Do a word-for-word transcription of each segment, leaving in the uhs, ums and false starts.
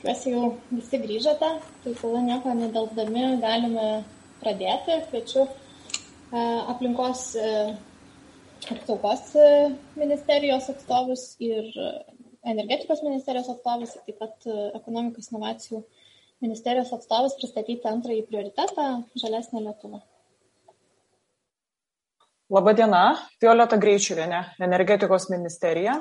tikiuosi jau visi grįžote, tai tada nieko nedelsdami galime pradėti. Kviečiu aplinkos apsaugos ministerijos atstovus ir energetikos ministerijos atstovus, taip pat ekonomikos inovacijų ministerijos atstovus pristatyti antrąjį prioritetą – žalesnė Lietuva. Labadiena, Violeta Greičiuvienė, energetikos ministerija.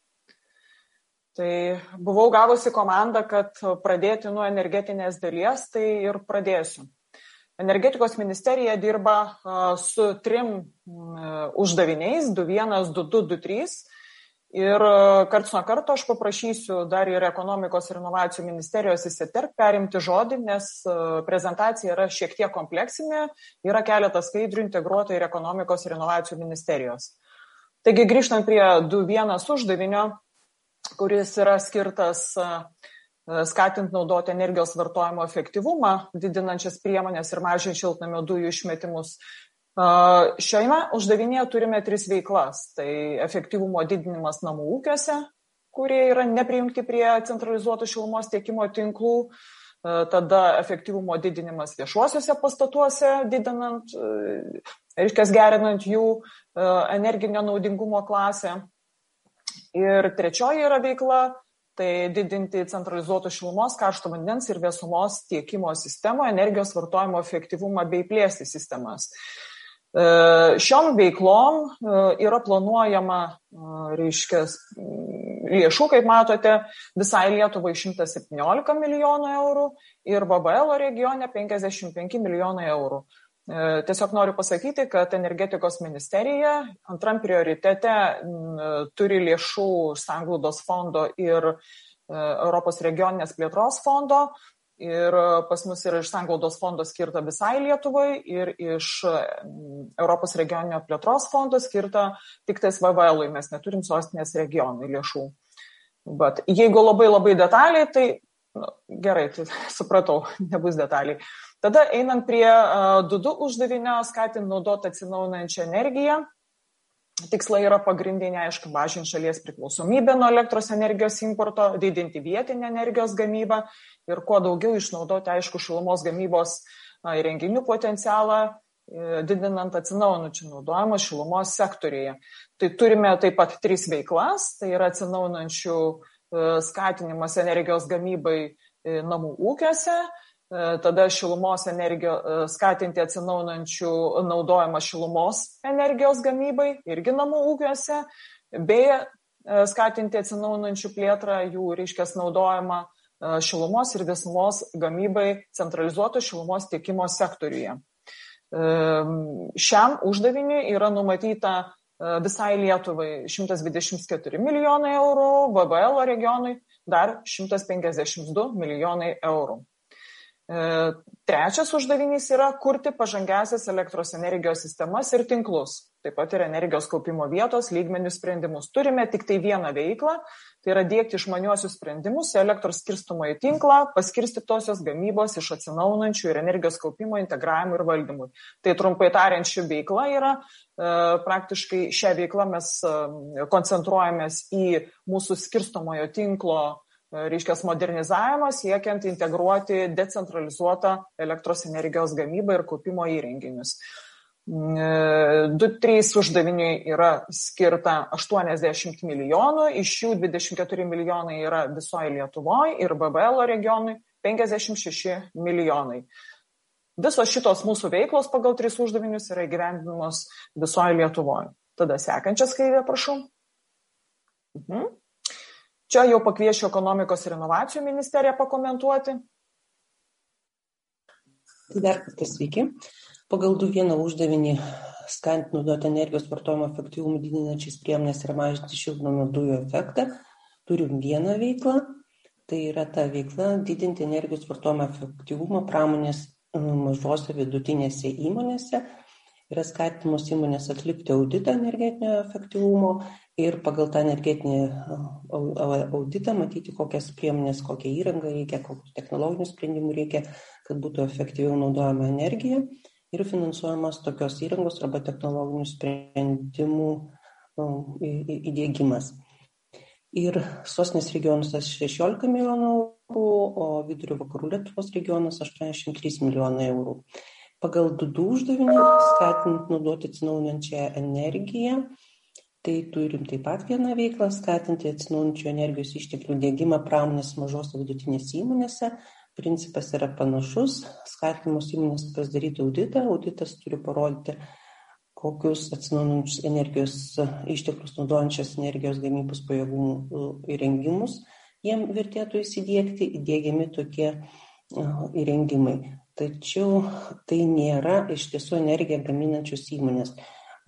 Tai buvau gavusi komandą, kad pradėti nuo energetinės dalies, tai ir pradėsiu. Energetikos ministerija dirba su trim uždaviniais, du vienas, du du, du trys. Ir karts nuo karto aš paprašysiu dar ir ekonomikos ir inovacijų ministerijos įsiterpti, perimti žodį, nes prezentacija yra šiek tiek kompleksinė, yra keletas skaidrių integruota ir ekonomikos ir inovacijų ministerijos. Taigi grįžtant prie du vienas uždavinio, kuris yra skirtas skatinti naudoti energijos vartojimo efektyvumą, didinančias priemonės ir mažinti šiltnamio dujų išmetimus. Šiame uždavinėje turime tris veiklas. Tai efektyvumo didinimas namų ūkiuose, kurie yra neprijungti prie centralizuotų šilumos tiekimo tinklų, tada efektyvumo didinimas viešuosiuose pastatuose, didinant, reiškia, gerinant jų energinio naudingumo klasę. Ir trečioji yra veikla, tai didinti centralizuotų šilumos, karšto vandens ir vėsumos tiekimo sistemą, energijos vartojimo efektyvumą bei plėsti sistemas. Šiom veiklom yra planuojama, reiškia, lėšų, kaip matote, visai Lietuvai šimtas septyniolika milijonų eurų ir V B L regione penkiasdešimt penki milijonai eurų. Tiesiog noriu pasakyti, kad energetikos ministerija antram prioritete turi lėšų Sanglaudos fondo ir Europos regioninės plėtros fondo. Ir pas mus yra iš Sanglaudos fondo skirta visai Lietuvai ir iš Europos regioninio plėtros fondo skirta tik tais V B L-ui, mes neturim sostinės regionui lėšų. Bet jeigu labai labai detaliai, tai nu, gerai, tai supratau, nebus detaliai. Tada einant prie du du uždavinio, skatinti naudoti atsinaujinančią energiją. Tikslai yra pagrindiniai, aišku, mažinti šalies priklausomybę nuo elektros energijos importo, didinti vietinę energijos gamybą ir kuo daugiau išnaudoti, aišku, šilumos gamybos įrenginių potencialą, didinant atsinaujinančių naudojimą šilumos sektoriuje. Tai turime taip pat tris veiklas, tai yra atsinaujinančių skatinimas energijos gamybai namų ūkiuose, tada šilumos energijos, skatinti atsinaujinančių naudojimą šilumos energijos gamybai irgi namų ūkiuose, bei skatinti atsinaujinančių plėtrą jų, reiškia, naudojimą šilumos ir vėsumos gamybai centralizuoto šilumos tiekimo sektoriuje. Šiam uždaviniui yra numatyta visai Lietuvai šimtas dvidešimt keturi milijonai eurų, V B L regionui dar šimtas penkiasdešimt du milijonai eurų. Trečias uždavinys yra kurti pažangiausias elektros energijos sistemas ir tinklus, taip pat ir energijos kaupimo vietos lygmenių sprendimus. Turime tik tai vieną veiklą, tai yra diegti išmaniuosius sprendimus į elektros skirstomąjį tinklą, paskirstytosios gamybos iš atsinaujinančių ir energijos kaupimo integravimui ir valdymui. Tai trumpai tariant, ši veikla yra, praktiškai šią veiklą mes koncentruojamės į mūsų skirstomojo tinklo reiškia modernizavimą, siekiant integruoti decentralizuotą elektros energijos gamybą ir kaupimo įrenginius. du trys uždaviniui yra skirta aštuoniasdešimt milijonų, iš jų dvidešimt keturi milijonai yra visoje Lietuvoje ir V B L regionui penkiasdešimt šeši milijonai. Visos šitos mūsų veiklos pagal tris uždavinius yra įgyvendinamos visoje Lietuvoje. Tada sekančią skaidrę, prašau. Mhm. Čia jau pakviešiu ekonomikos ir inovacijų ministeriją pakomentuoti. Tai dar kartą sveiki. Pagal du vieną uždavinį skatinti naudoti energijos vartojimo efektyvumą didinančiais priemonės ir mažinti šiltnamio dujų efektą. Turim vieną veiklą, tai yra ta veikla didinti energijos vartojimo efektyvumą pramonės mažose vidutinėse įmonėse. Yra skatinamos įmonės atlikti auditą energetinio efektyvumo ir pagal tą energetinį auditą matyti, kokias priemonės, kokią įrangą reikia, kokius technologinius sprendimų reikia, kad būtų efektyviau naudojama energija ir finansuojamas tokios įrangos arba technologinių sprendimų įdiegimas. ir sostinės regionas šešiolika milijonų eurų, o vidurio vakarų Lietuvos regionas aštuoniasdešimt trys milijonai eurų. Pagal du du uždavinį skatinti naudoti atsinaujinančią energiją, tai turim taip pat vieną veiklą, skatinti atsinaujinančių energijos išteklių diegimą pramonės mažos vidutinės įmonėse. Principas yra panašus, skatinamos įmonės pasidaryti auditą, auditas turi parodyti, kokius atsinaujinančius energijos išteklius naudojančias energijos gamybos pajėgumų įrengimus jiem vertėtų įsidiegti, įdiegiami tokie įrengimai. Tačiau tai nėra iš tiesų energiją gaminančios įmonės.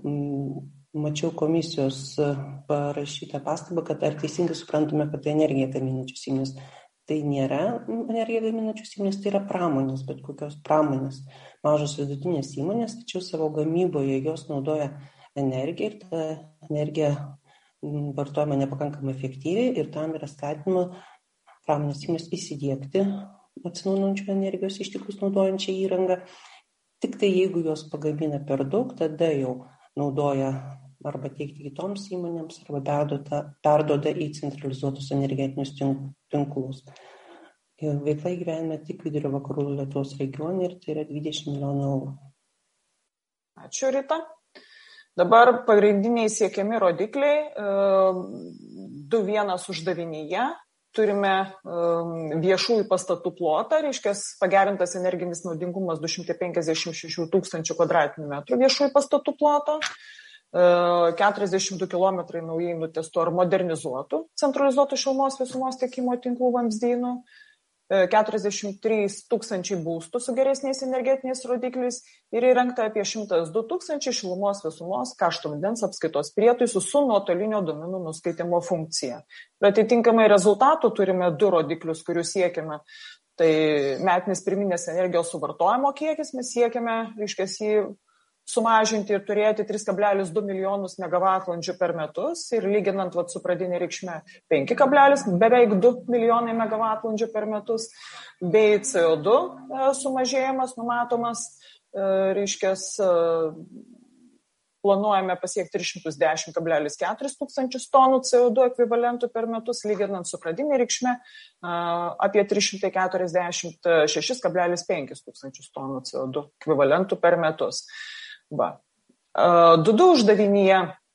Mačiau komisijos parašytą pastabą, kad ar teisingai suprantame, kad tai energiją gaminančios įmonės. Tai nėra energiją gaminančios įmonės, tai yra pramonės, bet kokios pramonės mažos vidutinės įmonės, tačiau savo gamyboje jos naudoja energiją ir ta energija vartojama nepakankamai efektyviai ir tam yra skatinama pramonės įmonės įsidiegti atsinaujinančių energijos išteklius naudojančią įrangą. Tik tai jeigu jos pagamina per daug, tada jau naudoja arba teikti kitoms įmonėms, arba perduoda, perduoda į centralizuotus energetinius tinklus. Ir veikla įgyvenime tik vidurio vakarų Lietuvos regione ir tai yra dvidešimt milijonų eurų. Ačiū, Rita. Dabar pagrindiniai siekiami rodikliai. du vienas uždavinyje. Turime viešųjų pastatų plotą, reiškia pagerintas energinis naudingumas du šimtai penkiasdešimt šeši tūkstančių kvadratinių metrų viešųjų pastatų ploto, keturiasdešimt du kilometrai naujai nutestų ar modernizuotų centralizuotų šilumos visumos tiekimo tinklų vamzdynų, keturiasdešimt trys tūkstančiai būstų su geresniais energetiniais rodikliais ir įrengta apie šimtas du tūkstančiai šilumos visumos karšto vandens apskaitos prietaisų su nuotolinio duomenų nuskaitimo funkcija. Ir atitinkamai rezultatų turime du rodiklius, kurių siekiame. Tai metinis pirminės energijos suvartojimo kiekis, mes siekiame, reiškia, jį sumažinti ir turėti tris kablelis du milijonus megavatvalandžių per metus ir lyginant vat, su pradinė reikšme penki kablelis beveik du milijonai megavatvalandžių per metus, bei C O du sumažėjimas numatomas, reiškia, planuojame pasiekti tris šimtus dešimt kablelis keturis tūkstančius tonų C O du ekvivalentų per metus, lyginant su pradinė reikšme apie tris šimtus keturiasdešimt šešis kablelis penkis tūkstančius tonų C O du ekvivalentų per metus. Va. du du uždavinyje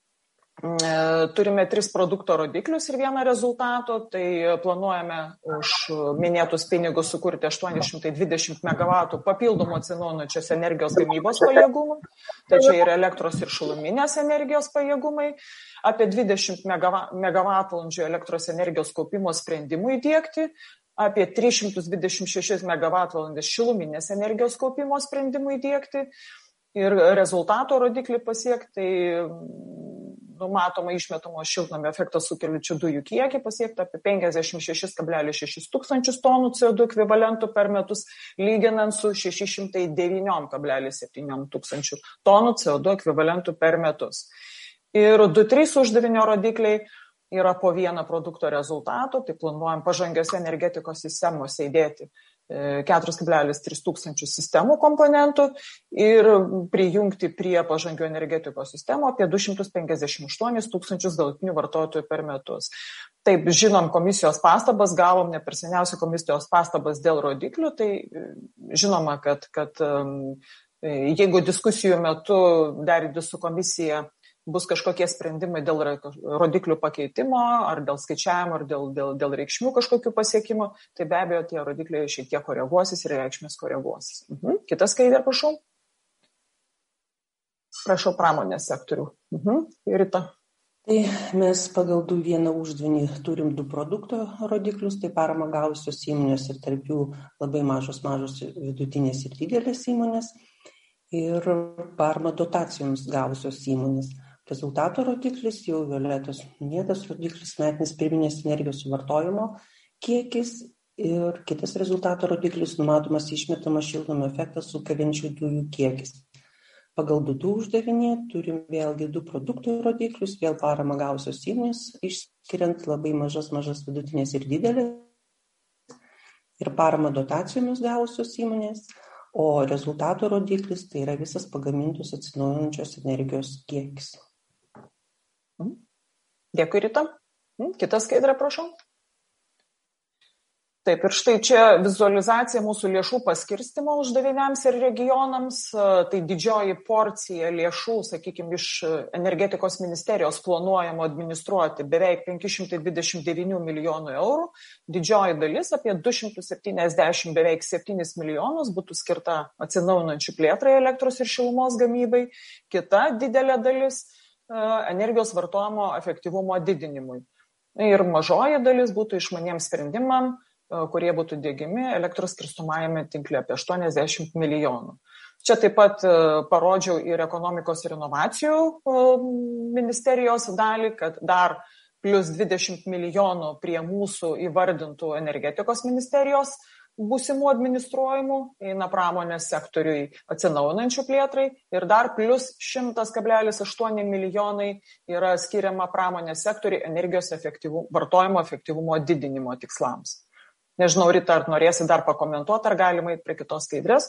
turime tris produkto rodiklius ir vieną rezultato, tai planuojame už minėtus pinigus sukurti aštuoni šimtai dvidešimt megavatų papildomų atsinaujinančios energijos gamybos pajėgumų, tai čia yra elektros ir šiluminės energijos pajėgumai, apie dvidešimt megavatvalandžių elektros energijos kaupimo sprendimų įdiegti, apie tris šimtus dvidešimt šešis megavatvalandės šiluminės energijos kaupimo sprendimų įdiegti ir rezultato rodiklį pasiekti, tai numatoma išmetamo šiltnamio efektą sukeliančių dujų kiekį pasiekti apie penkiasdešimt šeši kablelis šeši tūkstančius tonų C O du ekvivalentų per metus, lyginant su šeši šimtai devyni kablelis septyni tūkstančių tonų C O du ekvivalentų per metus. Ir du trys uždavinio rodikliai yra po vieną produkto rezultato, tai planuojam pažangiose energetikos sistemose įdėti keturi kablelis trys tūkstančių sistemų komponentų ir prijungti prie pažangių energetikos sistemų apie du šimtus penkiasdešimt aštuonis tūkstančius galutinių vartotojų per metus. Taip, žinom komisijos pastabas, gavom ne per seniausiai komisijos pastabas dėl rodiklių, tai žinoma, kad, kad jeigu diskusijų metu derinti su komisija bus kažkokie sprendimai dėl rodiklių pakeitimo, ar dėl skaičiavimo, ar dėl, dėl, dėl reikšmių kažkokių pasiekimų, tai be abejo tie rodikliai šiek tiek koreguosis ir reikšmės koreguosis. Mhm. Kita skaidrė, prašau. Prašau, pramonės sektorių. Mhm. Rita. Tai mes pagal du vieną uždavinį turim du produkto rodiklius, tai paramą gavusios įmonės ir tarp jų labai mažos, mažos vidutinės ir didelės įmonės ir paramą dotacijoms gavusios įmonės. Rezultato rodiklis, jau Violetos minėtas rodiklis, metinis pirminės energijos suvartojimo kiekis ir kitas rezultato rodiklis numatomas išmetamas šiltnamio efektą sukeliančių dujų kiekis. Pagal du du uždavinį turim vėlgi du produktų rodiklius, vėl paramą gavusios įmonės, išskiriant labai mažas, mažas vidutinės ir didelės ir paramą dotacijomis gavusios įmonės, o rezultato rodiklis tai yra visas pagamintus atsinaujinančios energijos kiekis. Dėkui, Rita. Kitas skaidrė, prašau. Taip, ir štai čia vizualizacija mūsų lėšų paskirstimo uždaviniams ir regionams. Tai didžioji porcija lėšų, sakykime, iš energetikos ministerijos planuojamo administruoti beveik penki šimtai dvidešimt devyni milijonų eurų. Didžioji dalis, apie du šimtai septyniasdešimt beveik septynis milijonus, būtų skirta atsinaujinančių plėtrai elektros ir šilumos gamybai. Kita didelė dalis energijos vartojimo efektyvumo didinimui. Ir mažoji dalis būtų išmaniems sprendimam, kurie būtų diegiami elektros skirstomajame tinkle apie aštuoniasdešimt milijonų. Čia taip pat parodžiau ir ekonomikos ir inovacijų ministerijos dalį, kad dar plus dvidešimt milijonų prie mūsų įvardintų energetikos ministerijos būsimų administruojimų eina pramonės sektoriui atsinaujinančių plėtrai ir dar plus šimtas kablelis aštuoni milijonai yra skiriama pramonės sektoriui energijos efektyvų, vartojimo efektyvumo didinimo tikslams. Nežinau, Rita, ar norėsi dar pakomentuoti, ar galima eiti prie kitos skaidrės?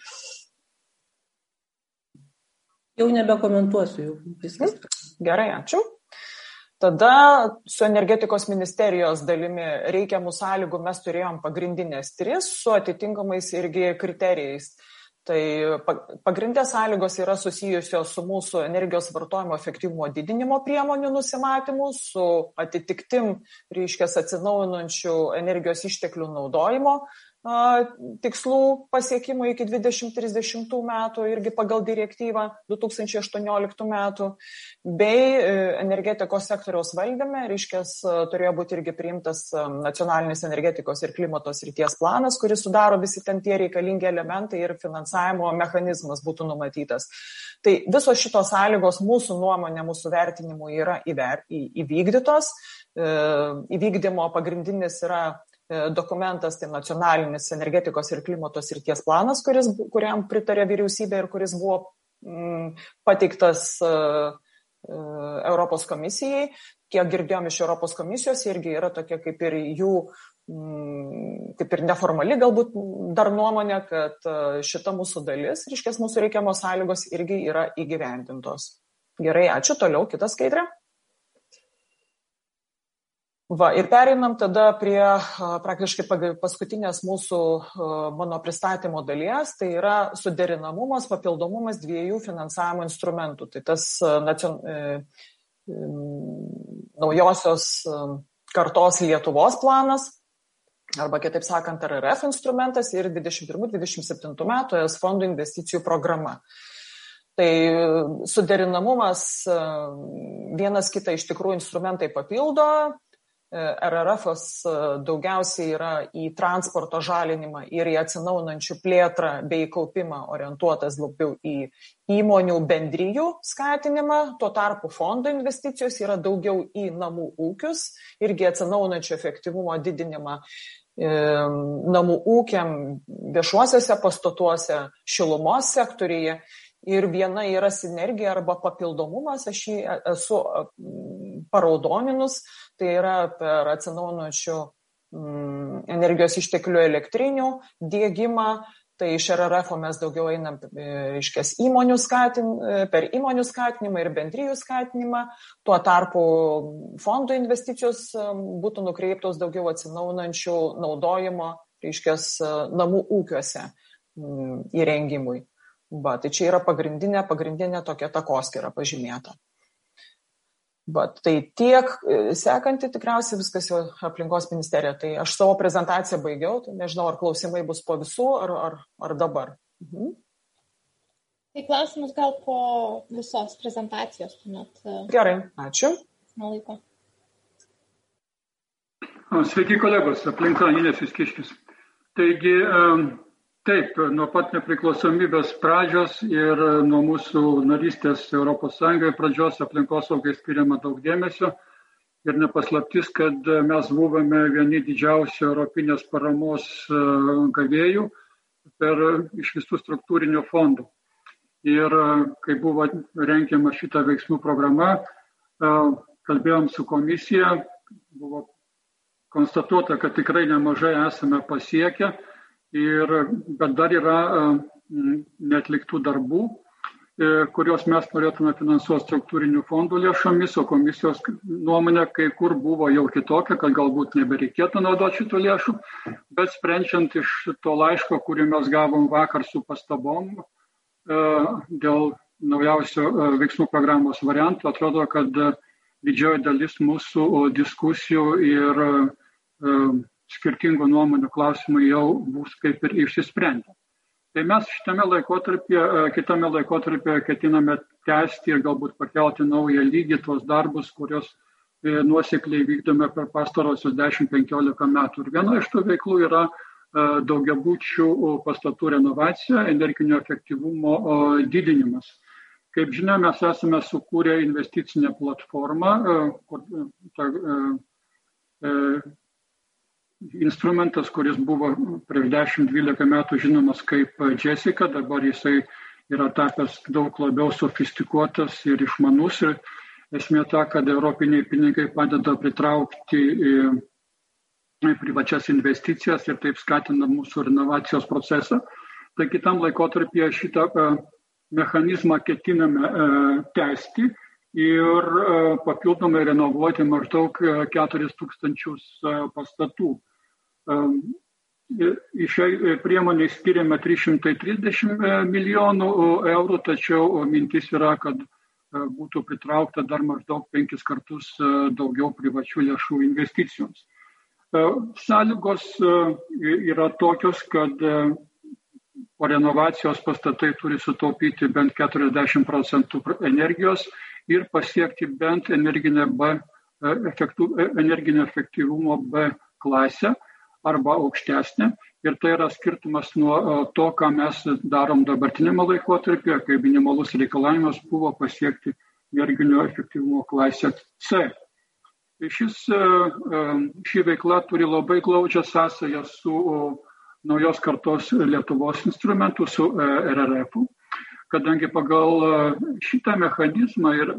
Jau nebekomentuosiu, jau viskas. Gerai, ačiū. Tada su energetikos ministerijos dalimi reikiamų sąlygų mes turėjom pagrindinės tris su atitinkamais irgi kriterijais. Tai pagrindinės sąlygos yra susijusios su mūsų energijos vartojimo efektyvumo didinimo priemonių nusimatymu, su atitiktim, reiškia, atsinaujinančių energijos išteklių naudojimo tikslų pasiekimo iki dvidešimt trisdešimtų metų irgi pagal direktyvą du tūkstančiai aštuonioliktų metų, bei energetikos sektoriaus valdyme, reiškia, turėjo būti irgi priimtas nacionalinis energetikos ir klimato srities planas, kuris sudaro visi ten tie reikalingi elementai ir finansavimo mechanizmas būtų numatytas. Tai visos šitos sąlygos mūsų nuomonė, mūsų vertinimu yra įver, į, įvykdytos. Įvykdymo pagrindinis yra dokumentas, tai nacionalinis energetikos ir klimato srities planas, kuris, kuriam pritarė vyriausybė ir kuris buvo mm, pateiktas uh, uh, Europos komisijai. Kiek girdėjom iš Europos komisijos, irgi yra tokia kaip ir jų, mm, kaip ir neformali galbūt dar nuomonė, kad uh, šita mūsų dalis, reiškia, mūsų reikiamos sąlygos irgi yra įgyvendintos. Gerai, ačiū. Toliau, kita skaidrė. Va, ir pereinam tada prie praktiškai paskutinės mūsų mano pristatymo dalies, tai yra suderinamumas, papildomumas dviejų finansavimo instrumentų. Tai tas nacion... naujosios kartos Lietuvos planas, arba kitaip sakant R R F instrumentas ir dvidešimt pirmų dvidešimt septintų metų E S fondų investicijų programa. Tai suderinamumas vienas kitą iš tikrųjų instrumentai papildo. R R F'as daugiausiai yra į transporto žalinimą ir į atsinaujinančių plėtrą bei kaupimą orientuotas labiau į įmonių bendrijų skatinimą, tuo tarpu fondo investicijos yra daugiau į namų ūkius, irgi atsinaujinančių efektyvumo didinimą namų ūkiam, viešuosiuose pastatuose, šilumos sektoriuje. Ir viena yra sinergija arba papildomumas, aš jį esu paraudoninus, tai yra per atsinaujinančių energijos išteklių elektrinių diegimą, tai iš R R F mes daugiau einam reiškias, įmonių skatin, per įmonių skatinimą ir bendrijų skatinimą, tuo tarpu fondo investicijos būtų nukreiptos daugiau atsinaujinančių naudojimo, reiškias, namų ūkiuose įrengimui. Va, tai čia yra pagrindinė, pagrindinė tokia takoskyra pažymėta. Va, tai tiek sekanti tikriausiai viskas jau aplinkos ministerija. Tai aš savo prezentaciją baigiau, tai nežinau, ar klausimai bus po visų, ar, ar, ar dabar. Mhm. Tai klausimus gal po visos prezentacijos. Tuomet, Gerai, ačiū. Laiko. Sveiki kolegos, aplinka Inės Kiškis. Taigi, taip, nuo pat nepriklausomybės pradžios ir nuo mūsų narystės Europos Sąjungoje pradžios aplinkosaugai skiriama daug dėmesio ir nepaslaptis, kad mes buvome vieni didžiausių europinės paramos gavėjų per iš visų struktūrinių fondų. Ir kai buvo rengiama šita veiksmų programa, kalbėjom su komisija, buvo konstatuota, kad tikrai nemažai esame pasiekę. Ir, bet dar yra neatliktų darbų kurios mes norėtume finansuoti struktūrinių fondų lėšomis, o komisijos nuomonė kai kur buvo jau kitokia, kad galbūt nebereikėtų naudoti šitų lėšų, bet sprendžiant iš to laiško, kurį mes gavom vakar su pastabom dėl naujausio veiksmų programos variantų, atrodo, kad didžioji dalis mūsų diskusijų ir skirtingų nuomonių klausimų jau bus kaip ir išsisprendę. Tai mes šitame laikotarpyje, kitame laikotarpyje ketiname tęsti ir galbūt pakelti naują lygį tuos darbus, kurios nuosekliai vykdome per pastarosius dešimt penkiolika metų. Ir viena iš tų veiklų yra daugiabučių pastatų renovacija, energinio efektyvumo didinimas. Kaip žinia, mes esame sukūrę investicinę platformą, kur ta, instrumentas, kuris buvo prieš dešimt dvylika metų žinomas kaip Jessica, dabar jisai yra tapęs daug labiau sofistikuotas ir išmanus. Ir esmė ta, kad europiniai pinigai padeda pritraukti privačias investicijas ir taip skatina mūsų renovacijos procesą. Tai kitam laikotarpyje šitą mechanizmą ketiname tęsti ir papildomai renovuoti maždaug keturis tūkstančius pastatų. Iš priemonės skiriame trys šimtai trisdešimt milijonų eurų, tačiau mintis yra, kad būtų pritraukta dar maždaug penkis kartus daugiau privačių lėšų investicijoms. Sąlygos yra tokios, kad po renovacijos pastatai turi sutaupyti bent keturiasdešimt procentų energijos ir pasiekti bent energinio, B, efektu, energinio efektyvumo B klasę arba aukštesnė. Ir tai yra skirtumas nuo to, ką mes darom dabartinėme laikotarpyje, kai minimalus reikalavimas buvo pasiekti energinio efektyvumo klasę C. Šis, ši veikla turi labai glaudžią sąsają su naujos kartos Lietuvos instrumentu, su R R F, kadangi pagal šitą mechanizmą ir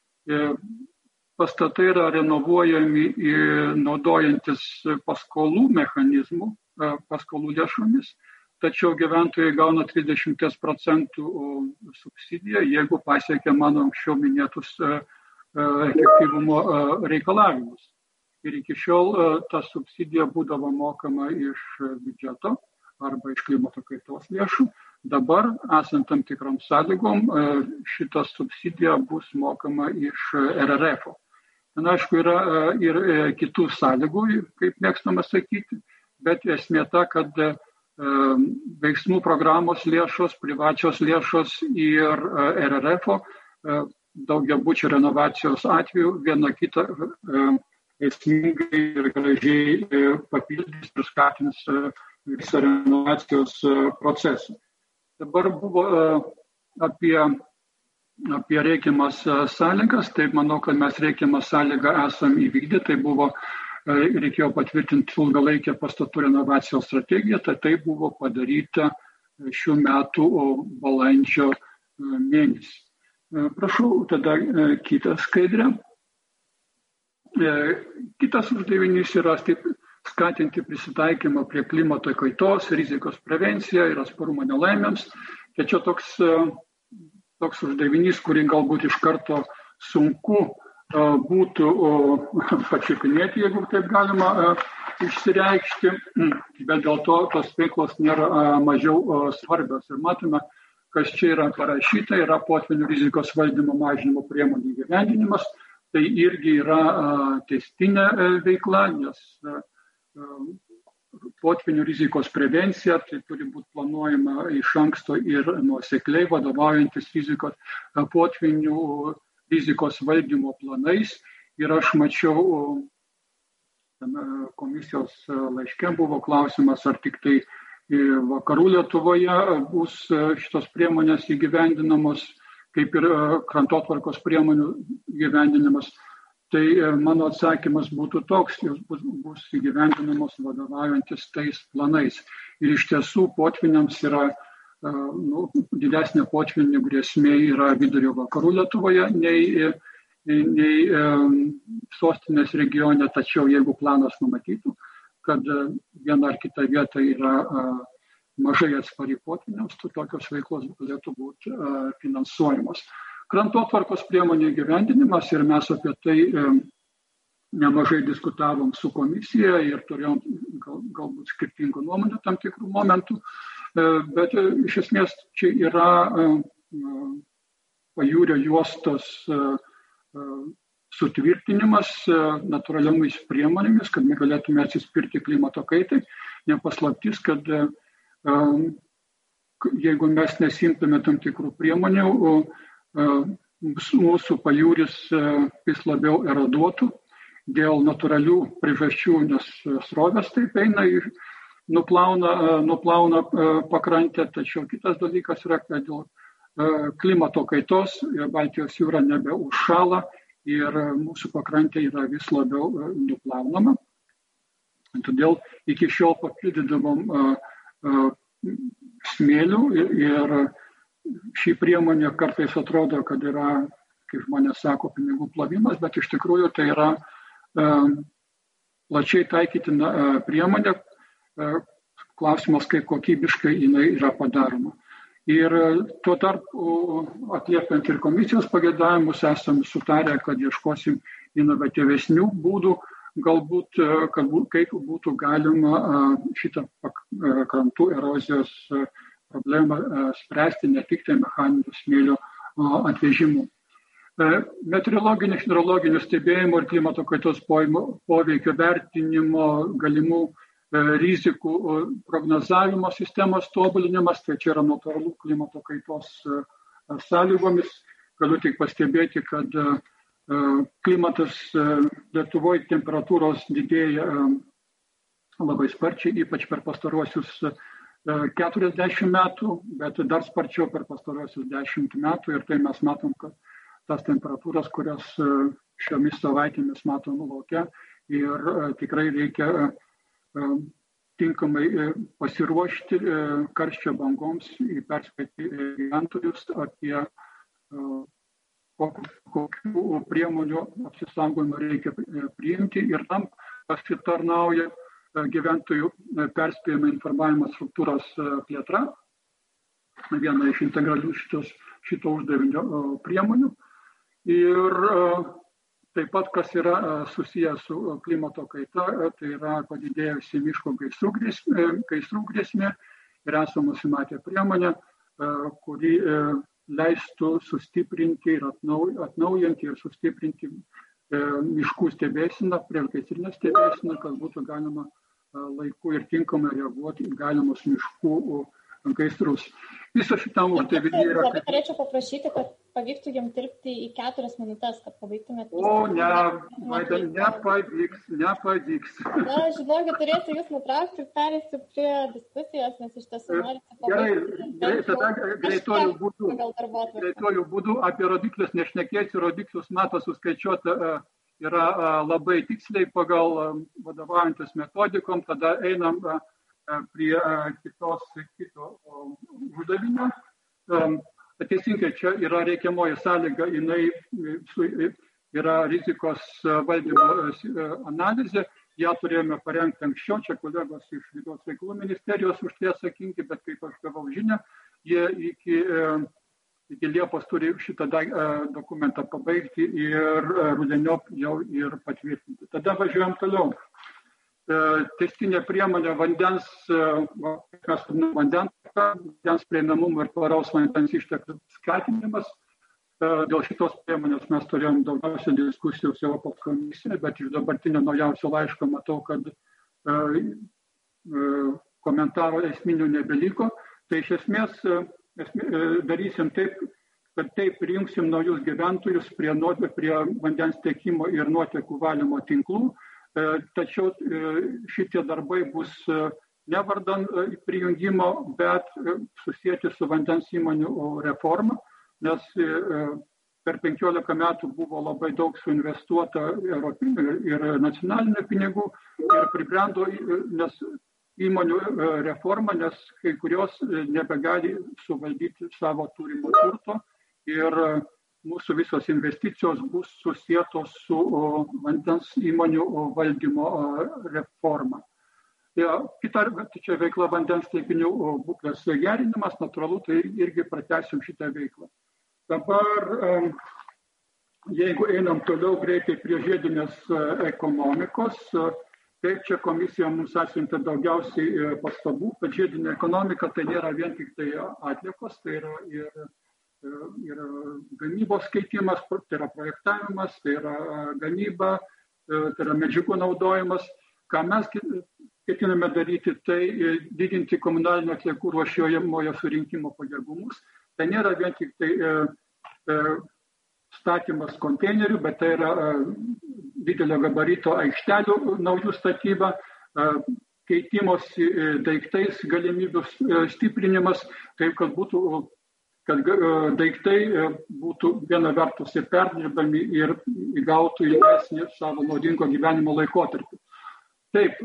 pastatai yra renovuojami naudojantis paskolų mechanizmų, paskolų lėšomis, tačiau gyventojai gauna trisdešimt procentų subsidiją, jeigu pasiekia mano anksčiau minėtus efektyvumo reikalavimus. Ir iki šiol ta subsidija būdavo mokama iš biudžeto arba iš klimato kaitos lėšų. Dabar, esant tam tikrom sąlygom, šita subsidija bus mokama iš R R F. Na, aišku, yra ir kitų sąlygų, kaip mėgstama sakyti, bet esmė ta, kad veiksmų programos lėšos, privačios lėšos ir R R F daugiabučių renovacijos atveju viena kitą esmingai ir gražiai papildys ir skatins visą renovacijos procesą. Dabar buvo apie apie reikiamas sąlygas, tai manau, kad mes reikiamą sąlygą esam įvykdę, tai buvo, reikėjo patvirtinti ilgalaikę pastatų renovacijos strategiją, tai tai buvo padaryta šių metų balandžio mėnesį. Prašau, tada kitą skaidrę. Kitas uždavinys yra skatinti prisitaikymą prie klimato kaitos, rizikos prevenciją ir atsparumą nelaimėms. Tačiau toks toks uždavinys, kurį galbūt iš karto sunku būtų pačiupinėti, jeigu taip galima išsireikšti, bet dėl to tos veiklos nėra mažiau svarbios. Ir matome, kas čia yra parašyta, yra potvynių rizikos valdymo mažinimo priemonių įgyvendinimas. Tai irgi yra tęstinė veikla, nes potvynių rizikos prevencija, tai turi būti planuojama iš anksto ir nuosekliai vadovaujantis rizikos potvynių rizikos valdymo planais. Ir aš mačiau, komisijos laiške buvo klausimas, ar tik tai vakarų Lietuvoje bus šitos priemonės įgyvendinamos, kaip ir krantotvarkos priemonių įgyvendinimas. Tai mano atsakymas būtų toks, jos bus, bus įgyvendinamos vadovaujantis tais planais. Ir iš tiesų potvyniams yra, nu, didesnė potvynių grėsmė yra vidurio vakarų Lietuvoje nei, nei sostinės regione, tačiau jeigu planas numatytų, kad viena ar kita vieta yra mažai atspari potvyniams, tokios veiklos galėtų būti finansuojamos. Krantotvarkos priemonių įgyvendinimas ir mes apie tai nemažai diskutavom su komisija ir turėjom gal, galbūt skirtingų nuomonių tam tikrų momentų, bet iš esmės čia yra pajūrio juostos sutvirtinimas natūraliomis priemonėmis, kad mes galėtume atsispirti klimato kaitai. Nepaslaptis, kad jeigu mes nesimtume tam tikrų priemonių, mūsų pajūris vis labiau eroduotų dėl natūralių priežasčių, nes srovės taip eina ir nuplauna, nuplauna pakrantę, tačiau kitas dalykas yra, kad dėl klimato kaitos Baltijos jūra nebeužšąla ir mūsų pakrantė yra vis labiau nuplaunama. Todėl iki šiol papildydavom smėlių ir šį priemonę kartais atrodo, kad yra, kaip žmonės sako, pinigų plovimas, bet iš tikrųjų tai yra plačiai taikytina priemonė. Klausimas, kaip kokybiškai jinai yra padaroma. Ir tuo tarpu, atliepiant ir komisijos pageidavimus, esame sutarę, kad ieškosim inovatyvesnių būdų, galbūt, kad būt, kaip būtų galima šitą krantų erozijos problemą spręsti ne tik tai mechaninių smėlio atvežimu. Meteorologinių, hidrologinių stebėjimų ir klimato kaitos poveikio vertinimo galimų rizikų prognozavimo sistemos tobulinimas, tai čia yra natūralų klimato kaitos sąlygomis. Galiu tik pastebėti, kad klimatas Lietuvoje temperatūros didėja labai sparčiai, ypač per pastaruosius keturiasdešimt metų, bet dar sparčiau per pastaruosius dešimt metų. Ir tai mes matom, kad tas temperatūras, kurias šiomis savaitėmis matom lauke, ir tikrai reikia tinkamai pasiruošti karščio bangoms, perspėti gyventojus apie kokių priemonių apsisaugojimo reikia priimti ir tam pasitarnauja gyventojų perspėjimo informavimo struktūros plėtra, viena iš integralių šitos, šito uždavinio priemonių. Ir taip pat, kas yra susijęs su klimato kaita, tai yra padidėjusi miško gaisrų grėsmė, gaisrų grėsmė ir esame nusimatę priemonę, kuri leistų sustiprinti ir atnaujinti ir sustiprinti miškų stebėseną, priešgaisrinę stebėseną, kad būtų galima laiku ir tinkamai reaguoti į galimus miškų gaisrus. Viso šitam uždavinį yra... Labai norėčiau paprašyti, kad pavyktų jums tilpti į keturias minutės, kad pabaigtumėte. O, ne, Vaida, nepavyks, nepavyks. Na, žinokit, turėsiu jūs nutraukti ir perėsiu prie diskusijos, nes iš tiesų norite pabaigti. Gerai, tada greitojų būdų, greitojų būdų apie rodiklius nešnekėsiu, rodiklius mato suskaičiuota yra labai tiksliai pagal vadovaujantis metodikom, tada einam prie kitos, kito uždavinio. Teisingai, čia yra reikiamoji sąlyga, jinai yra rizikos valdymo analizė, ją turėjome parengti anksčiau, čia kolegos iš Vidaus reikalų ministerijos už tai atsakingi, bet kaip aš gavau žinią, jie iki, iki Liepos turi šitą dokumentą pabaigti ir rudeniop jau ir patvirtinti. Tada važiuojam toliau. Tęstinė priemonė vandens, vandens, vandens prieinamumo ir tvaraus vandens išteklių skatinimas. Dėl šitos priemonės mes turėjom daugiausia diskusijų su Europos komisija, bet iš dabartinio naujausio laiško matau, kad komentaro esminių nebeliko. Tai iš esmės darysim taip, kad taip prijungsim naujus gyventojus prie, prie vandens tiekimo ir nuotekų valymo tinklų. Tačiau šitie darbai bus ne vardan prijungimo, bet susijęti su vandens įmonių reforma, nes per penkiolika metų buvo labai daug suinvestuota europinių ir nacionalinių pinigų ir pribrendo nes įmonių reforma, nes kai kurios nebegali suvaldyti savo turimo turto ir mūsų visos investicijos bus susietos su vandens įmonių valdymo reforma. Ja, kita čia veikla vandens telkinių būklės gerinimas, natūralu, tai irgi pratęsim šitą veiklą. Dabar, jeigu einam toliau greitai prie žiedinės ekonomikos, taip čia komisija mums atsiuntė daugiausiai pastabų, kad žiedinė ekonomika tai nėra vien tik tai atliekos, tai yra ir, ir gamybos keitimas, tai yra projektavimas, tai yra gamyba, tai yra medžiagų naudojimas. Ką mes ketiname daryti, tai didinti komunalinio atliekų rūšiuojamojo surinkimo pajėgumus. Tai nėra vien tik tai e, e, statymas konteinerių, bet tai yra e, didelio gabarito aikštelių naujų statyba, e, keitimosi e, daiktais galimybių e, stiprinimas, taip kad būtų, kad e, daiktai e, būtų viena vertus ir perdirbami ir įgautų ilgesnį savo naudingo gyvenimo laikotarpį. Taip,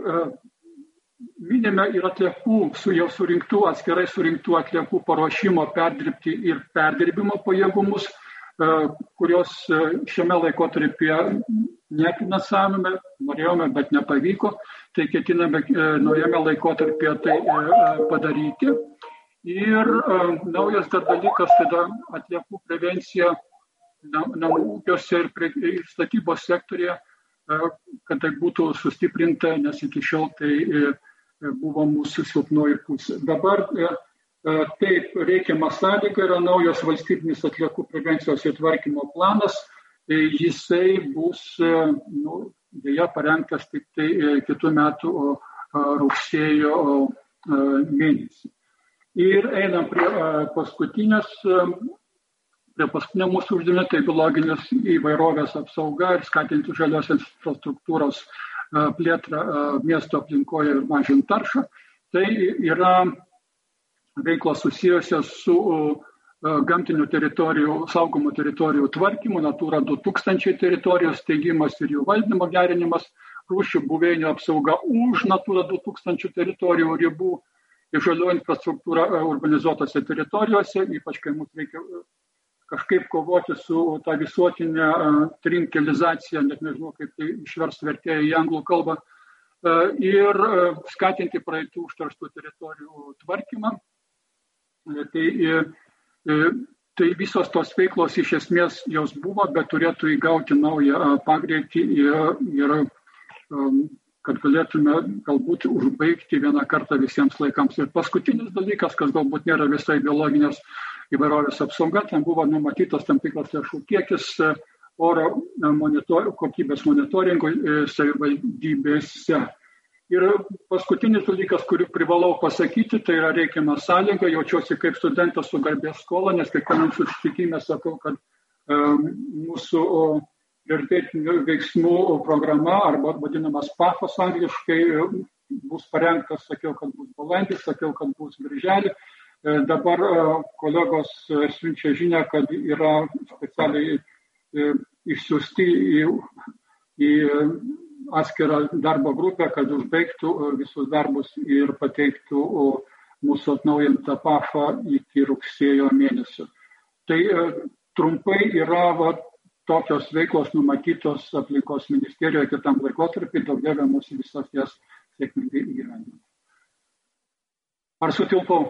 minime ir atliekų, su jau surinktų, atskirai surinktų atliekų paruošimo, perdirbti ir perdirbimo pajėgumus, kurios šiame laikotarpyje nefinansavome, norėjome, bet nepavyko, tai ketiname naujame laikotarpyje tai padaryti. Ir naujas dar dalykas, tada atliekų prevencija namų ūkiuose ir statybos sektorėje, kad tai būtų sustiprinta, nes iki šiol tai buvo mūsų silpnoji pusė. Dabar taip reikiama sąlyga yra naujas valstybinis atliekų prevencijos ir tvarkymo planas. Jisai bus, nu, dėja, parengtas tik tai kitų metų rugsėjo mėnesį. Ir einam prie paskutinės Prie paskutinio mūsų uždavinio, tai biologinės įvairovės apsauga ir skatinti žalios infrastruktūros plėtrą miesto aplinkoje ir mažinti taršą. Tai yra veiklos susijusios su gamtinių teritorijų, saugomų teritorijų tvarkymu, Natūra du tūkstančiai teritorijos steigimas ir jų valdymo gerinimas, rūšių buveinių apsauga už Natūra du tūkstančiai teritorijų ribų ir žalioji infrastruktūra urbanizuotose teritorijose, ypač kai mums reikia kažkaip kovoti su tą visuotinę trinkelizaciją, net nežinau, kaip tai išvers vertėjai į anglų kalbą, ir skatinti praeitų užterštų teritorijų tvarkymą. Tai, tai visos tos veiklos iš esmės jos buvo, bet turėtų įgauti naują pagreitį ir, ir kad galėtume galbūt užbaigti vieną kartą visiems laikams. Ir paskutinis dalykas, kas galbūt nėra visai biologinės įvairovės apsauga, ten buvo numatytas tam tikras lėšų kiekis oro monitor, kokybės monitoringui savivaldybėse. Ir paskutinis dalykas, kurį privalau pasakyti, tai yra reikiama sąlyga, jaučiuosi kaip studentas su garbės skola, nes kiekvienam susitikime sakau, kad e, mūsų prioritetinių veiksmų programa, arba vadinamas P A F as angliškai, bus parengtas, sakiau, kad bus balandį, sakiau, kad bus birželį. Dabar kolegos siunčia žinią, kad yra specialiai išsiųsti į, į atskirą darbo grupę, kad užbaigtų visus darbus ir pateiktų mūsų atnaujintą P A F-ą iki rugsėjo mėnesio. Tai trumpai yra va, tokios veiklos numatytos aplinkos ministerijoje kitam laikotarpiui, daugiau mūsų visas jas sėkmingai įgyvendinti. Ar sutilpau?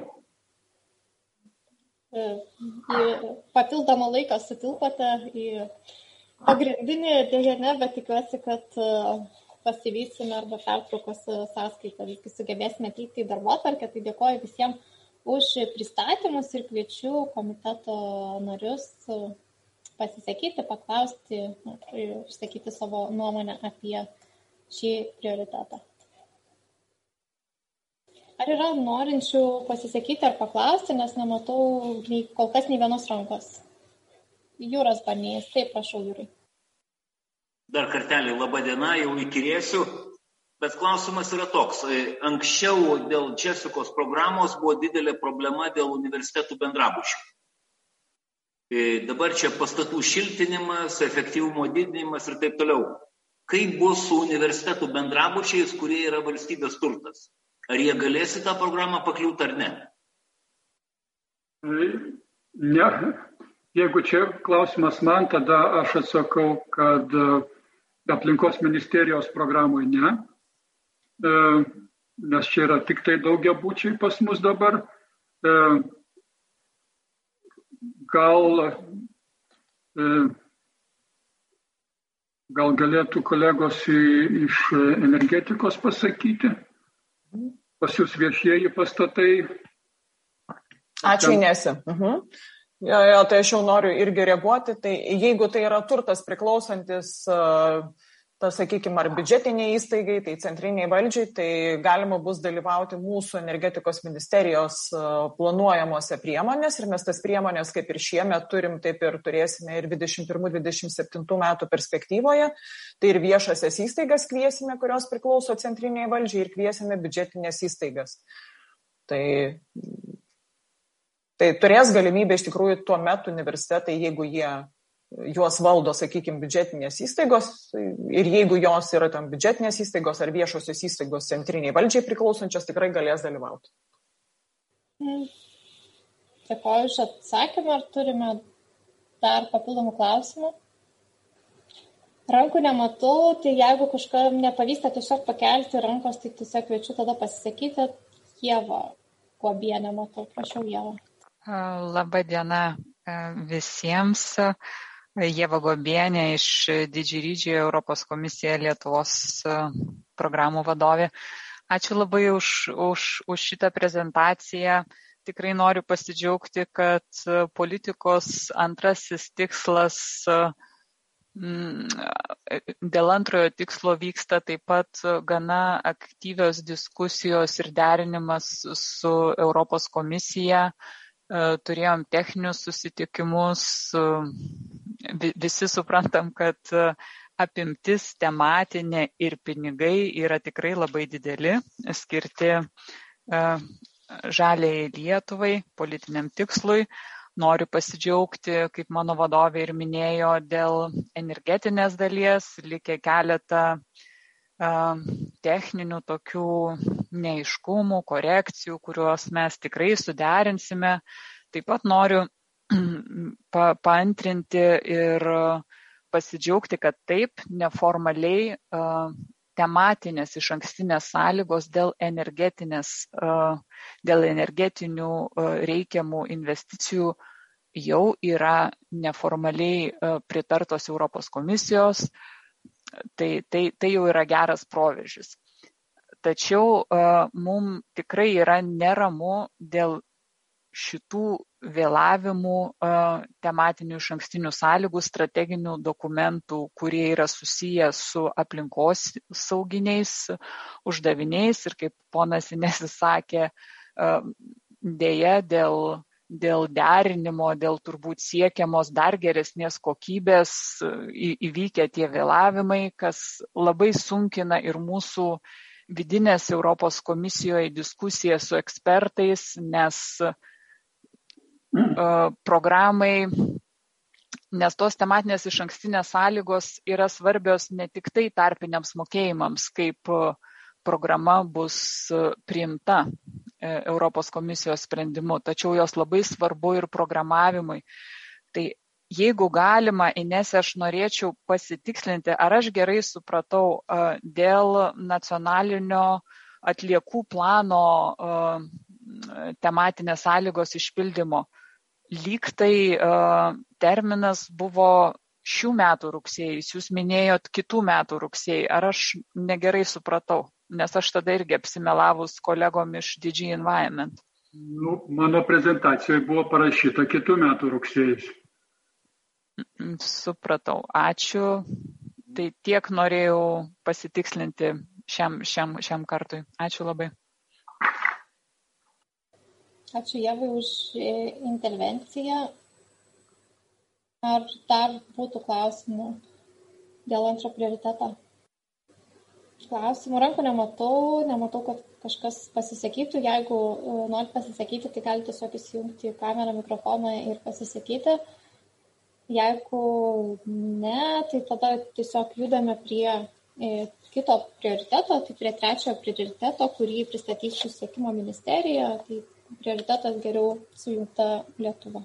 Į papildomą laiką sutilpote į pagrindinį, dėja ne, bet tikiuosi, kad pasivysime arba pertraukos sąskaitą visgi sugebėsime ateiti į darbotvarkę. Tai dėkoju visiems už pristatymus ir kviečiu komiteto narius pasisakyti, paklausti ir išsakyti savo nuomonę apie šį prioritetą. Ar yra norinčių pasisakyti ar paklausti, nes nematau nei, kol kas nei vienos rankos. Jūras Banys, taip, prašau, Jūrai. Dar kartelį laba diena, jau įkirėsiu, bet klausimas yra toks. Anksčiau dėl Jessicos programos buvo didelė problema dėl universitetų bendrabučių. Dabar čia pastatų šiltinimas, efektyvumo didinimas ir taip toliau. Kaip bus su universitetų bendrabučiais, kurie yra valstybės turtas? Ar jie galės į tą programą pakliūti ar ne? Ne. Jeigu čia klausimas man, tada aš atsakau, kad aplinkos ministerijos programoje ne. nes čia yra tik tai daugiabučiai pas mus dabar. Gal, gal galėtų kolegos iš energetikos pasakyti? Pas jūs viešieji pastatai. Ačiū, Inesi. Mhm. Jo, jo, tai aš jau noriu irgi reaguoti. Tai jeigu tai yra turtas priklausantis, tas, sakykime, ar biudžetiniai įstaigai, tai centriniai valdžiai, tai galima bus dalyvauti mūsų energetikos ministerijos planuojamose priemonės ir mes tas priemonės kaip ir šiemet turim, taip ir turėsime ir dvidešimt pirmų dvidešimt septintų metų perspektyvoje. Tai ir viešasias įstaigas kviesime, kurios priklauso centriniai valdžiai ir kviesime biudžetinės įstaigas. Tai... Tai turės galimybę iš tikrųjų tuo metu universitetai, jeigu jie juos valdo, sakykime, biudžetinės įstaigos ir jeigu jos yra tam biudžetinės įstaigos ar viešosios įstaigos centriniai valdžiai priklausančios, tikrai galės dalyvauti. Dėkoju už atsakymą. Ar turime dar papildomų klausimų? Rankų nematau, tai jeigu kažkam nepavyksta tiesiog pakelti rankos, tai tiesiog kviečiu tada pasisakyti. Ieva Guobienė, matau, prašau, Ieva. Labą dieną visiems. Ieva Guobienė iš Didžiai Europos komisija Lietuvos programų vadovė. Ačiū labai už, už, už šitą prezentaciją. Tikrai noriu pasidžiaugti, kad politikos antrasis tikslas dėl antrojo tikslo vyksta taip pat gana aktyvios diskusijos ir derinimas su Europos komisija. Turėjom techninius susitikimus, visi suprantam, kad apimtis tematinė ir pinigai yra tikrai labai dideli, skirti žaliai Lietuvai, politiniam tikslui. Noriu pasidžiaugti, kaip mano vadovė ir minėjo, dėl energetinės dalies, likę keletą techninių tokių neaiškumų, korekcijų, kuriuos mes tikrai suderinsime. Taip pat noriu pa- paantrinti ir pasidžiaugti, kad taip neformaliai tematinės iš ankstinės sąlygos dėl energetinės, dėl energetinių reikiamų investicijų jau yra neformaliai pritartos Europos komisijos. Tai, tai, tai jau yra geras proveržis. Tačiau uh, mums tikrai yra neramu dėl šitų vėlavimų uh, tematinių iš ankstinių sąlygų, strateginių dokumentų, kurie yra susiję su aplinkos sauginiais uždaviniais. Ir kaip ponas Inesis sakė, uh, dėja dėl dėl derinimo, dėl turbūt siekiamos dar geresnės kokybės įvykę tie vėlavimai, kas labai sunkina ir mūsų vidinės Europos komisijoje diskusiją su ekspertais, nes uh, programai, nes tos tematinės iš ankstinės sąlygos yra svarbios ne tik tai tarpiniams mokėjimams, kaip uh, programa bus priimta Europos komisijos sprendimu, tačiau jos labai svarbu ir programavimui. Tai jeigu galima, Inese, aš norėčiau pasitikslinti, ar aš gerai supratau dėl nacionalinio atliekų plano tematinės sąlygos išpildymo. Lyg tai terminas buvo šių metų rugsėjais, jūs minėjot kitų metų rugsėjai, ar aš negerai supratau? Nes aš tada irgi apsimelavus kolegom iš D G Environment. Nu, mano prezentacijoje buvo parašyta kitų metų rugsėjais. Supratau, ačiū. Tai tiek norėjau pasitikslinti šiam, šiam, šiam kartui. Ačiū labai. Ačiū Ievai už intervenciją. Ar dar būtų klausimų dėl antro prioriteto? Klausimų rankų nematau, nematau, kad kažkas pasisakytų. Jeigu norit pasisakyti, tai galite tiesiog įsijungti kamerą, mikrofoną ir pasisakyti. Jeigu ne, tai tada tiesiog judame prie kito prioriteto, tai prie trečiojo prioriteto, kurį pristatys Susisiekimo ministerija, tai prioritetas geriau sujungta Lietuva.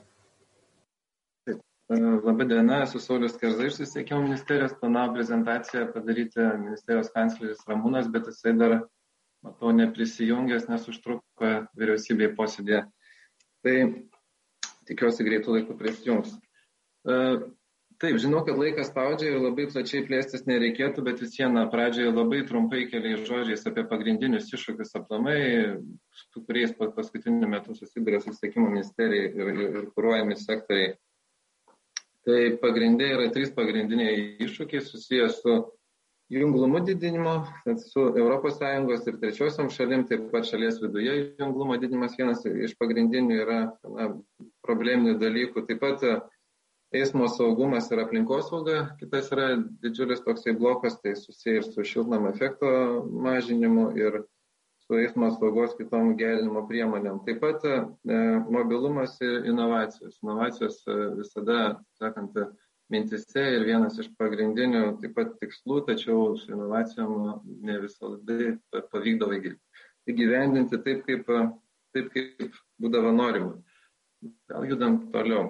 Labą dieną, esu Saulius Kerza iš Susisiekimo ministerijos, planavo prezentaciją padaryti ministerijos kancleris Ramūnas, bet jisai dar matau, neprisijungęs, nes užtruko vyriausybėje posėdė. Tai tikiuosi greitų laikų prisijungs. Taip, žinau, kad laikas spaudžia ir labai plačiai plėstis nereikėtų, bet vis viena pradžioje labai trumpai keliais žodžiais apie pagrindinius iššūkius aplamai, su kuriais paskutiniu metu susiduria Susisiekimo ministerija ir, ir, ir kuruojami sektoriai. Tai pagrindė yra trys pagrindiniai iššūkiai susijęs su junglumo didinimo, su Europos Sąjungos ir trečiosiom šalim, taip pat šalies viduje junglumo didinimas vienas iš pagrindinių yra na, probleminių dalykų. Taip pat eismo saugumas ir aplinkosauga, kitas yra didžiulis toksai blokas, tai susiję ir su šiltnamio efekto mažinimu ir su eismo saugos kitom gerinimo priemonėm. Taip pat e, mobilumas ir inovacijos. Inovacijos e, visada, sakant, mintise ir vienas iš pagrindinių taip pat tikslų, tačiau su inovacijom ne visada pavykdavo įgyvendinti taip, kaip, taip, kaip būdavo norima. Gal judam toliau.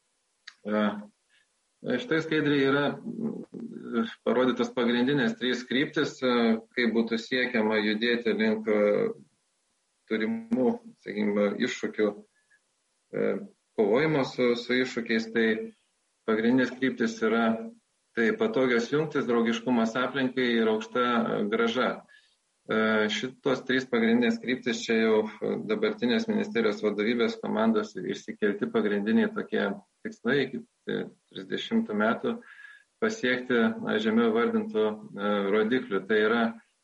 Štai skaidriai yra parodytas pagrindinės trys kryptis, kaip būtų siekiama judėti link turimų, sakykime, iššūkių kovojimo su, su iššūkiais. Tai pagrindinės kryptis yra tai patogios jungtis, draugiškumas aplinkai ir aukšta grąža. Šitos trys pagrindinės kryptis čia jau dabartinės ministerijos vadovybės komandos išsikelti pagrindiniai tokie tikslai iki trisdešimtų metų pasiekti na, žemiau vardintų rodiklių. Tai yra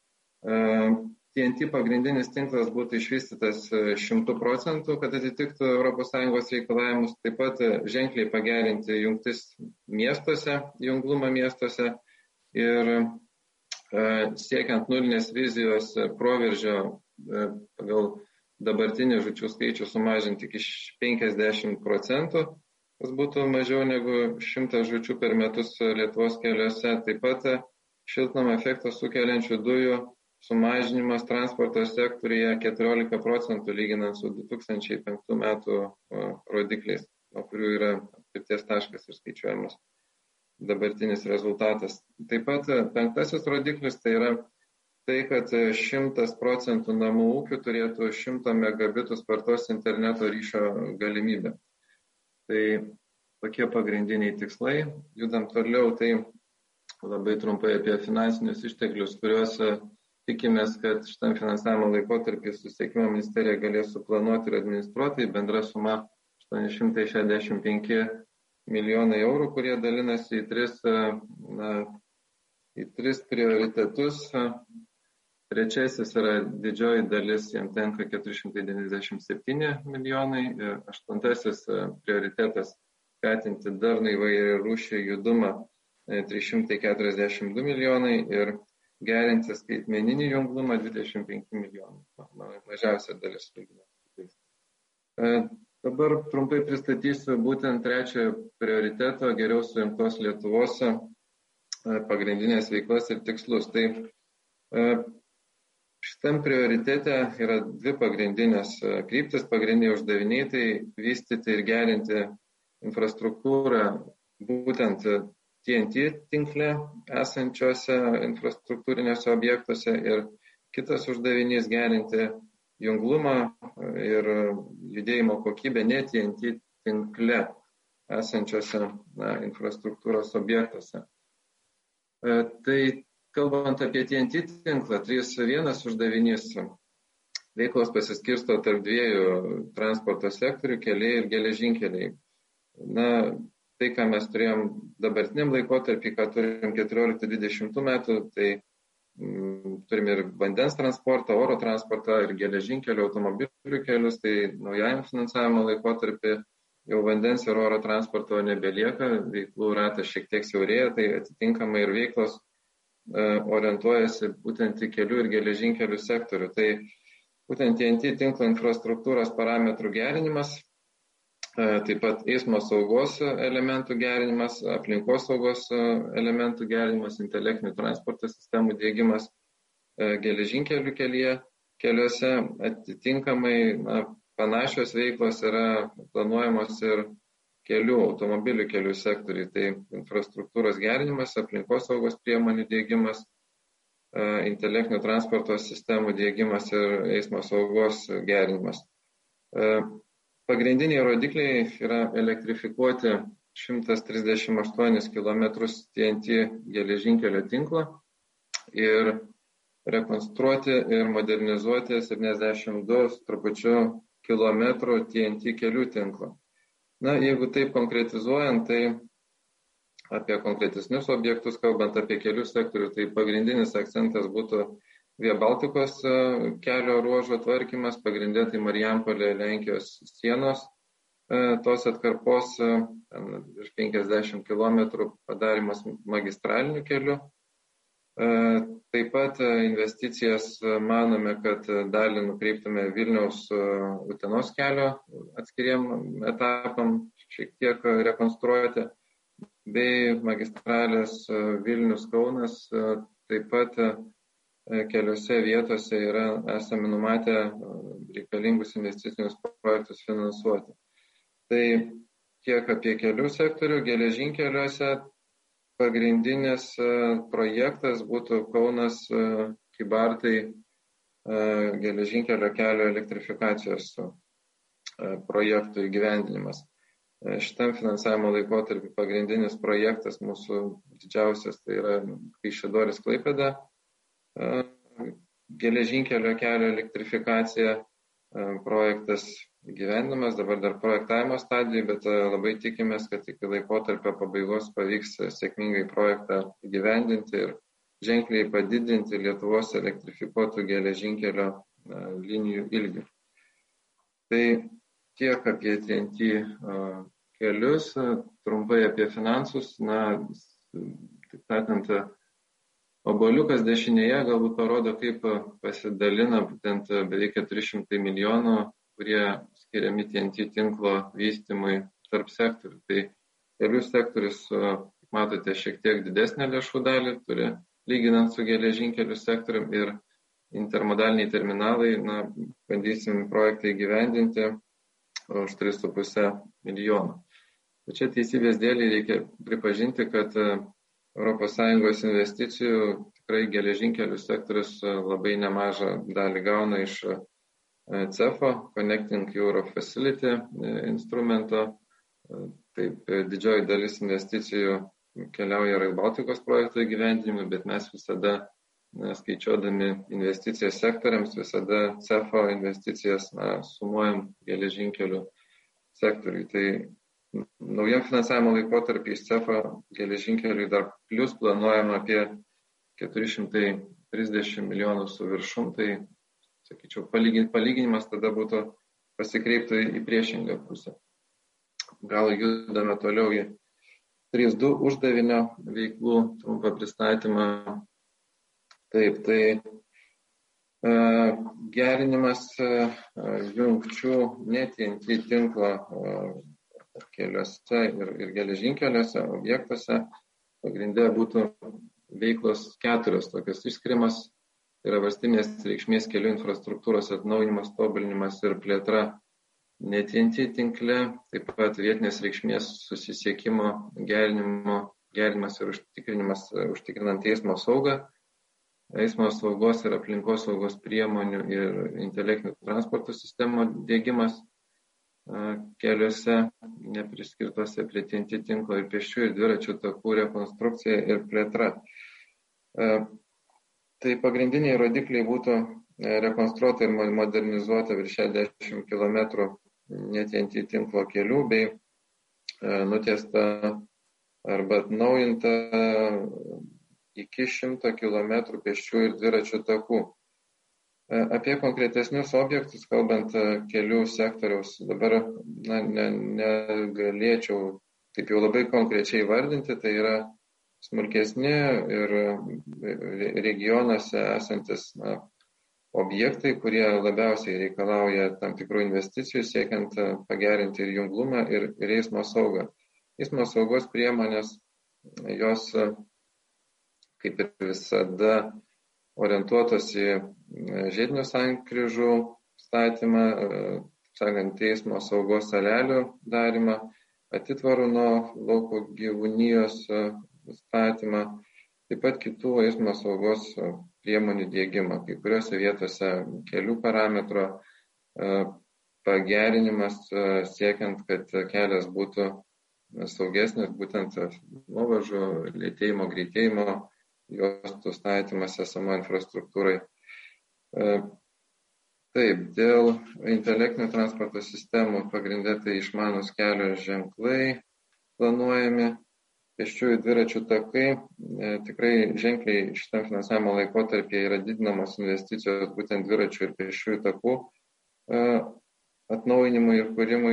T N T pagrindinis tinklas būtų išvystytas šimtų procentų, kad atitiktų Europos Sąjungos reikalavimus, taip pat ženkliai pagerinti jungtis miestuose, junglumą miestuose ir siekiant nulinės vizijos proveržio pagal dabartinį žūčių skaičių sumažinti iki penkiasdešimt procentų, kas būtų mažiau negu šimtas žūčių per metus Lietuvos keliuose. Taip pat šiltnamio efektą sukeliančių dujų sumažinimas transporto sektoriuje keturiolika procentų lyginant su du tūkstančiai penktų metų rodikliais, nuo kurių yra atspirties taškas ir skaičiuojamas dabartinis rezultatas. Taip pat penktasis rodiklis tai yra tai, kad šimtas procentų namų ūkių turėtų šimto megabitų spartos interneto ryšio galimybę. Tai tokie pagrindiniai tikslai. Judam toliau, tai labai trumpai apie finansinius išteklius, kuriuos tikimės, kad šitam finansavimo laikotarpį Susisiekimo ministerija galės suplanuoti ir administruoti. Bendra suma aštuoni šimtai šešiasdešimt penki milijonai eurų, kurie dalinasi į tris, na, į tris prioritetus. Trečiasis yra didžioji dalis, jam tenka keturi šimtai devyniasdešimt septyni milijonai. Ir aštuntasis prioritetas skatinti darnų įvairią rūšį judumą trys šimtai keturiasdešimt du milijonai ir gerinti skaitmeninį junglumą dvidešimt penki milijonai. Mažiausia dalis. Dabar trumpai pristatysiu būtent trečiojo prioriteto geriau sujungtos Lietuvos pagrindinės veiklas ir tikslus. Tai šitam prioritete yra dvi pagrindinės kryptis, pagrindiniai uždaviniai, tai vystyti ir gerinti infrastruktūrą būtent T N T tinkle esančiose infrastruktūrinėse objektuose ir kitas uždavinys gerinti junglumą ir judėjimo kokybę ne T N T tinkle esančiose na, infrastruktūros objektuose. E, tai kalbant apie T N T tinklą, trys vienas uždavinys veiklos pasiskirsto tarp dviejų transporto sektorių, keliai ir geležinkeliai. Na, tai, ką mes turėjom dabartiniam laikotarpį, ką turim keturioliktų dvidešimtų metų, tai mm, turim ir vandens transportą, oro transportą ir geležinkelių automobilių kelius, tai naujajam finansavimo laikotarpį jau vandens ir oro transporto nebelieka, veiklų ratas šiek tiek siaurėja, tai atitinkamai ir veiklos e, orientuojasi būtent į kelių ir geležinkelių sektorių. Tai būtent T N T tinklo infrastruktūros parametrų gerinimas, taip pat eismo saugos elementų gerinimas, aplinkos saugos elementų gerinimas, intelektinių transporto sistemų diegimas geležinkelių kelyje, keliuose atitinkamai na, panašios veiklos yra planuojamos ir kelių, automobilių kelių sektoriai, tai infrastruktūros gerinimas, aplinkos saugos priemonių diegimas, intelektinių transporto sistemų diegimas ir eismo saugos gerinimas. Pagrindiniai rodikliai yra elektrifikuoti šimtas trisdešimt aštuonis kilometrus T N T geležinkelio tinklo ir rekonstruoti ir modernizuoti septyniasdešimt du su trupučiu kilometrų T N T kelių tinklo. Na, jeigu taip konkretizuojant, tai apie konkretesnius objektus, kalbant apie kelių sektorių, tai pagrindinis akcentas būtų Via Baltikos kelio ruožo tvarkymas, pagrindė tai Marijampolė Lenkijos sienos, tos atkarpos virš penkiasdešimt kilometrų padarimas magistraliniu keliu. Taip pat investicijas manome, kad dalį nukreiptume Vilniaus Utenos kelio atskiriem etapam šiek tiek rekonstruoti, bei magistralės Vilnius Kaunas taip pat keliose vietose yra esame numatę reikalingus investicinius projektus finansuoti. Tai tiek apie kelių sektorių, geležinkeliuose pagrindinis projektas būtų Kaunas Kybartai geležinkelio kelio elektrifikacijos projektų įgyvendinimas. Šitam finansavimo laikotarpiu pagrindinis projektas mūsų didžiausias tai yra Kaišiadorys Klaipėda geležinkelio kelio elektrifikacija projektas gyvenimas, dabar dar projektavimo stadijai, bet labai tikimės, kad iki laikotarpio pabaigos pavyks sėkmingai projektą įgyvendinti ir ženkliai padidinti Lietuvos elektrifikuotų geležinkelio linijų ilgį. Tai tiek apie T N T kelius, trumpai apie finansus. Na, taip sakant, obuoliukas dešinėje galbūt parodo, kaip pasidalina būtent beveik keturi šimtai milijonų, kurie skiriami T N T tinklo vystymui tarp sektorių. Tai kelių sektorius, matote, šiek tiek didesnę lėšų dalį turi, lyginant su geležinkelių sektorium, ir intermodaliniai terminalai, na, bandysim projektą įgyvendinti už tris su puse milijonų. Čia teisybės dėlį reikia pripažinti, kad Europos Sąjungos investicijų tikrai geležinkelių sektorius labai nemažą dalį gauna iš C E F O, Connecting Europe Facility instrumento. Taip, didžioji dalis investicijų keliauja Rail Baltikos projektų įgyvendinimui, bet mes visada, skaičiuodami investicijas sektoriams, visada C E F O investicijas na, sumuojam geležinkelių sektoriui. Tai naujam finansavimo laikotarpį iš C E F O geležinkeliui dar plus planuojama apie keturi šimtai trisdešimt milijonų su viršum, tai, sakyčiau, palyginimas tada būtų pasikreiptų į priešingą pusę. Gal judame toliau į trys du uždavinio veiklų trumpą pristatymą. Taip, tai e, gerinimas e, jungčių ne T N T tinklo e, keliuose ir, ir geležinkeliuose, objektuose. Pagrindė būtų veiklos keturios tokios išskirimas. Tai yra valstybinės reikšmės kelių infrastruktūros atnaujinimas, tobulinimas ir plėtra ne T N T tinkle, taip pat vietinės reikšmės susisiekimo gerinimo, gerinimas ir užtikrinimas, užtikrinant eismo saugą, eismo saugos ir aplinkos saugos priemonių ir intelektinių transporto sistemų diegimas keliuose nepriskirtose prie T N T tinklo ir pėsčių ir dviračių takų rekonstrukcija ir plėtra. Tai pagrindiniai rodikliai būtų rekonstruota ir modernizuota virš šešiasdešimt kilometrų ne T N T tinklo kelių bei nutiesta arba atnaujinta iki šimto kilometrų pėsčių ir dviračių takų. Apie konkretesnius objektus, kalbant kelių sektoriaus, dabar na, ne, negalėčiau taip jau labai konkrečiai vardinti, tai yra smulkesni ir regionuose esantis na, objektai, kurie labiausiai reikalauja tam tikrų investicijų, siekiant pagerinti ir junglumą, ir, ir eismo saugą. Eismo saugos priemonės, jos kaip ir visada orientuotos į žiedinių sankryžų statymą, sakant, eismo saugos salelių darymą, atitvarų nuo lauko gyvūnijos statymą, taip pat kitų eismo saugos priemonių dėgymą. Kai kuriuose vietose kelių parametro pagerinimas siekiant, kad kelias būtų saugesnis, būtent nuovažų, lėtėjimo, greitėjimo, juostų statymas esamo infrastruktūrai. Taip, dėl intelektinių transporto sistemų pagrindė tai išmanus kelio ženklai planuojami, pėsčiųjų dviračių takai. Tikrai ženkliai šitam finansavimo laikotarpyje yra didinamos investicijos būtent dviračių ir pėsčiųjų takų atnaujinimui ir kūrimui.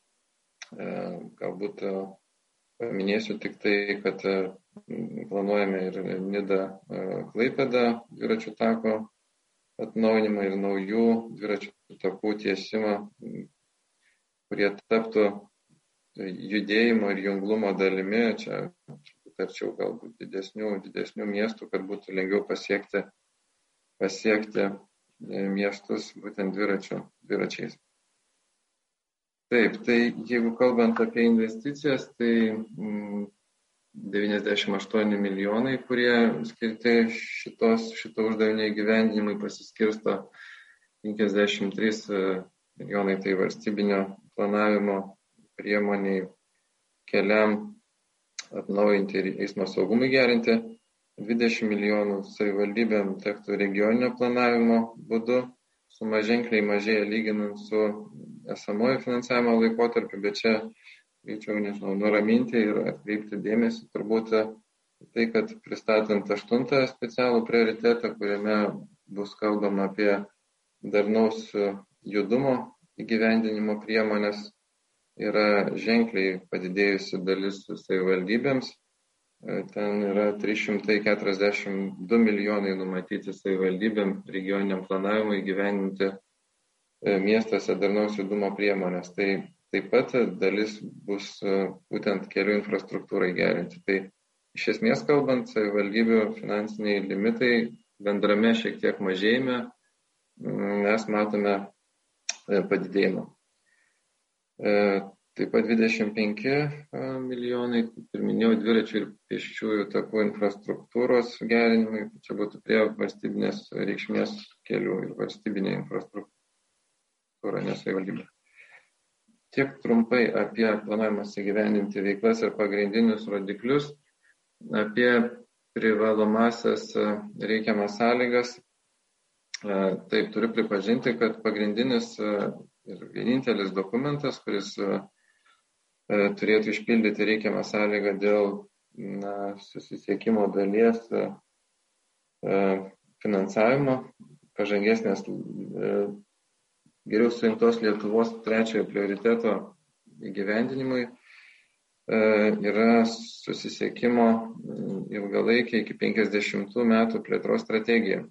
Galbūt paminėsiu tik tai, kad planuojame ir Nida Klaipėda dviračių tako atnaujinimą ir naujų dviračių takų tiesimą, kurie taptų judėjimo ir junglumo dalimi. Čia tarčiau galbūt didesnių, didesnių miestų, kad būtų lengviau pasiekti, pasiekti miestus būtent dviračių, dviračiais. Taip, tai jeigu kalbant apie investicijas, tai mm, devyniasdešimt aštuoni milijonai, kurie skirti šitos, šito uždavinio įgyvendinimui, pasiskirsto penkiasdešimt trys milijonai, tai valstybinio planavimo priemoniai keliam atnaujinti ir eismo saugumui gerinti, dvidešimt milijonų savivaldybėm tektų regioninio planavimo būdu, suma ženkliai mažėja lyginant su esamojo finansavimo laikotarpiu, bet čia reičiau, nežinau, nuraminti ir atkreipti dėmesį turbūt tai, kad pristatant aštuntą specialų prioritetą, kuriame bus kalbama apie darnaus judumo įgyvendinimo priemonės, yra ženkliai padidėjusi dalis savivaldybėms. Ten yra trys šimtai keturiasdešimt du milijonai numatyti savivaldybėm regioniniam planavimui įgyvendinti miestuose darnaus judumo priemonės. Tai taip pat dalis bus būtent kelių infrastruktūrai gerinti. Tai iš esmės kalbant, savivaldybių finansiniai limitai bendrame šiek tiek mažėjime mes matome padidėjimą. Taip pat dvidešimt penki milijonai, kaip ir minėjau, dviračių ir pėsčiųjų takų infrastruktūros gerinimai. Čia būtų prie valstybinės reikšmės kelių ir valstybinė infrastruktūra, nesavivaldybė. Tiek trumpai apie planuojamas įgyvendinti veiklas ir pagrindinius rodiklius, apie privalomasias reikiamas sąlygas. Taip, turiu pripažinti, kad pagrindinis ir vienintelis dokumentas, kuris turėtų išpildyti reikiamą sąlygą dėl na, susisiekimo dalies finansavimo, pažangesnės, geriau sujungtos Lietuvos trečiojo prioriteto įgyvendinimui, yra susisiekimo ilgalaikė iki penkiasdešimtų metų plėtros strategija.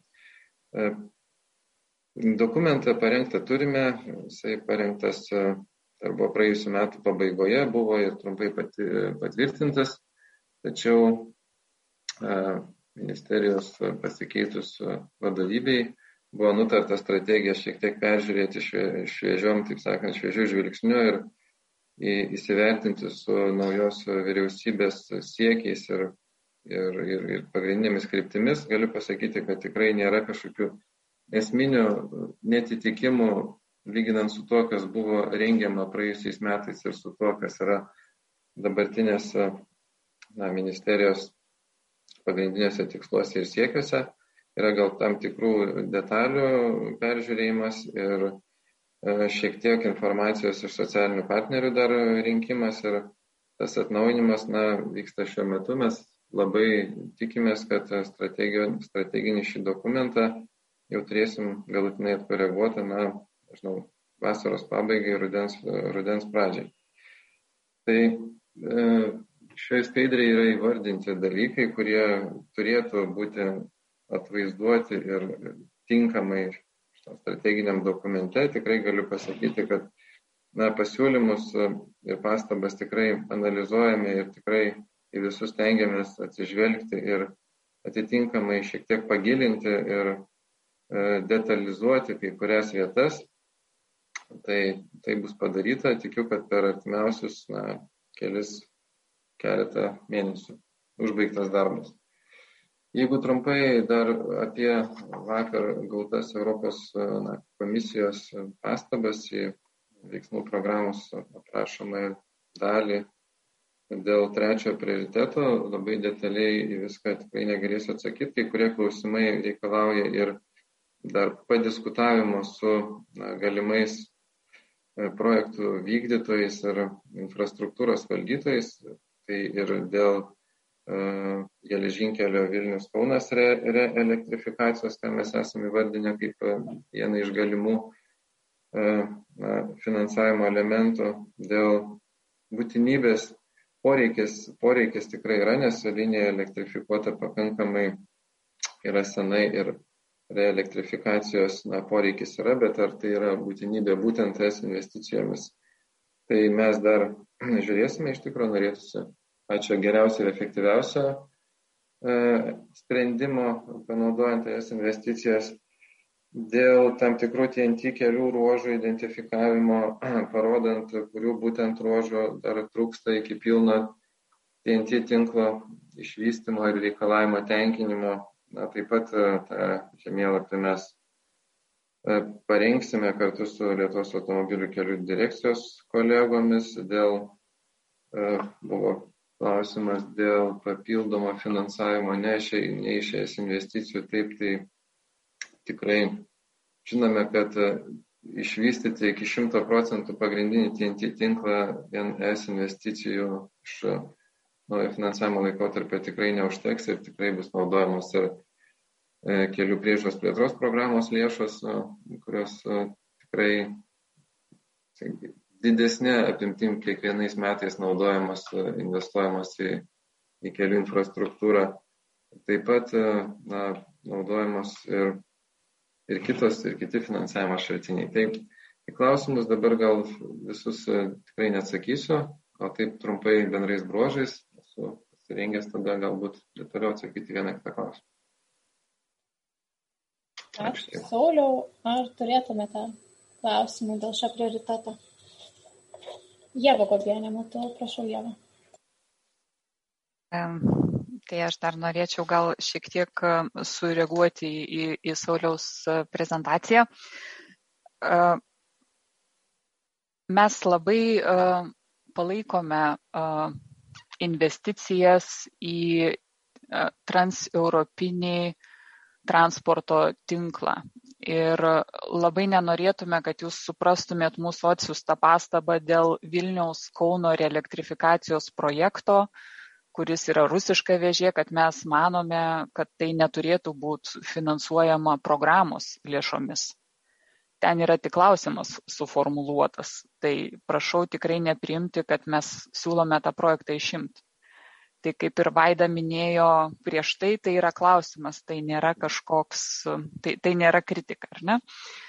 Dokumentą parengtą turime, jisai parengtas arba praėjusių metų pabaigoje buvo ir trumpai pati, patvirtintas, tačiau ministerijos pasikeitus vadovybei buvo nutarta strategiją šiek tiek peržiūrėti šviežiom, taip sakant, šviežių žvilgsnių ir įsivertinti su naujos vyriausybės siekiais ir, ir, ir, ir pagrindinėmis kryptimis. Galiu pasakyti, kad tikrai nėra kažkokių esminių netitikimų lyginant su tuo, kas buvo rengiama praėjusiais metais ir su tuo, kas yra dabartinės na, ministerijos pagrindinėse tiksluose ir siekiuose. Yra gal tam tikrų detalių peržiūrėjimas ir šiek tiek informacijos iš socialinių partnerių dar rinkimas ir tas atnaujinimas na, vyksta šiuo metu. Mes labai tikimės, kad strateginį šį dokumentą jau turėsim galutinai atkoreguotą, na, žinau, vasaros pabaigai, rudens, rudens pradžiai. Tai e, šioje skaidrėje yra įvardinti dalykai, kurie turėtų būti atvaizduoti ir tinkamai strateginiam dokumente. Tikrai galiu pasakyti, kad na, pasiūlymus ir pastabas tikrai analizuojame ir tikrai į visus tengiamės atsižvelgti ir atitinkamai šiek tiek pagilinti ir detalizuoti kai kurias vietas, tai, tai bus padaryta, tikiu, kad per artimiausius na, kelis, keletą mėnesių užbaigtas darbas. Jeigu trumpai dar apie vakar gautas Europos na, komisijos pastabas į veiksmų programos aprašomąją dalį dėl trečiojo prioriteto, labai detaliai į viską tikrai negalėsiu atsakyti, kai kurie klausimai reikalauja ir dar padiskutavimo su na, galimais projektų vykdytojais ir infrastruktūros valdytojais, tai ir dėl uh, geležinkelio Vilnius Kaunas reelektrifikacijos, ką mes esame įvardinę kaip vieną iš galimų uh, na, finansavimo elementų, dėl būtinybės poreikis, poreikis tikrai yra, nes linija elektrifikuota pakankamai yra senai ir reelektrifikacijos na, poreikis yra, bet ar tai yra būtinybė būtent es investicijomis. Tai mes dar žiūrėsime, iš tikrųjų norėtųsi pačio geriausio ir efektyviausio e, sprendimo, panaudojant es investicijas. Dėl tam tikrų T N T kelių ruožų identifikavimo, parodant, kurių būtent ruožų dar trūksta iki pilno T N T tinklo išvystymo ir reikalavimo tenkinimo. Na, taip pat tą žemėlapį mes parengsime kartu su Lietuvos automobilių kelių direkcijos kolegomis. Dėl, buvo klausimas dėl papildomo finansavimo ne iš es investicijų. Taip, tai tikrai žinome, kad išvystyti iki šimto procentų pagrindinį T N T tinklą vien es investicijų iš naujo finansavimo laikotarpio tikrai neužteks ir tikrai bus naudojamos ir kelių priežiūros plėtros programos lėšos, kurios tikrai didesnė apimtim kiekvienais metais naudojamos, investuojamos į, į kelių infrastruktūrą. Taip pat na, naudojamos ir, ir kitos, ir kiti finansavimo šaltiniai. Taip, į klausimus dabar gal visus tikrai neatsakysiu, o taip trumpai bendrais bruožais. Esu pasirengęs tada galbūt detaliau atsakyti vieną kitą klausimą. Ačiū, Sauliau. Ar turėtumėte klausimų dėl šio prioriteto? Ieva Gobienė, matau, prašau, Ieva. Tai aš dar norėčiau gal šiek tiek sureaguoti į, į Sauliaus prezentaciją. Mes labai palaikome investicijas į transeuropinį transporto tinklą. Ir labai nenorėtume, kad jūs suprastumėt mūsų atsiųstą pastabą dėl Vilniaus Kauno reelektrifikacijos projekto, kuris yra rusiška vėžė, kad mes manome, kad tai neturėtų būti finansuojama programos lėšomis. Ten yra tik klausimas suformuluotas. Tai prašau tikrai nepriimti, kad mes siūlome tą projektą išimti. Tai kaip ir Vaida minėjo prieš tai, tai yra klausimas, tai nėra kažkoks, tai, tai nėra kritika, ar ne?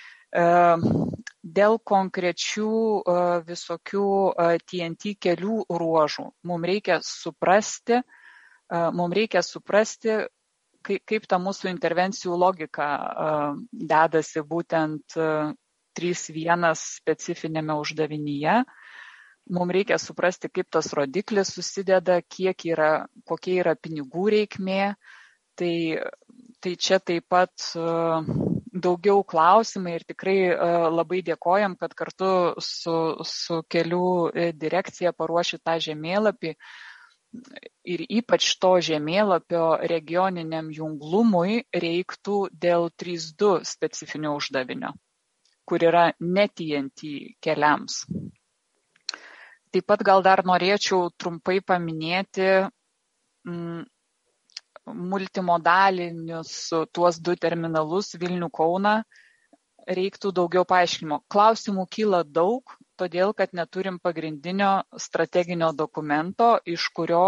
Dėl konkrečių visokių T N T kelių ruožų mums reikia suprasti, mums reikia suprasti, kaip ta mūsų intervencijų logika dedasi būtent trys vienas specifinėme uždavinyje. Mums reikia suprasti, kaip tas rodiklis susideda, kiek yra, kokia yra pinigų reikmė. Tai, tai čia taip pat daugiau klausimai ir tikrai labai dėkojam, kad kartu su, su kelių direkcija paruoši tą žemėlapį. Ir ypač to žemėlapio regioniniam junglumui reiktų dėl trys du specifinio uždavinio, kur yra ne T N T keliams. Taip pat gal dar norėčiau trumpai paminėti mm, multimodalinius tuos du terminalus Vilnių Kauną. Reiktų daugiau paaiškinimo. Klausimų kyla daug, todėl kad neturim pagrindinio strateginio dokumento, iš kurio,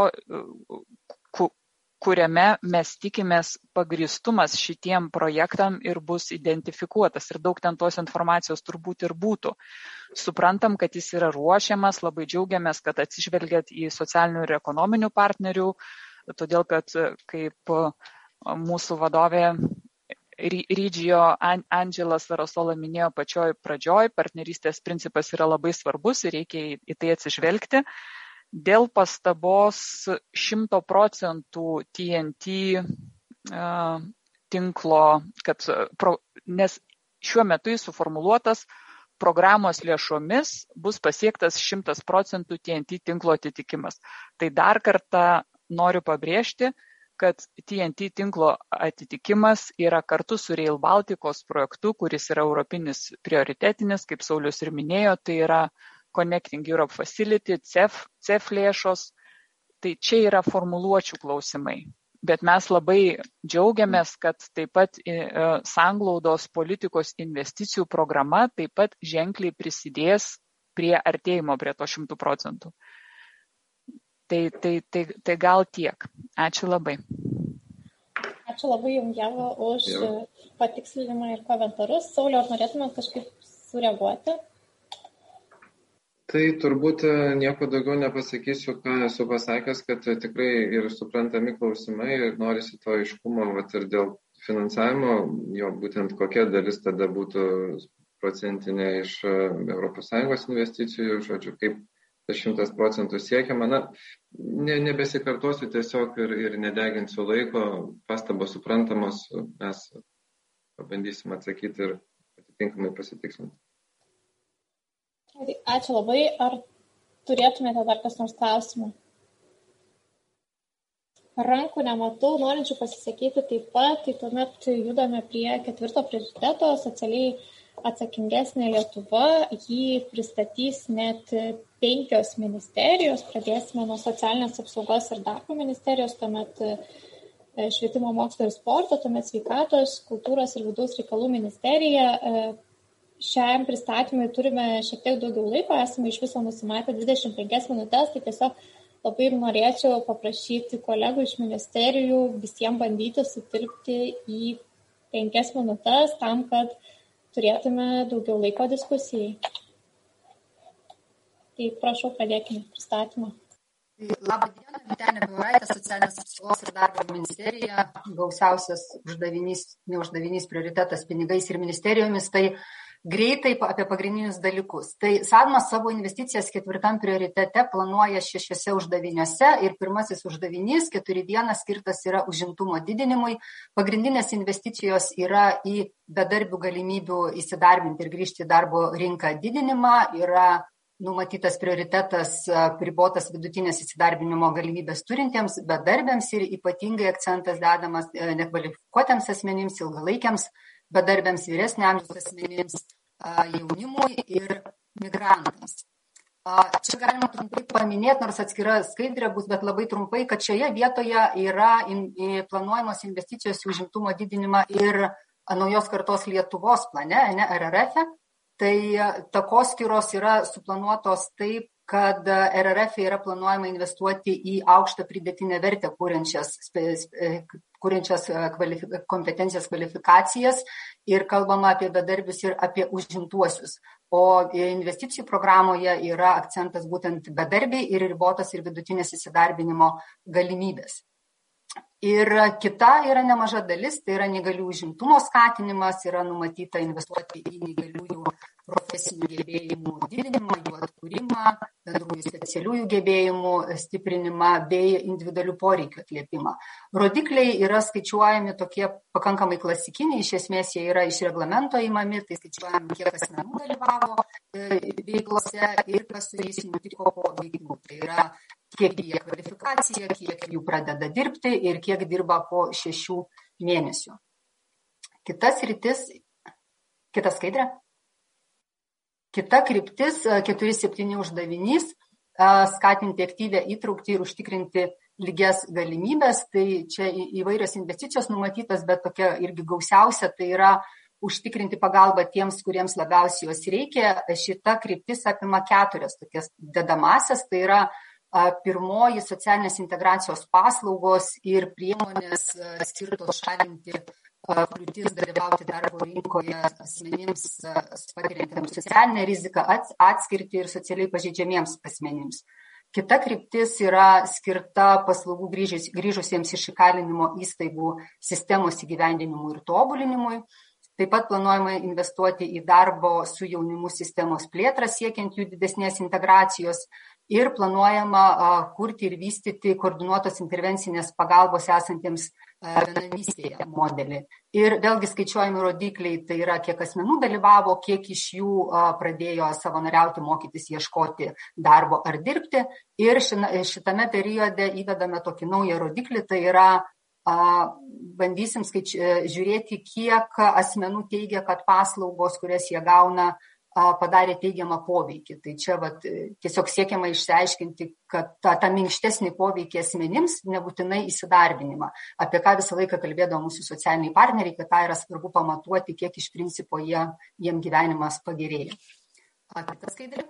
kuriame mes tikimės pagristumas šitiem projektam ir bus identifikuotas. Ir daug ten tos informacijos turbūt ir būtų. Suprantam, kad jis yra ruošiamas, labai džiaugiamės, kad atsižvelgiat į socialinių ir ekonominių partnerių, todėl kad kaip mūsų vadovė Rydžio Andžela Sarasola minėjo pačioj pradžioj, partnerystės principas yra labai svarbus ir reikia į tai atsižvelgti. Dėl pastabos šimto procentų T N T tinklo, kad, nes šiuo metu jis suformuluotas programos lėšomis bus pasiektas šimtas procentų T N T tinklo atitikimas. Tai dar kartą noriu pabrėžti, kad T N T tinklo atitikimas yra kartu su Rail Balticos projektu, kuris yra europinis prioritetinis, kaip Saulius ir minėjo, tai yra Connecting Europe Facility, C E F, C E F lėšos. Tai čia yra formuluočių klausimai. Bet mes labai džiaugiamės, kad taip pat sanglaudos politikos investicijų programa taip pat ženkliai prisidės prie artėjimo prie to šimtų procentų. Tai, tai, tai, tai gal tiek. Ačiū labai. Ačiū labai Jums, Ieva, už patikslinimą ir komentarus. Sauliau, ar norėtumėt kažkaip sureaguoti? Tai turbūt nieko daugiau nepasakysiu, ką esu pasakęs, kad tikrai ir suprantami klausimai ir norisi to aiškumo, vat, ir dėl finansavimo, jo būtent kokia dalis tada būtų procentinė iš Europos Sąjungos investicijų, žodžiu, kaip tas šimtas procentų siekiama. Na, ne, nebesikartosiu tiesiog ir, ir nedeginsiu laiko, pastabos suprantamos, mes pabandysim atsakyti ir atitinkamai pasitikslinti. Ačiū labai. Ar turėtumėte dar kas nors klausimų? Rankų nematau, norinčių pasisakyti taip pat, tai tuomet judame prie ketvirto prioriteto, socialiai atsakingesnė Lietuva. Jį pristatys net penkios ministerijos. Pradėsime nuo socialinės apsaugos ir darbo ministerijos, tuomet švietimo, mokslo ir sporto, tuomet sveikatos, kultūros ir vidaus reikalų ministerija. Šiam pristatymui turime šiek tiek daugiau laiko, esame iš viso nusimatę dvidešimt penkias minutės, tai tiesiog labai norėčiau paprašyti kolegų iš ministerijų visiems bandyti sutilpti į penkias minutės tam, kad turėtume daugiau laiko diskusijai. Tai prašau, pradėkime pristatymą. Labą dieną, Vytenė Pivaraitė, socialinės apsaugos ir darbo ministerija, gausiausias uždavinys, ne uždavinys, prioritetas pinigais ir ministerijomis, tai greitai apie pagrindinius dalykus. Tai Sadmas savo investicijas ketvirtam prioritete planuoja šešiuose uždaviniuose ir pirmasis uždavinys keturi vienas skirtas yra užimtumo didinimui. Pagrindinės investicijos yra į bedarbių galimybių įsidarbinti ir grįžti į darbo rinką didinimą, yra numatytas prioritetas pribotas vidutinės įsidarbinimo galimybės turintiems bedarbiams ir ypatingai akcentas dedamas nekvalifikuotiems asmenims, ilgalaikiams bedarbiams, vyresnio amžiaus asmenims, jaunimui ir migrantams. Čia galima trumpai paminėti, nors atskira skaidrė bus, bet labai trumpai, kad šioje vietoje yra planuojamos investicijos į užimtumo didinimą ir naujos kartos Lietuvos plane, ne R R F. Tai takoskyros yra suplanuotos taip, kad R R F yra planuojama investuoti į aukštą pridėtinę vertę kuriančias, kuriančias kvalifika, kompetencijas, kvalifikacijas ir kalbama apie bedarbius ir apie užimtuosius. O investicijų programoje yra akcentas būtent bedarbiai ir ribotas ir vidutinės įsidarbinimo galimybės. Ir kita yra nemaža dalis, tai yra neįgaliųjų užimtumo skatinimas, yra numatyta investuoti į neįgaliųjų profesinių gebėjimų didinimą, jų atkūrimą, bendrųjų specialiųjų gebėjimų stiprinimą bei individualių poreikių atliepimą. Rodikliai yra skaičiuojami tokie pakankamai klasikiniai, iš esmės jie yra iš reglamento įmami, tai skaičiuojami, kiek asmenų dalyvavo veiklose ir kas su jais nutiko po veiklų. Tai yra kiek jie kvalifikacija, kiek jų pradeda dirbti ir kiek dirba po šešių mėnesių. Kitas rytis, kita skaidrė. Kita kryptis, keturi septyni uždavinys, skatinti aktyvę įtraukti ir užtikrinti lygias galimybės. Tai čia įvairios investicijos numatytas, bet tokia irgi gausiausia, tai yra užtikrinti pagalbą tiems, kuriems labiausiai jos reikia. Šita kryptis apima keturias tokias dedamasias, tai yra pirmoji socialinės integracijos paslaugos ir priemonės skirtos šalinti kliūtis dalyvauti darbo rinkoje asmenims patiriantiems socialinę riziką, atskirtį ir socialiai pažeidžiamiems asmenims. Kita kryptis yra skirta paslaugų grįžus, grįžusiems iš įkalinimo įstaigų sistemos įgyvendinimui ir tobulinimui. Taip pat planuojama investuoti į darbo su jaunimu sistemos plėtrą, siekiant jų didesnės integracijos. Ir planuojama uh, kurti ir vystyti koordinuotos intervencinės pagalbos esantiems uh, vienamystėje modelį. Ir vėlgi skaičiuojami rodikliai, tai yra kiek asmenų dalyvavo, kiek iš jų uh, pradėjo savanoriauti, mokytis, ieškoti darbo ar dirbti. Ir šitame periode įvedame tokį naują rodiklį, tai yra uh, bandysim skaiči, žiūrėti, kiek asmenų teigia, kad paslaugos, kurias jie gauna, padarė teigiamą poveikį. Tai čia vat, tiesiog siekiama išsiaiškinti, kad tą, tą minkštesnį poveikį asmenims, nebūtinai įsidarbinimą. Apie ką visą laiką kalbėdavo mūsų socialiniai partneriai, kad tą yra svarbu pamatuoti, kiek iš principo jie, jiem gyvenimas pagerėja. A, kita skaidrė.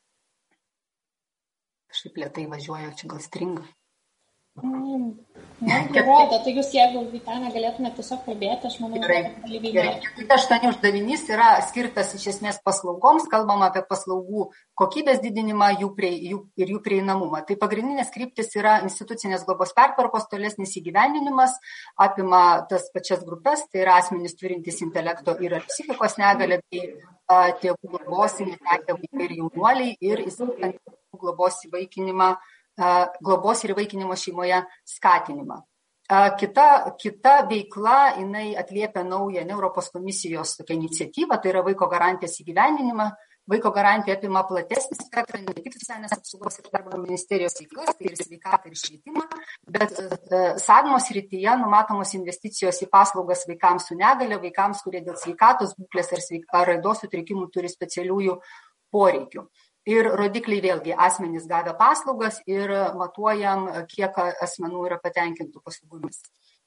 Kažkaip lėtai važiuoju, čia gal stringa. Mm. Man rodo, tai jūs, jeigu Vytenė galėtume tiesiog kalbėti, aš manau, kad dalyviai. Aštuoni uždavinys yra skirtas iš esmės paslaugoms, kalbama apie paslaugų kokybės didinimą jų prie, jų, ir jų prieinamumą. Tai pagrindinės kryptis yra institucinės globos pertvarkos, tolesnis įgyvendinimas, apima tas pačias grupės, tai yra asmenys turintys intelekto ir psichikos negalę, bei a, tėvų globos, netekę vaikai ir jaunuoliai ir įskaitant globos įvaikinimą, globos ir įvaikinimo šeimoje skatinimą. Kita, kita veikla, jinai atliepia naują Europos komisijos tokią iniciatyvą, tai yra vaiko garantijos įgyvendinimą. Vaiko garantija apima platesnį spektrą, ne tik socialinės apsaugos ir darbo ministerijos veiklas, tai ir sveikatą ir švietimą, bet SAGMOS srityje numatomos investicijos į paslaugas vaikams su negale, vaikams, kurie dėl sveikatos būklės ar, sveik, ar raidos sutrikimų turi specialiųjų poreikių. Ir rodikliai vėlgi asmenys gavę paslaugas ir matuojam, kiek asmenų yra patenkintų paslaugomis.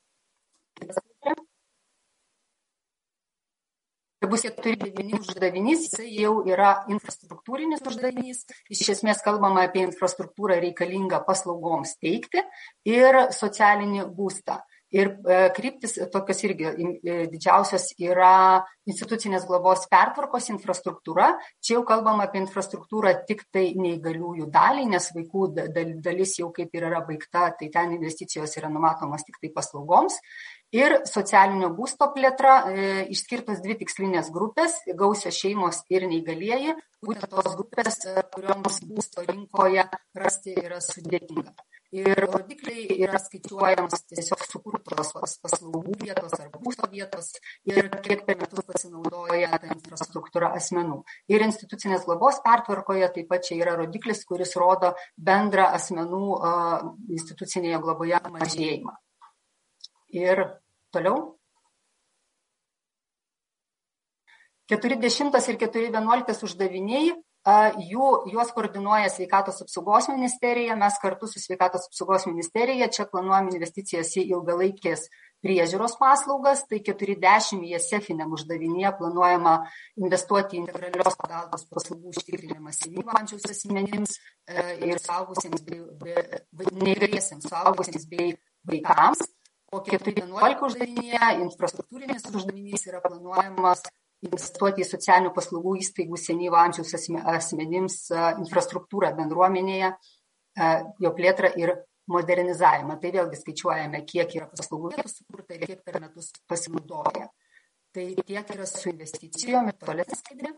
Tai bus keturi devyni uždavinys, jis jau yra infrastruktūrinis uždavinys. Iš esmės kalbama apie infrastruktūrą reikalingą paslaugoms teikti ir socialinį būstą. Ir e, kryptis tokios irgi e, didžiausios yra institucinės globos pertvarkos infrastruktūra. Čia jau kalbam apie infrastruktūrą tik tai neįgaliųjų dalį, nes vaikų dalis jau kaip ir yra baigta, tai ten investicijos yra numatomas tik tai paslaugoms. Ir socialinio būsto plėtra, e, išskirtos dvi tikslinės grupės, gausios šeimos ir neįgalieji, būtent tos grupės, kurioms būsto rinkoje rasti yra sudėtinga. Ir rodikliai yra skaičiuojamos tiesiog sukurtos paslaugų vietos ar būsto vietos ir kiek per metus pasinaudoja ta infrastruktūra asmenų. Ir institucinės globos pertvarkoje taip pat čia yra rodiklis, kuris rodo bendrą asmenų uh, institucinėje globoje mažėjimą. Ir toliau. keturi dešimtas ir keturi vienuoliktas uždaviniai. Jų, juos koordinuoja Sveikatos apsaugos ministerija, mes kartu su Sveikatos apsaugos ministerija čia planuojam investicijas į ilgalaikės priežiūros paslaugas, tai keturi dešimt į esefiniam uždavinyje planuojama investuoti į integralios pagalbos paslaugų užtikrinimą senyvo amžiaus asmenims ir suaugusiems bei neįgaliesiems suaugusiems bei vaikams. O keturi vienuolika uždavinyje infrastruktūrinis uždavinys yra planuojamas investuoti į socialinių paslaugų įstaigų senyvo amžiaus asmenims infrastruktūrą bendruomenėje, jo plėtrą ir modernizavimą. Tai vėlgi skaičiuojame, kiek yra paslaugų vietų sukurta ir kiek per metus pasinaudoja. Tai tiek yra su investicijom ir tolesnė skaidrė.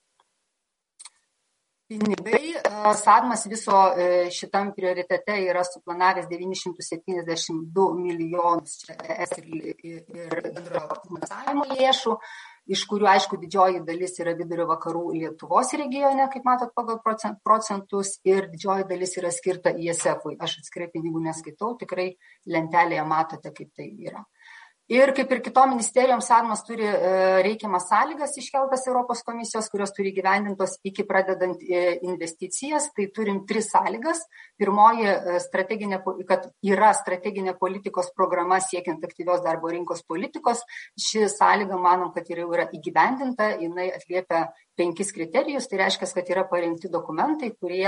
Pinigai, SAGMAS viso šitam prioritete yra suplanavęs devynis šimtus septyniasdešimt du milijonus es ir bendro finansavimo lėšų, iš kurių, aišku, didžioji dalis yra vidurio vakarų Lietuvos regione, kaip matot, pagal procentus, ir didžioji dalis yra skirta I S F-ui. Aš atskirai pinigų neskaitau, tikrai lentelėje matote, kaip tai yra. Ir kaip ir kitom ministerijom, SAGMAS turi reikiamas sąlygas iškeltas Europos komisijos, kurios turi gyvendintos iki pradedant investicijas. Tai turim tris sąlygas. Pirmoji, strateginė, kad yra strateginė politikos programa siekiant aktyvios darbo rinkos politikos. Ši sąlyga, manom, kad jau yra įgyvendinta, jinai atliepia penkis kriterijus, tai reiškia, kad yra parengti dokumentai, kurie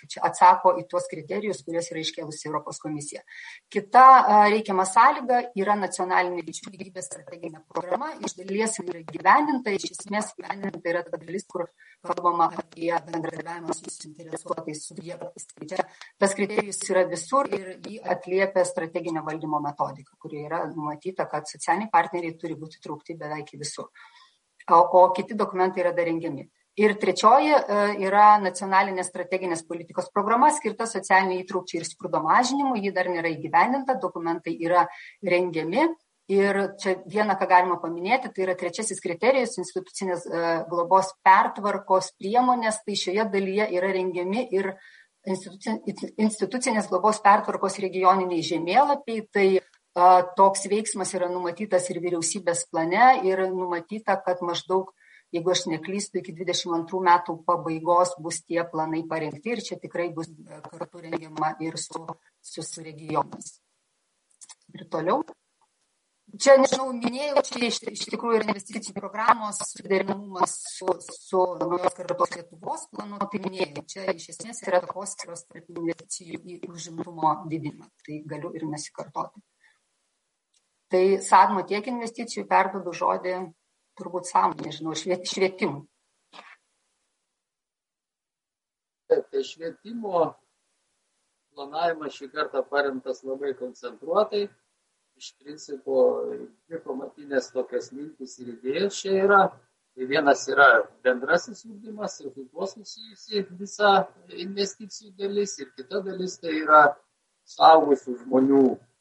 atsako į tuos kriterijus, kuriuos yra iškėlusi Europos komisija. Kita reikiama sąlyga yra nacionalinė lyčių lygybės strateginė programa, iš dalies yra gyveninta, iš esmės gyveninta yra ta dalis, kur kalbama apie bendradarbiavimą su suinteresuotais subjektais. Tai čia tas kriterijus yra visur ir jį atliepia strateginio valdymo metodika, kuri yra numatyta, kad socialiniai partneriai turi būti traukti beveik visur. O, o kiti dokumentai yra dar rengiami. Ir trečioji yra nacionalinė strateginės politikos programa skirta socialiniai įtraukčiai ir skurdo mažinimui. Ji dar nėra įgyvendinta, dokumentai yra rengiami. Ir čia vieną, ką galima paminėti, tai yra trečiasis kriterijus institucinės globos pertvarkos priemonės. Tai šioje dalyje yra rengiami ir institucinės globos pertvarkos regioniniai žemėlapiai. Tai a, toks veiksmas yra numatytas ir vyriausybės plane ir numatyta, kad maždaug, jeigu aš neklystu, iki dvidešimt antrų metų pabaigos bus tie planai parengti ir čia tikrai bus kartu rengiama ir su, su, su regionais. Ir toliau. Čia, nežinau, minėjau, čia iš, iš tikrųjų yra investicijų programos suderinamumas su, su naujos kartos Lietuvos planu, tai minėjau, čia iš esmės yra takoskyros tarp investicijų į užimtumo didinimą, tai galiu ir nesikartoti. Tai Sadmo tiek investicijų perduodu žodį turbūt sam, nežinau, švietimui. Taip, tai švietimo planavimas šį kartą paremtas labai koncentruotai. Iš principo, dvi pamatinės tokios mintys ir idėjos čia yra. Tai vienas yra bendrasis ugdymas ir su tuo susijusi visa investicijų dalis. Ir kita dalis tai yra suaugusių žmonių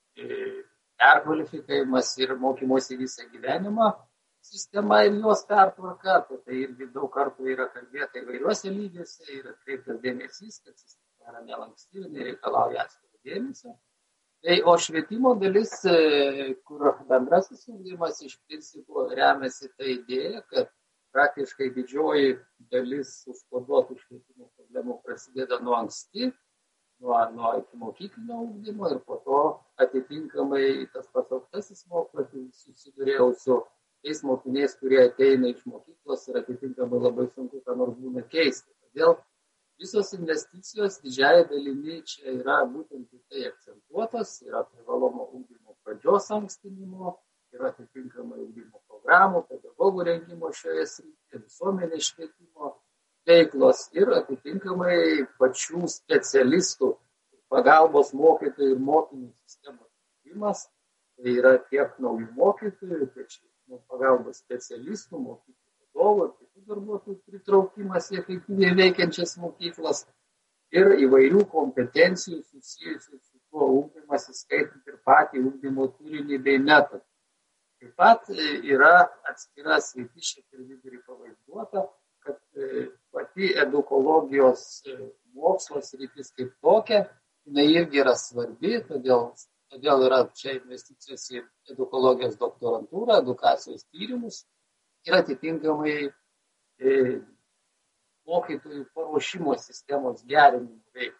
perkvalifikavimas ir mokymosi visą gyvenimą. Sistema ir jos pertvarka, tai irgi daug kartų yra kalbėta įvairiuose lygiuose ir atkreiptas dėmesys, kad sistema yra nelanksti ir nereikalauja atskiro dėmesio. Tai, o švietimo dalis, kur bendrasis ugdymas iš principo remiasi tą idėją, kad praktiškai didžioji dalis užkoduotų švietimo problemų prasideda nuo anksti, nuo, nuo iki mokyklinio ugdymo ir po to atitinkamai tas pats aukštasis mokslas susidurėjau su tais mokiniais, kurie ateina iš mokyklos ir atitinkamai labai sunku ką nors būna keisti. Todėl visos investicijos didžiąją dalimi čia yra būtent į tai akcentuotos, yra privalomo ugdymo pradžios ankstinimo, yra atitinkamai ugdymo programų, pedagogų rengimo šioje srityje, visuomenės švietimo veiklos ir atitinkamai pačių specialistų, pagalbos mokytojų ir mokinių sistemos kūrimas. Tai yra tiek naujų mokytojų, tiek švietimo pagalbos specialistų, mokyklų vadovų ir kitų darbuotojų pritraukimas į efektyviai veikiančias mokyklas ir įvairių kompetencijų susijusių su tuo ugdymas, įskaitant ir patį ugdymo turinį bei metodą. Taip pat yra atskira sritis šiek tiek vidurį pavaizduota, kad pati edukologijos mokslo sritis kaip tokia, jinai irgi yra svarbi, todėl Todėl yra čia investicijos į edukologijos doktorantūrą, edukacijos tyrimus ir atitinkamai e, mokytojų paruošimo sistemos gerinimo veiklą.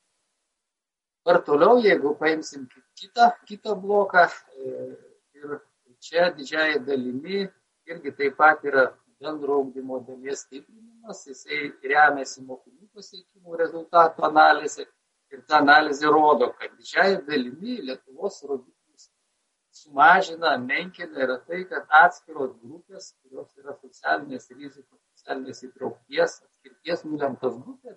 Ar toliau, jeigu paimsim kitą, kitą bloką, e, ir čia didžiąją dalimi irgi taip pat yra bendro ugdymo dalies stiprinimas, jisai remiasi mokinių pasiekimų rezultatų analizė. Ir ta analizė rodo, kad didžiąją dalimi Lietuvos rodiklius sumažina, menkina yra tai, kad atskiros grupės, kurios yra socialinės rizikos, socialinės įtraukties, atskirties nulemtos grupės,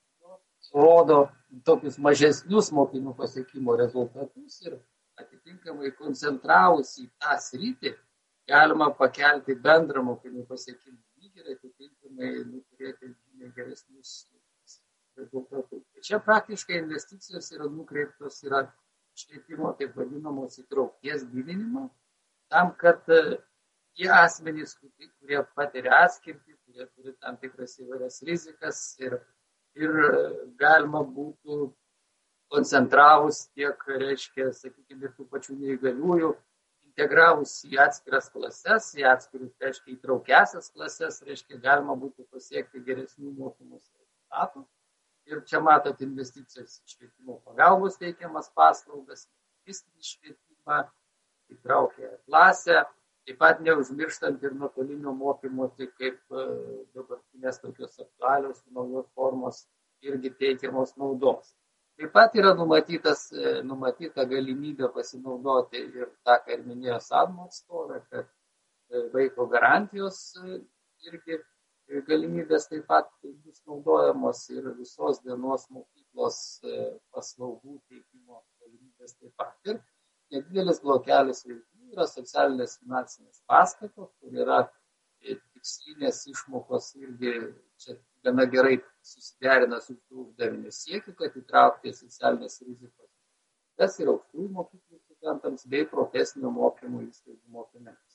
rodo tokius mažesnius mokinių pasiekimo rezultatus ir atitinkamai koncentravus į tą sritį, galima pakelti bendrą mokinių pasiekimų lygį ir atitinkamai turėti geresnius rezultatus. Čia praktiškai investicijos yra nukreiptos yra švietimo taip vadinamos įtraukties didinimo, tam, kad tie asmenys, kurie patiria atskirtį, kurie turi tam tikras įvairias rizikas ir, ir galima būtų koncentravus tiek, reiškia, sakykime, ir tų pačių neįgaliųjų, integravus į atskiras klases, į atskirus, reiškia, įtraukiasias klases, reiškia, galima būtų pasiekti geresnių mokymosi rezultatų. Ir čia matot investicijas į švietimo pagalbos teikiamas paslaugas, lingvistinį švietimą, įtraukia klasę, taip pat neužmirštant ir nuotolinio mokymosi, kaip dabartinės tokios aktualios naujos formos irgi teikiamos naudos. Taip pat yra numatytas, numatyta galimybė pasinaudoti ir tą, ką ir minėjo Sadmo atstovė, kad vaiko garantijos irgi galimybės taip pat bus naudojamos ir visos dienos mokyklos paslaugų teikimo galimybės taip pat. Ir nedidelis blokelis veiklų yra socialinės finansinės paskatos, kur yra tikslinės išmokos irgi čia gana gerai susiderina su uždaviniu siekiu, kad įtraukti socialinės rizikos tas ir aukštųjų mokyklų studentams bei profesinio mokymo įstaigų mokiniams.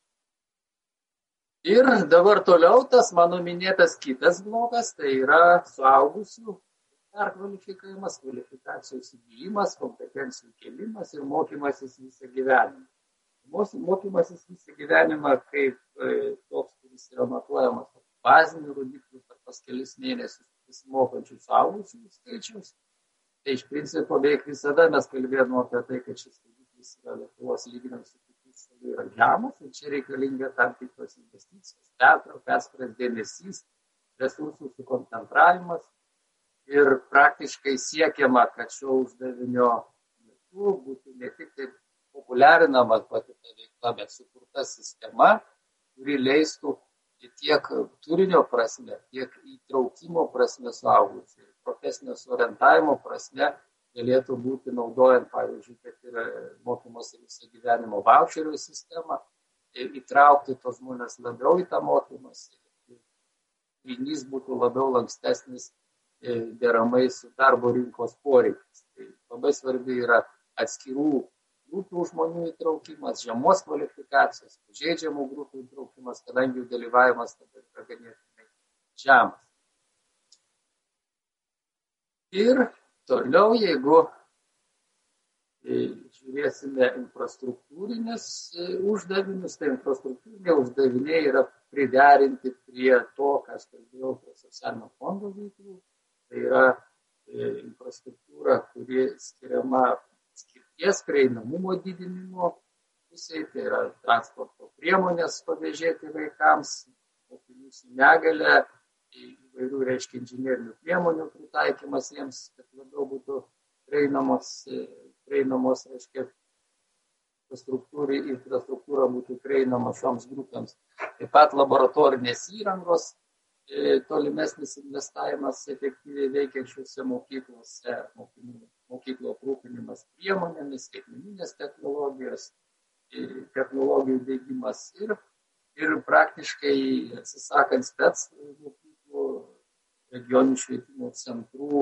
Ir dabar toliau tas mano minėtas kitas blokas, tai yra suaugusių perkvalifikavimas, kvalifikacijos įgyjimas, kompetencijų kėlimas ir mokymasis visą gyvenimą. Mokymasis visą gyvenimą kaip toks, kuris yra matuojamas bazinių rodiklių per pas kelis mėnesius pasimokančių suaugusių skaičiaus. Tai iš principo beveik visada mes kalbėjome apie tai, kad šis rodiklis yra Lietuvos lyginant su kitais šalių yra žemas ir čia reikalinga tam tikros investicijos, teatro, persparas dėmesys, resursų sukoncentravimas ir praktiškai siekiama, kad šio uždavinio metu būtų ne tik taip populiarinama pati ta veikla, bet sukurta sistema, kuri leistų tiek turinio prasme, tiek įtraukimo prasme suaugusių, profesinės orientavimo prasme galėtų būti naudojant, pavyzdžiui, kad yra mokymosi visą gyvenimo vaučerių sistemą, įtraukti tos žmonės labiau į tą mokymąsi, turinys būtų labiau lankstesnis deramai su darbo rinkos poreikiais. Tai labai svarbi yra atskirų grupių žmonių įtraukimas, žemos kvalifikacijos, pažeidžiamų grupių įtraukimas, kadangi jų dalyvavimas tada yra ganėtinai žemas. Ir toliau, jeigu žiūrėsime infrastruktūrinius uždavinius, tai infrastruktūriniai uždaviniai yra priderinti prie to, ką aš kalbėjau prie socialinio fondo veiklų. Tai yra infrastruktūra, kuri skiriama skirties prieinamumo didinimo pusėje, tai yra transporto priemonės pavėžėti vaikams, mokinių su negale, įvairių, reiškia, inžinerinių priemonių pritaikymas jiems, kad labiau būtų prieinamos, prieinamos reiškia, infrastruktūra būtų prieinama šioms grupėms. Taip pat laboratorinės įrangos, tolimesnis investavimas efektyviai veikiančiuose mokyklose, mokyklo aprūpinimas priemonėmis, skaitmeninės technologijos, technologijų diegimas ir, ir praktiškai atsisakant spec mokyklų, regioninių švietimo centrų,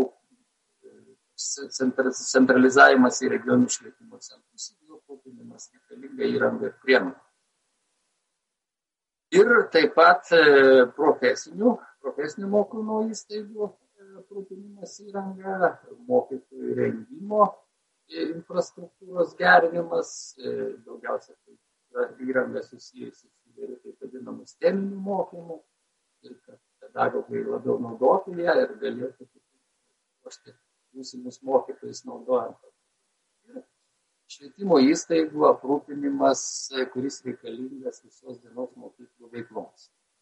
centralizavimas į regioninių švietimo centrus, jų aprūpinimas reikalinga įranga ir priemonė. Ir taip pat profesinių, profesinių mokymo įstaigų aprūpinimas įranga, mokytojų rengimo infrastruktūros gerinimas, daugiausia tai yra įranga susijusi su taip vadinamu STEMiniu mokymu, ir kad pedagogai labiau naudotų ją ir galėtų ruošti būsimus mokytojus naudojant. Ir švietimo įstaigų aprūpinimas, kuris reikalingas visos dienos mokyklų veikloms.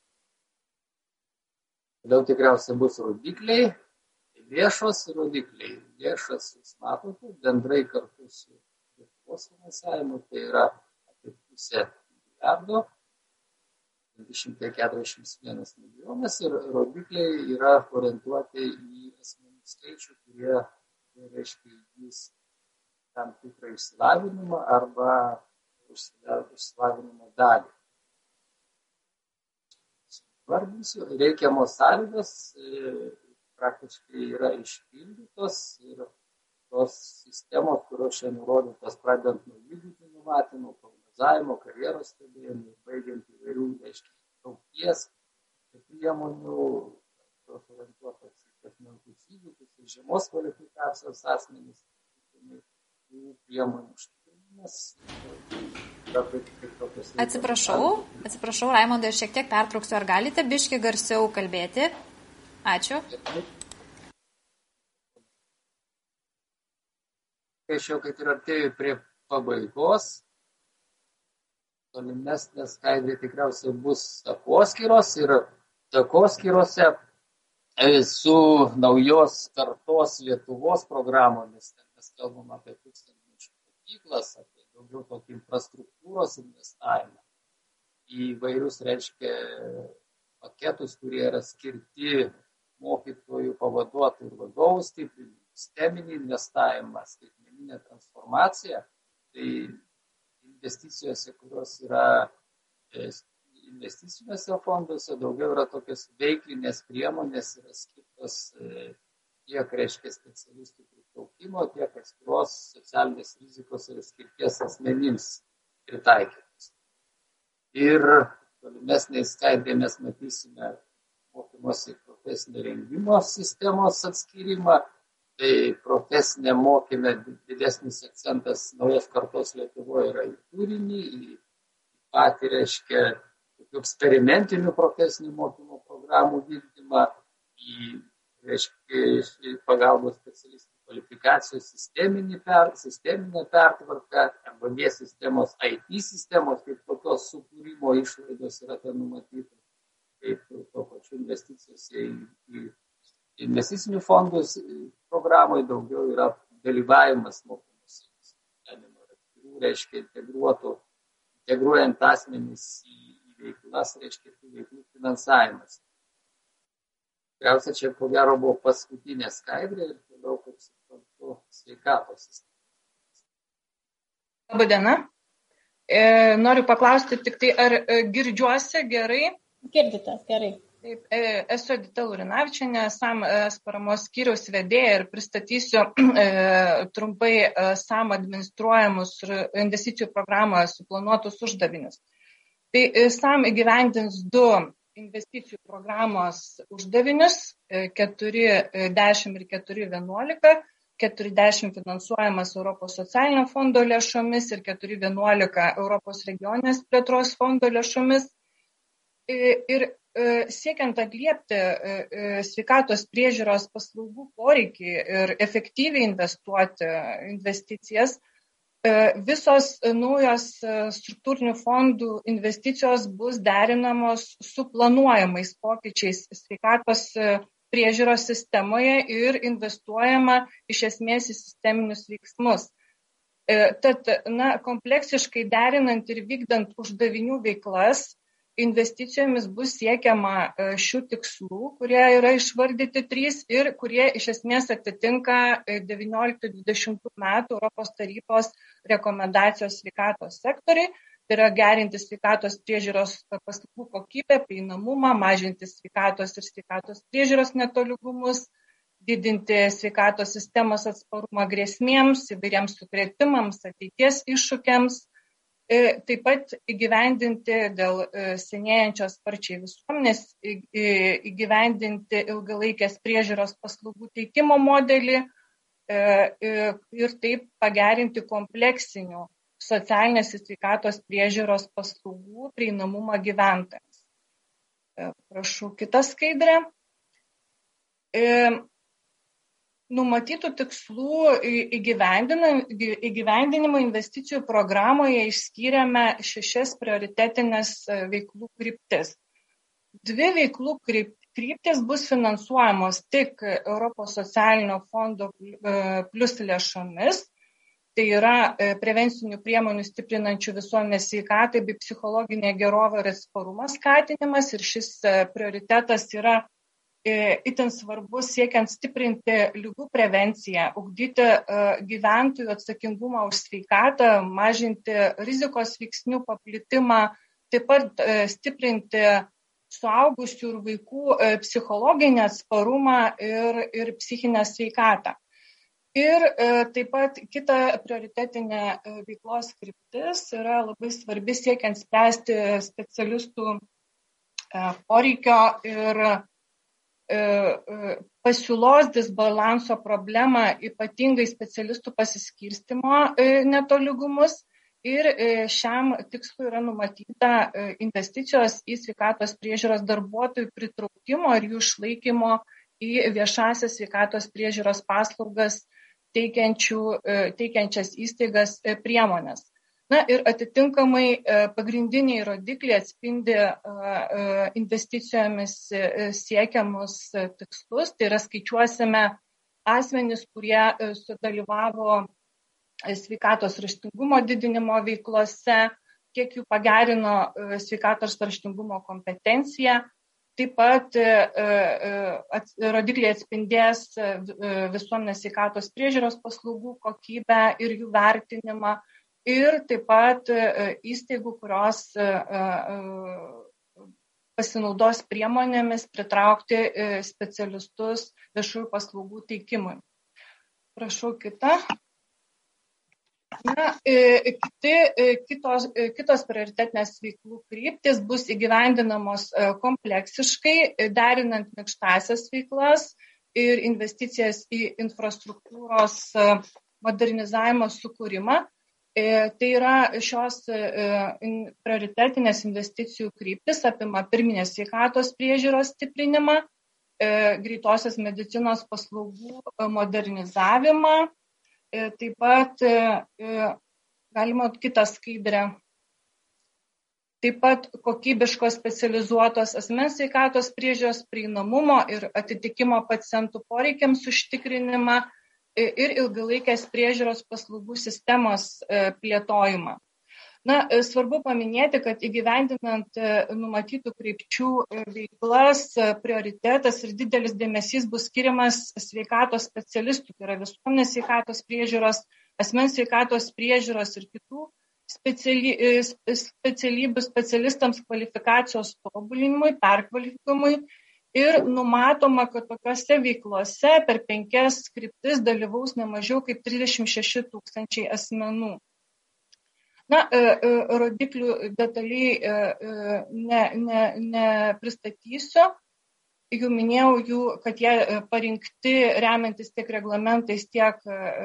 Toliau tikriausiai bus rodikliai, lėšos rodikliai. Lėšas, jūs matote, bendrai kartu su Lietuvos finansavimu, tai yra apie pusę milijardo, du šimtai keturiasdešimt vienas milijonas ir rodikliai yra orientuoti į asmenų skaičių, kurie, reiškia, įgys tam tikrą išsilavinimą arba išsilavinimo dalį. Svarbiausia, reikiamos sąlygos praktiškai yra išpildytos ir tos sistemos, kurios čia nurodytos, pradedant nuo įgūdžių numatymo, prognozavimo, karjeros stebėjimų, baigiant įvairių, reiškia, traukties priemonių, kurios orientuotos į technologijos įgūdžius ir žemos kvalifikacijos asmenys, priemonių užtikrinimas. Atsiprašau, atsiprašau, Raimondai, aš šiek tiek pertrauksiu. Ar galite biškį garsiau kalbėti? Ačiū. Aš jau, kad ir artėju prie pabaigos, tolimesnė skaidrė tikriausiai bus takoskyros ir takoskyrose su naujos kartos Lietuvos programomis, mes kalbam apie tūkstantmečių mokyklas, apie daugiau tokį infrastruktūros investavimą į vairius, reiškia, paketus, kurie yra skirti mokytojų pavaduotojų ir vadovų stiprinimui, sisteminį investavimą, skaitmeninę transformaciją, tai investicijose, kurios yra investiciniuose fonduose, daugiau yra tokios veiklinės priemonės, yra skirtos tiek, reiškia, specialistų pritraukimo, tiek atskiros socialinės rizikos ir skirties asmenims pritaikytos. Ir tolimesnėje skaidrėje mes matysime mokymosi profesinio rengimo sistemos atskyrimą. Tai profesinė mokyme didesnis akcentas naujos kartos Lietuvoje yra į turinį, į patį, reiškia, eksperimentinių profesinių mokymo programų vykdymą, į, reiškia, pagalbos specialistų kvalifikacijos sisteminį per, sisteminę pertvarką, M V M sistemos, I T sistemos, kaip tokios sukūrimo išlaidos yra ten numatytos, kaip to pačiu investicijos į, į investicinių fondus programoje daugiau yra dalyvavimas mokymosi, reiškia, integruotų, integruojant asmenys į, į veiklas, reiškia, tų veiklų finansavimas. Tikriausiai čia, ko gero, buvo paskutinė skaidrė ir toliau, kaip suprantu, sveikatos sistema. Labą dieną. E, noriu paklausti tik tai, ar girdžiuosi gerai? Girdite, gerai. Taip, esu Edita Lurinavičienė, SAM paramos skyriaus vedėja ir pristatysiu e, trumpai e, SAM administruojamus investicijų programoje suplanuotus uždavinius. Tai e, SAM įgyvendins du investicijų programos uždavinius, e, keturi dešimt ir keturi vienuolika, keturi dešimt finansuojamas Europos socialinio fondo lėšomis ir keturi vienuolika Europos regioninės plėtros fondo lėšomis. E, ir siekiant atliepti sveikatos priežiūros paslaugų poreikį ir efektyviai investuoti investicijas, visos naujos struktūrinių fondų investicijos bus derinamos su planuojamais pokyčiais sveikatos priežiūros sistemoje ir investuojama iš esmės į sisteminius veiksmus. Tad, na, kompleksiškai derinant ir vykdant uždavinių veiklas, investicijomis bus siekiama šių tikslų, kurie yra išvardyti trys ir kurie iš esmės atitinka devynioliktų dvidešimtų metų Europos tarybos rekomendacijos sveikatos sektoriai. Tai yra gerinti sveikatos priežiūros paslaugų kokybę, prieinamumą, mažinti sveikatos ir sveikatos priežiūros netolygumus, didinti sveikatos sistemos atsparumą grėsmėms, įvairiems sukrėtimams, ateities iššūkiams. Taip pat įgyvendinti dėl senėjančios sparčiai visuomenės, įgyvendinti ilgalaikės priežiūros paslaugų teikimo modelį ir taip pagerinti kompleksinių socialinės ir sveikatos priežiūros paslaugų prieinamumą gyventojams. Prašau, kita skaidrė. Numatytų tikslų įgyvendinimo investicijų programoje išskyrėme šešias prioritetinės veiklų kryptis. Dvi veiklų kryptis bus finansuojamos tik Europos socialinio fondo plus lėšomis, tai yra prevencinių priemonių stiprinančių visuomenės sveikatai bei psichologinė gerovė ir atsparumo skatinimas, ir šis prioritetas yra itin svarbus siekiant stiprinti ligų prevenciją, ugdyti gyventojų atsakingumą už sveikatą, mažinti rizikos veiksnių paplitimą, taip pat stiprinti suaugusių ir vaikų psichologinį atsparumą ir, ir psichinę sveikatą. Ir taip pat kita prioritetinė veiklos kryptis yra labai svarbi siekiant spręsti specialistų poreikio ir pasiūlos disbalanso problemą, ypatingai specialistų pasiskirstimo netolygumus, ir šiam tikslui yra numatyta investicijos į sveikatos priežiūros darbuotojų pritraukimo ir jų išlaikymo į viešąsias sveikatos priežiūros paslaugas teikiančių, teikiančias įstaigas priemonės. Na ir atitinkamai pagrindiniai rodikliai atspindi investicijomis siekiamus tikslus. Tai yra skaičiuosime asmenis, kurie sudalyvavo sveikatos raštingumo didinimo veiklose, kiek jų pagerino sveikatos raštingumo kompetenciją. Taip pat rodikliai atspindės visuomenės sveikatos priežiūros paslaugų kokybę ir jų vertinimą. Ir taip pat įstaigų, kurios pasinaudos priemonėmis pritraukti specialistus viešųjų paslaugų teikimui. Prašau kitą. Na, kiti, kitos, kitos prioritetinės veiklų kryptis bus įgyvendinamos kompleksiškai, derinant minkštąsias veiklas ir investicijas į infrastruktūros modernizavimo sukūrimą. Tai yra šios prioritetinės investicijų kryptis apima pirminės sveikatos priežiūros stiprinimą, greitosios medicinos paslaugų modernizavimą, taip pat galima kitą skaidrę. Taip pat kokybiškos specializuotos asmens sveikatos priežiūros prieinamumo ir atitikimo pacientų poreikiams užtikrinimą ir ilgalaikės priežiūros paslaugų sistemos plėtojimą. Na, svarbu paminėti, kad įgyvendinant numatytų krypčių veiklas, prioritetas ir didelis dėmesys bus skiriamas sveikatos specialistų, tai yra visuomenės sveikatos priežiūros, asmens sveikatos priežiūros ir kitų speciali, specialybių specialistams kvalifikacijos tobulinimui, perkvalifikavimui. Ir numatoma, kad tokiose veiklose per penkias kryptis dalyvaus ne mažiau kaip trisdešimt šeši tūkstančiai asmenų. Na, rodiklių detaliai nepristatysiu. Ne, ne jau minėjau jų, kad jie parinkti remiantis tiek reglamentais, tiek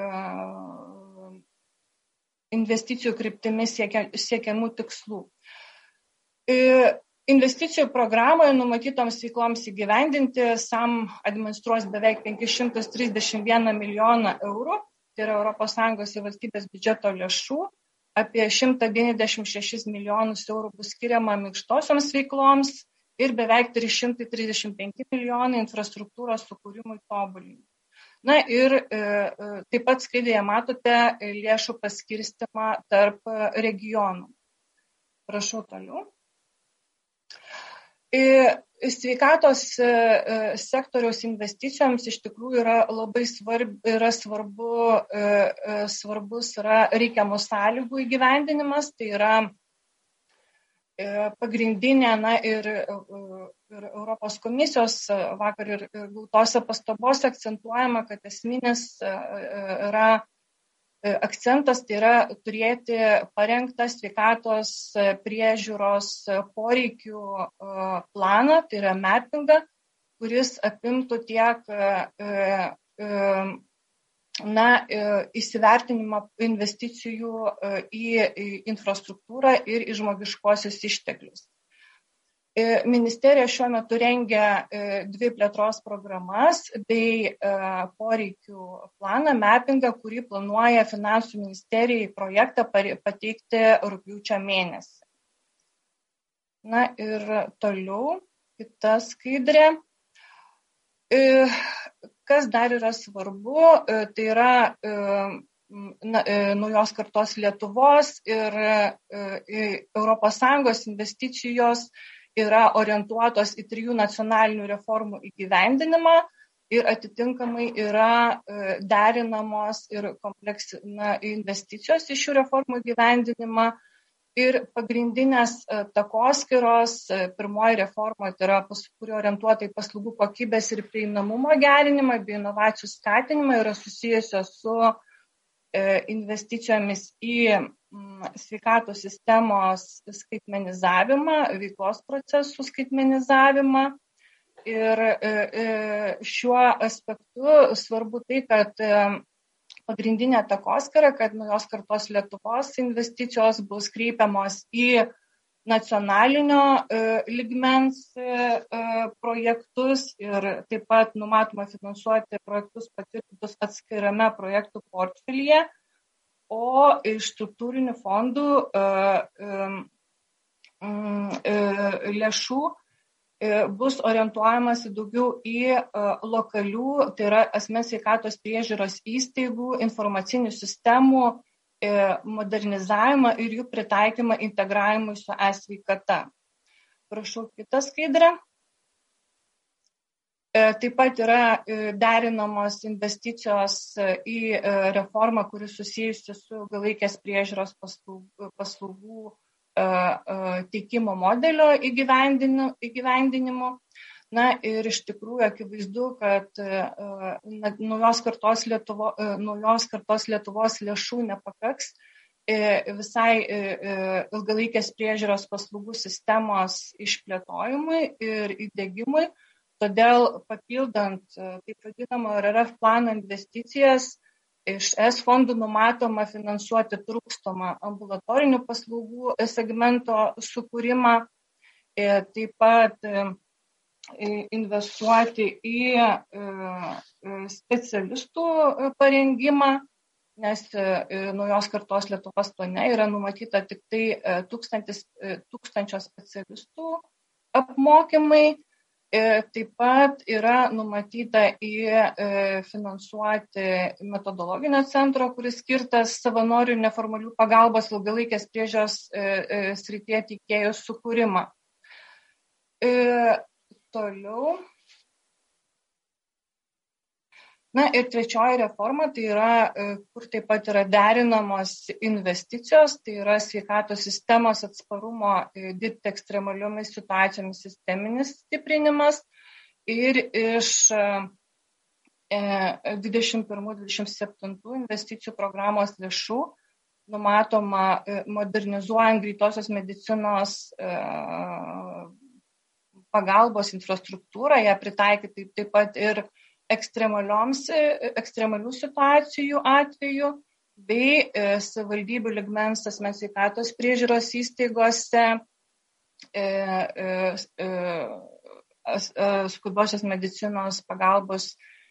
investicijų kryptimis siekia, siekiamų tikslų. Investicijų programoje numatytoms veikloms įgyvendinti S A M administruos beveik penkis šimtus trisdešimt vieną milijoną eurų, tai yra Europos Sąjungos ir valstybės biudžeto lėšų, apie šimtą devyniasdešimt šešis milijonus eurų bus skiriama minkštosioms veikloms ir beveik trys šimtai trisdešimt penki milijonai infrastruktūros sukūrimui tobulinimui. Na ir e, taip pat skaidrėje matote lėšų paskirstimą tarp regionų. Prašau toliau. Sveikatos sektoriaus investicijoms iš tikrųjų yra labai svarb, yra svarbu, svarbus yra reikiamų sąlygų įgyvendinimas, tai yra pagrindinė na, ir, ir Europos komisijos vakar ir gautose pastabose akcentuojama, kad esminis yra akcentas, tai yra turėti parengtą sveikatos priežiūros poreikių planą, tai yra mappingą, kuris apimtų tiek na, įsivertinimą investicijų į infrastruktūrą ir į žmogiškuosius išteklius. Ministerija šiuo metu rengia dvi plėtros programas bei poreikių planą, mappingą, kurį planuoja Finansų ministerijai projektą pateikti rugpjūčio mėnesį. Na ir toliau, kita skaidrė. Kas dar yra svarbu, tai yra na, naujos kartos Lietuvos ir Europos Sąjungos investicijos yra orientuotos į trijų nacionalinių reformų įgyvendinimą ir atitinkamai yra derinamos ir kompleks, na, investicijos į šių reformų įgyvendinimą. Ir pagrindinės takoskyros, pirmoji reforma, tai yra kuri orientuota į paslaugų kokybės ir prieinamumo gerinimą bei inovacijų skatinimą, yra susijusios su investicijomis į sveikatos sistemos skaitmenizavimą, veiklos procesų skaitmenizavimą. Ir šiuo aspektu svarbu tai, kad pagrindinė takoskyra, kad naujos kartos Lietuvos investicijos bus kreipiamos į nacionalinio lygmens projektus ir taip pat numatoma finansuoti projektus patvirtintus atskirame projektų portfelyje. o iš struktūrinių fondų lėšų bus orientuojamasi daugiau į lokalių, tai yra asmens sveikatos priežiūros įstaigų, informacinių sistemų modernizavimą ir jų pritaikymą integravimui su e-sveikata. Prašau, kitą skaidrę. Taip pat yra derinamos investicijos į reformą, kuri susijusi su ilgalaikės priežiūros paslaugų, paslaugų teikimo modelio įgyvendinimu. Na ir iš tikrųjų akivaizdu, kad naujos kartos, Lietuvo, naujos kartos Lietuvos lėšų nepakaks visai ilgalaikės priežiūros paslaugų sistemos išplėtojimui ir įdiegimui. Todėl papildant taip vadinamo R R F plano investicijas, iš es fondų numatoma finansuoti trūkstamą ambulatorinių paslaugų segmento sukūrimą, taip pat investuoti į specialistų parengimą, nes naujos kartos Lietuvos plane yra numatyta tik tai tūkstančio specialistų apmokymai. Taip pat yra numatyta į finansuoti metodologinio centro, kuris skirtas savanorių neformalių pagalbos ilgalaikės priežiūros srityje teikėjų sukūrimą. Toliau. Na ir trečioji reforma, tai yra, kur taip pat yra derinamos investicijos, tai yra sveikatos sistemos atsparumo dirbti ekstremaliomis situacijomis sisteminis stiprinimas ir iš dvidešimt pirmų dvidešimt septintų investicijų programos lėšų numatoma modernizuojant greitosios medicinos pagalbos infrastruktūrą, ją pritaikyti taip pat ir ekstremalių situacijų atveju bei savivaldybių lygmens asmens sveikatos priežiūros įstaigose skubiosios medicinos pagalbos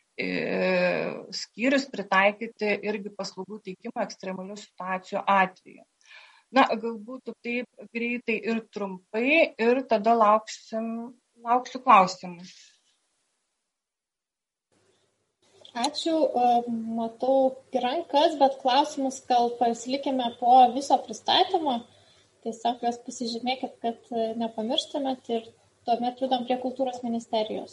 skyrius pritaikyti irgi paslaugų teikimo ekstremalių situacijų atveju. Na, galbūt taip greitai ir trumpai ir tada lauksim, lauksiu klausimų. Ačiū, matau rankas, bet klausimus gal pasilikime po viso pristatymo. Tiesiog juos pasižymėkit, kad nepamirštumėt ir tuomet judam prie kultūros ministerijos.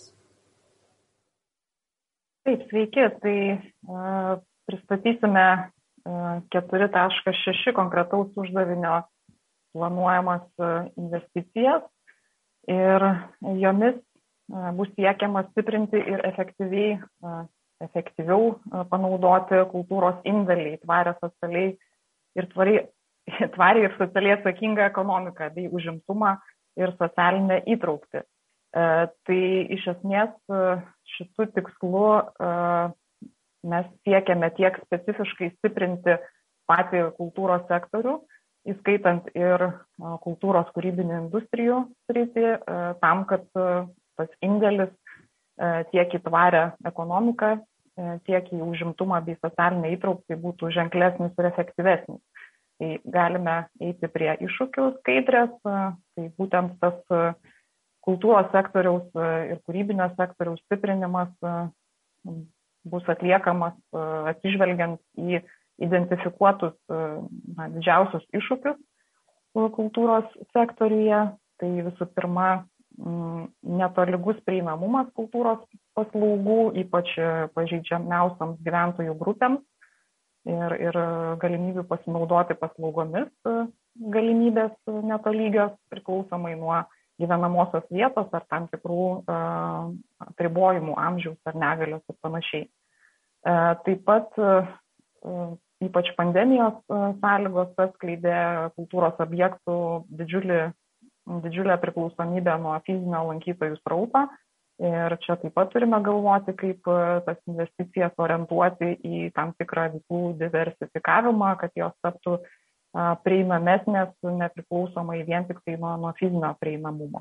Taip, sveiki. Tai uh, pristatysime uh, keturi taškas šeši konkretaus uždavinio planuojamas uh, investicijas ir jomis uh, bus siekiama stiprinti ir efektyviai uh, efektyviau panaudoti kultūros indėlį į tvarę socialiai ir tvariai, tvariai ir socialiai atsakingą ekonomiką bei užimtumą ir socialinę įtraukti. E, tai iš esmės šitų tikslų e, mes siekiame tiek specifiškai stiprinti patį kultūros sektorių, įskaitant ir kultūros kūrybinių industrijų sritį, e, tam, kad tas indėlis tiek į tvarę ekonomiką, tiek į užimtumą bei socialinę įtraukti būtų ženklesnis ir efektyvesnis. Tai galime eiti prie iššūkių skaidrės, tai būtent tas kultūros sektoriaus ir kūrybinio sektoriaus stiprinimas bus atliekamas atsižvelgiant į identifikuotus na, didžiausius iššūkius kultūros sektoriuje. Tai visų pirma, netolygus prieinamumas kultūros paslaugų, ypač pažeidžiamiausiams gyventojų grupėms ir, ir galimybių pasinaudoti paslaugomis galimybės netolygios priklausomai nuo gyvenamosios vietos ar tam tikrų uh, apribojimų amžiaus ar negalios ir panašiai. Uh, taip pat uh, ypač pandemijos uh, sąlygos atskleidė kultūros objektų didžiulį didžiulę priklausomybę nuo fizinio lankytojų srauto ir čia taip pat turime galvoti, kaip tas investicijas orientuoti į tam tikrą veiklų diversifikavimą, kad jos taptų prieinamesnės nepriklausomai vien tik tai nuo, nuo fizinio prieinamumo.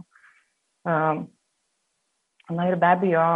Na ir be abejo,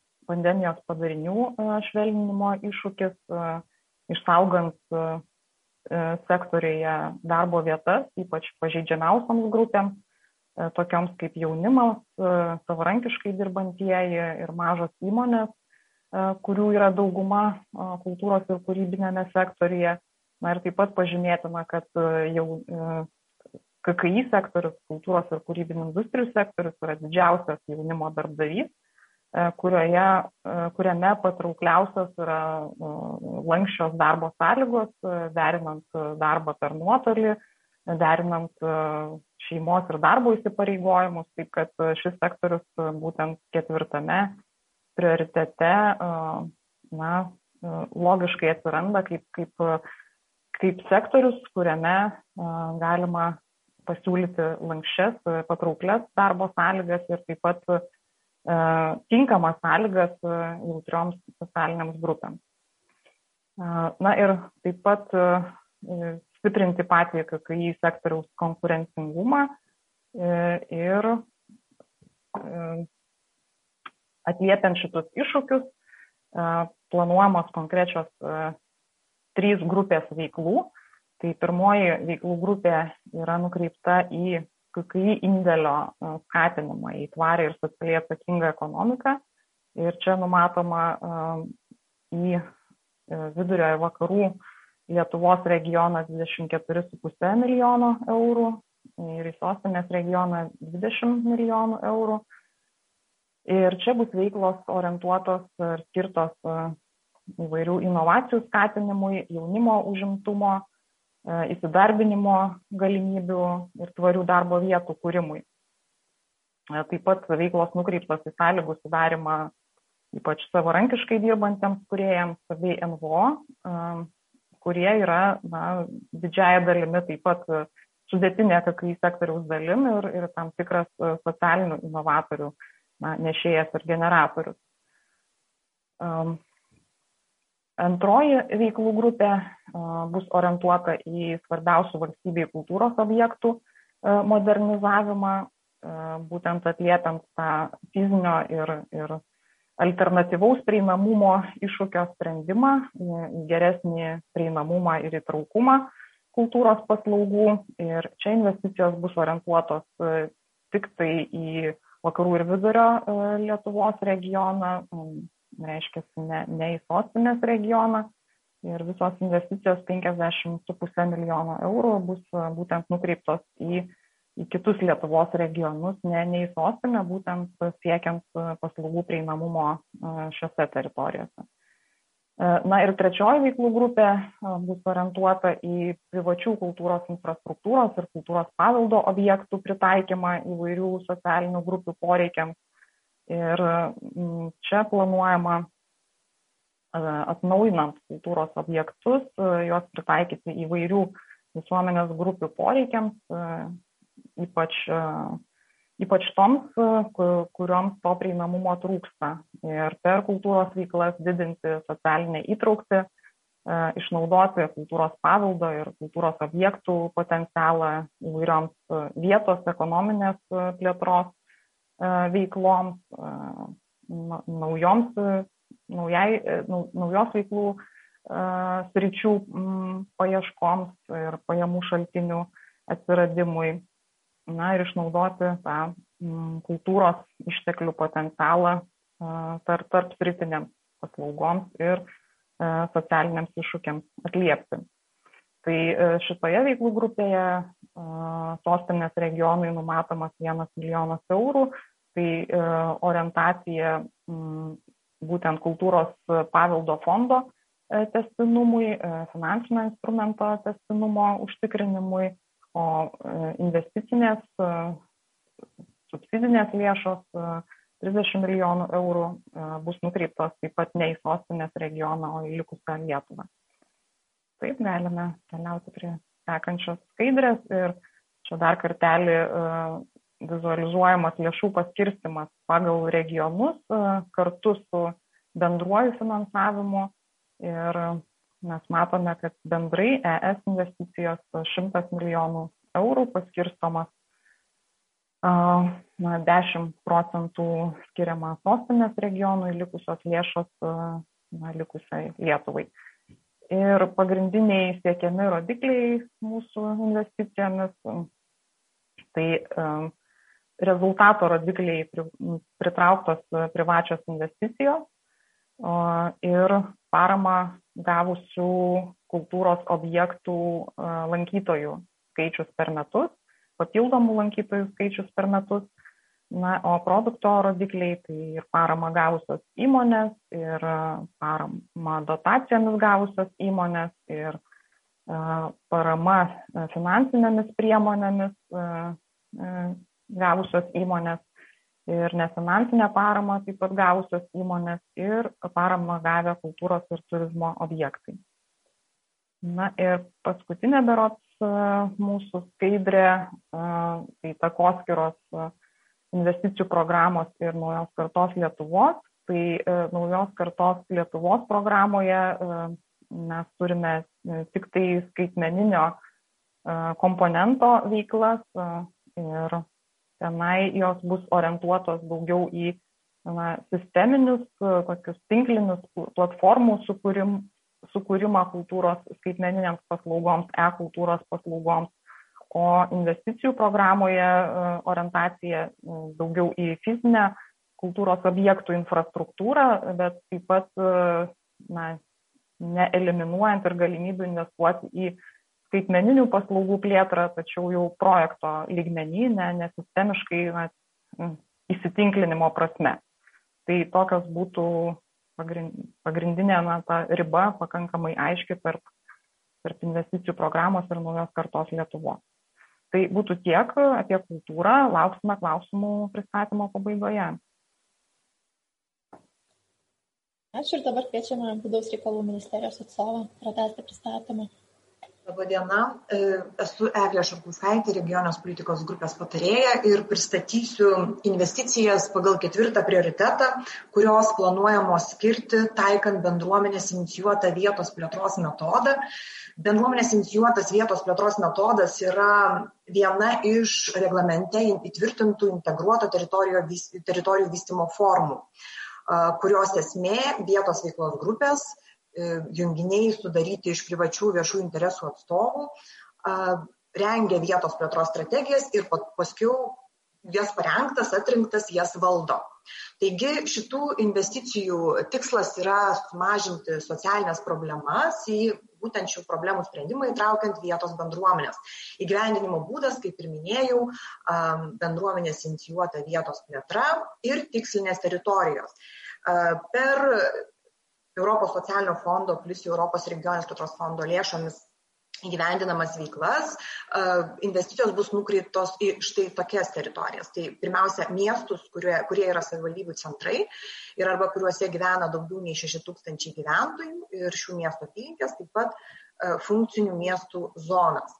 pandemijos padarinių švelninimo iššūkis, išsaugant sektoriuje darbo vietas, ypač pažeidžiamiausiams grupėms, tokioms kaip jaunimas, savarankiškai dirbantieji ir mažos įmonės, kurių yra dauguma kultūros ir kūrybinėme sektoriuje. Na ir taip pat pažymėtina, kad jau K K I sektorius, kultūros ir kūrybinių industrijų sektorius, yra didžiausias jaunimo darbdavys, kurioje, kuriame patraukliausias yra lankščios darbo sąlygos, derinant darbą per nuotolį, derinant šeimos ir darbo įsipareigojimus, taip kad šis sektorius būtent ketvirtame prioritete na, logiškai atsiranda kaip, kaip, kaip sektorius, kuriame galima pasiūlyti lankščias, patrauklias darbo sąlygas ir taip pat tinkamas sąlygas jautrioms socialiniams grupėms. Na ir taip pat stiprinti patį K K I sektoriaus konkurencingumą ir atliepiant šitus iššūkius planuojamos konkrečios trys grupės veiklų. Tai pirmoji veiklų grupė yra nukreipta į K K I indėlio skatinimą į tvarę ir socialiai atsakingą ekonomiką. Ir čia numatoma į vidurio ir vakarų Lietuvos regioną dvidešimt keturi su puse milijono eurų ir į sostinės regioną dvidešimt milijonų eurų. Ir čia bus veiklos orientuotos ir skirtos įvairių inovacijų skatinimui, jaunimo užimtumo, įsidarbinimo galimybių ir tvarių darbo vietų kūrimui. Taip pat veiklos nukreiptos į sąlygų sudarimą ypač savarankiškai dirbantiems kūrėjams bei N V O, kurie yra na, didžiąja dalimi taip pat sudėtinė K K I sektoriaus dalim ir, ir tam tikras socialinių inovatorių na, nešėjas ir generatorius. Um, Antroji veiklų grupė bus orientuota į svarbiausių valstybei kultūros objektų modernizavimą, būtent atliepiant tą fizinio ir, ir alternatyvaus prieinamumo iššūkio sprendimą, geresnį prieinamumą ir įtraukumą kultūros paslaugų. Ir čia investicijos bus orientuotos tik tai į vakarų ir vidurio Lietuvos regioną, reiškia ne, ne į sostinės regioną, ir visos investicijos penkiasdešimt su puse milijono eurų bus būtent nukreiptos į, į kitus Lietuvos regionus, ne, ne į sostinę, būtent siekiant paslaugų prieinamumo šiose teritorijose. Na ir trečioji veiklų grupė bus orientuota į privačių kultūros infrastruktūros ir kultūros paveldo objektų pritaikymą įvairių socialinių grupių poreikiams. Ir čia planuojama atnaujinant kultūros objektus, juos pritaikyti įvairių visuomenės grupių poreikiams, ypač, ypač toms, kurioms to prieinamumo trūksta. Ir per kultūros veiklas didinti socialinę įtrauktį, išnaudoti kultūros paveldo ir kultūros objektų potencialą įvairioms vietos ekonominės plėtros veikloms, naujoms, naujai, naujos veiklų sričių paieškoms ir pajamų šaltinių atsiradimui, na ir išnaudoti tą kultūros išteklių potencialą tarp, tarp sritinėms paslaugoms ir socialiniams iššūkiams atliepti. Tai šitoje veiklų grupėje sostinės regionui numatomas vienas milijonas eurų, tai orientacija būtent kultūros paveldo fondo tęstinumui, finansinio instrumento tęstinumo užtikrinimui, o investicinės subsidinės lėšos trisdešimt milijonų eurų bus nukreiptos taip pat ne į sostinės regioną, o į likusią Lietuvą. Taip, galime keliauti prie sekančios skaidrės ir čia dar kartelį vizualizuojamas lėšų paskirstimas pagal regionus kartu su bendruoju finansavimu. Ir mes matome, kad bendrai E S investicijos šimtas milijonų eurų paskirstomas, na, dešimt procentų skiriama sostinės regionui, likusios lėšos na, likusiai Lietuvai. Ir pagrindiniai siekiami rodikliai mūsų investicijomis, tai rezultato rodikliai pritrauktos privačios investicijos ir parama gavusių kultūros objektų lankytojų skaičius per metus, papildomų lankytojų skaičius per metus. Na, o produkto rodikliai tai ir parama gavusios įmonės, ir parama dotacijomis gavusios įmonės, ir parama finansinėmis priemonėmis gavusios įmonės, ir nefinansinę paramą taip pat gavusios įmonės, ir paramą gavę kultūros ir turizmo objektai. Na ir paskutinė berods mūsų skaidrė, tai takoskyros investicijų programos ir naujos kartos Lietuvos. Tai naujos kartos Lietuvos programoje mes turime tik tai skaitmeninio komponento veiklas ir tenai jos bus orientuotos daugiau į na, sisteminius, tokius tinklinius platformų sukūrim, sukūrimą kultūros skaitmeniniams paslaugoms, e-kultūros paslaugoms. O investicijų programoje orientacija daugiau į fizinę kultūros objektų infrastruktūrą, bet taip pat na, neeliminuojant ir galimybių investuoti į skaitmeninių paslaugų plėtrą, tačiau jau projekto lygmenį, ne, nesistemiškai na, įsitinklinimo prasme. Tai tokios būtų pagrindinė na, ta riba pakankamai aiški tarp, tarp investicijų programos ir naujos kartos Lietuvos. Tai būtų tiek apie kultūrą, lauksime klausimų pristatymo pabaigoje. Ačiū ir dabar kviečiame Vidaus reikalų ministerijos atstovą pratęsti pristatymą. Labadiena, esu Eglė Šarkauskaitė, regioninės politikos grupės patarėja ir pristatysiu investicijas pagal ketvirtą prioritetą, kurios planuojamos skirti taikant bendruomenės inicijuotą vietos plėtros metodą. Bendruomenės inicijuotas vietos plėtros metodas yra viena iš reglamente įtvirtintų integruoto teritorijų vystymo formų, kurios esmė vietos veiklos grupės, junginiai sudaryti iš privačių viešų interesų atstovų, rengia vietos plėtros strategijas ir paskiau jas parengtas, atrinktas, jas valdo. Taigi šitų investicijų tikslas yra sumažinti socialinės problemas į būtent šių problemų sprendimą įtraukiant vietos bendruomenės. Įgyvendinimo būdas, kaip ir minėjau, bendruomenės inicijuota vietos plėtra ir tikslinės teritorijos. Per Europos socialinio fondo plus Europos regioninės plėtros fondo lėšomis įgyvendinamas veiklas, investicijos bus nukreiptos į štai tokias teritorijas. Tai pirmiausia, miestus, kurie, kurie yra savivaldybių centrai ir arba kuriuose gyvena daugiau nei šeši tūkstančiai gyventojų ir šių miestų apylinkės, taip pat funkcinių miestų zonas.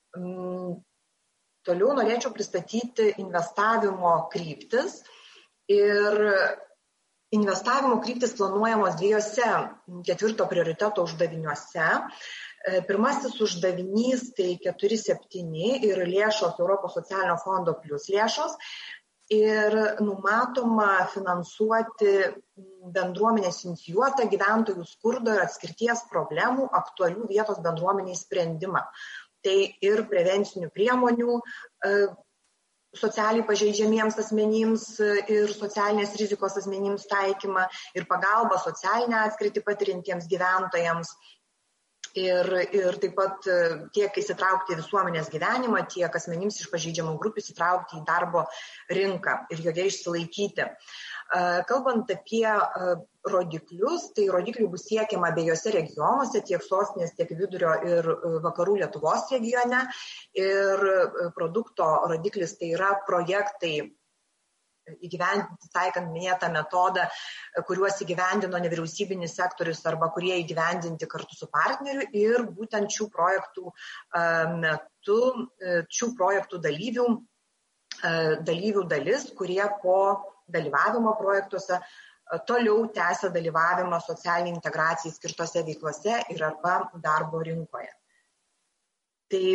Toliau norėčiau pristatyti investavimo kryptis ir investavimo kryptis planuojamos dviejose ketvirto prioriteto uždaviniuose. Pirmasis uždavinys tai keturi septyni ir lėšos Europos socialinio fondo plus lėšos ir numatoma finansuoti bendruomenės inicijuotą gyventojų skurdo ir atskirties problemų aktualių vietos bendruomeniai sprendimą. Tai ir prevencinių priemonių socialiai pažeidžiamiems asmenims ir socialinės rizikos asmenims taikymą ir pagalba socialinę atskirtį patirintiems gyventojams. Ir, ir taip pat tiek įsitraukti į visuomenės gyvenimą, tiek asmenims iš pažeidžiamų grupių įsitraukti į darbo rinką ir joje išsilaikyti. Kalbant apie rodiklius, tai rodiklių bus siekiama abiejose regionuose, tiek sostinės, tiek vidurio ir vakarų Lietuvos regione. Ir produkto rodiklis tai yra projektai įgyvendinti, taikant minėtą metodą, kuriuos įgyvendino nevyriausybinis sektorius arba kurie įgyvendinti kartu su partneriu ir būtent šių projektų metu, šių projektų dalyvių, dalyvių dalis, kurie po dalyvavimo projektuose toliau tęsia dalyvavimą socialiniai integracijai skirtose veiklose ir arba darbo rinkoje. Tai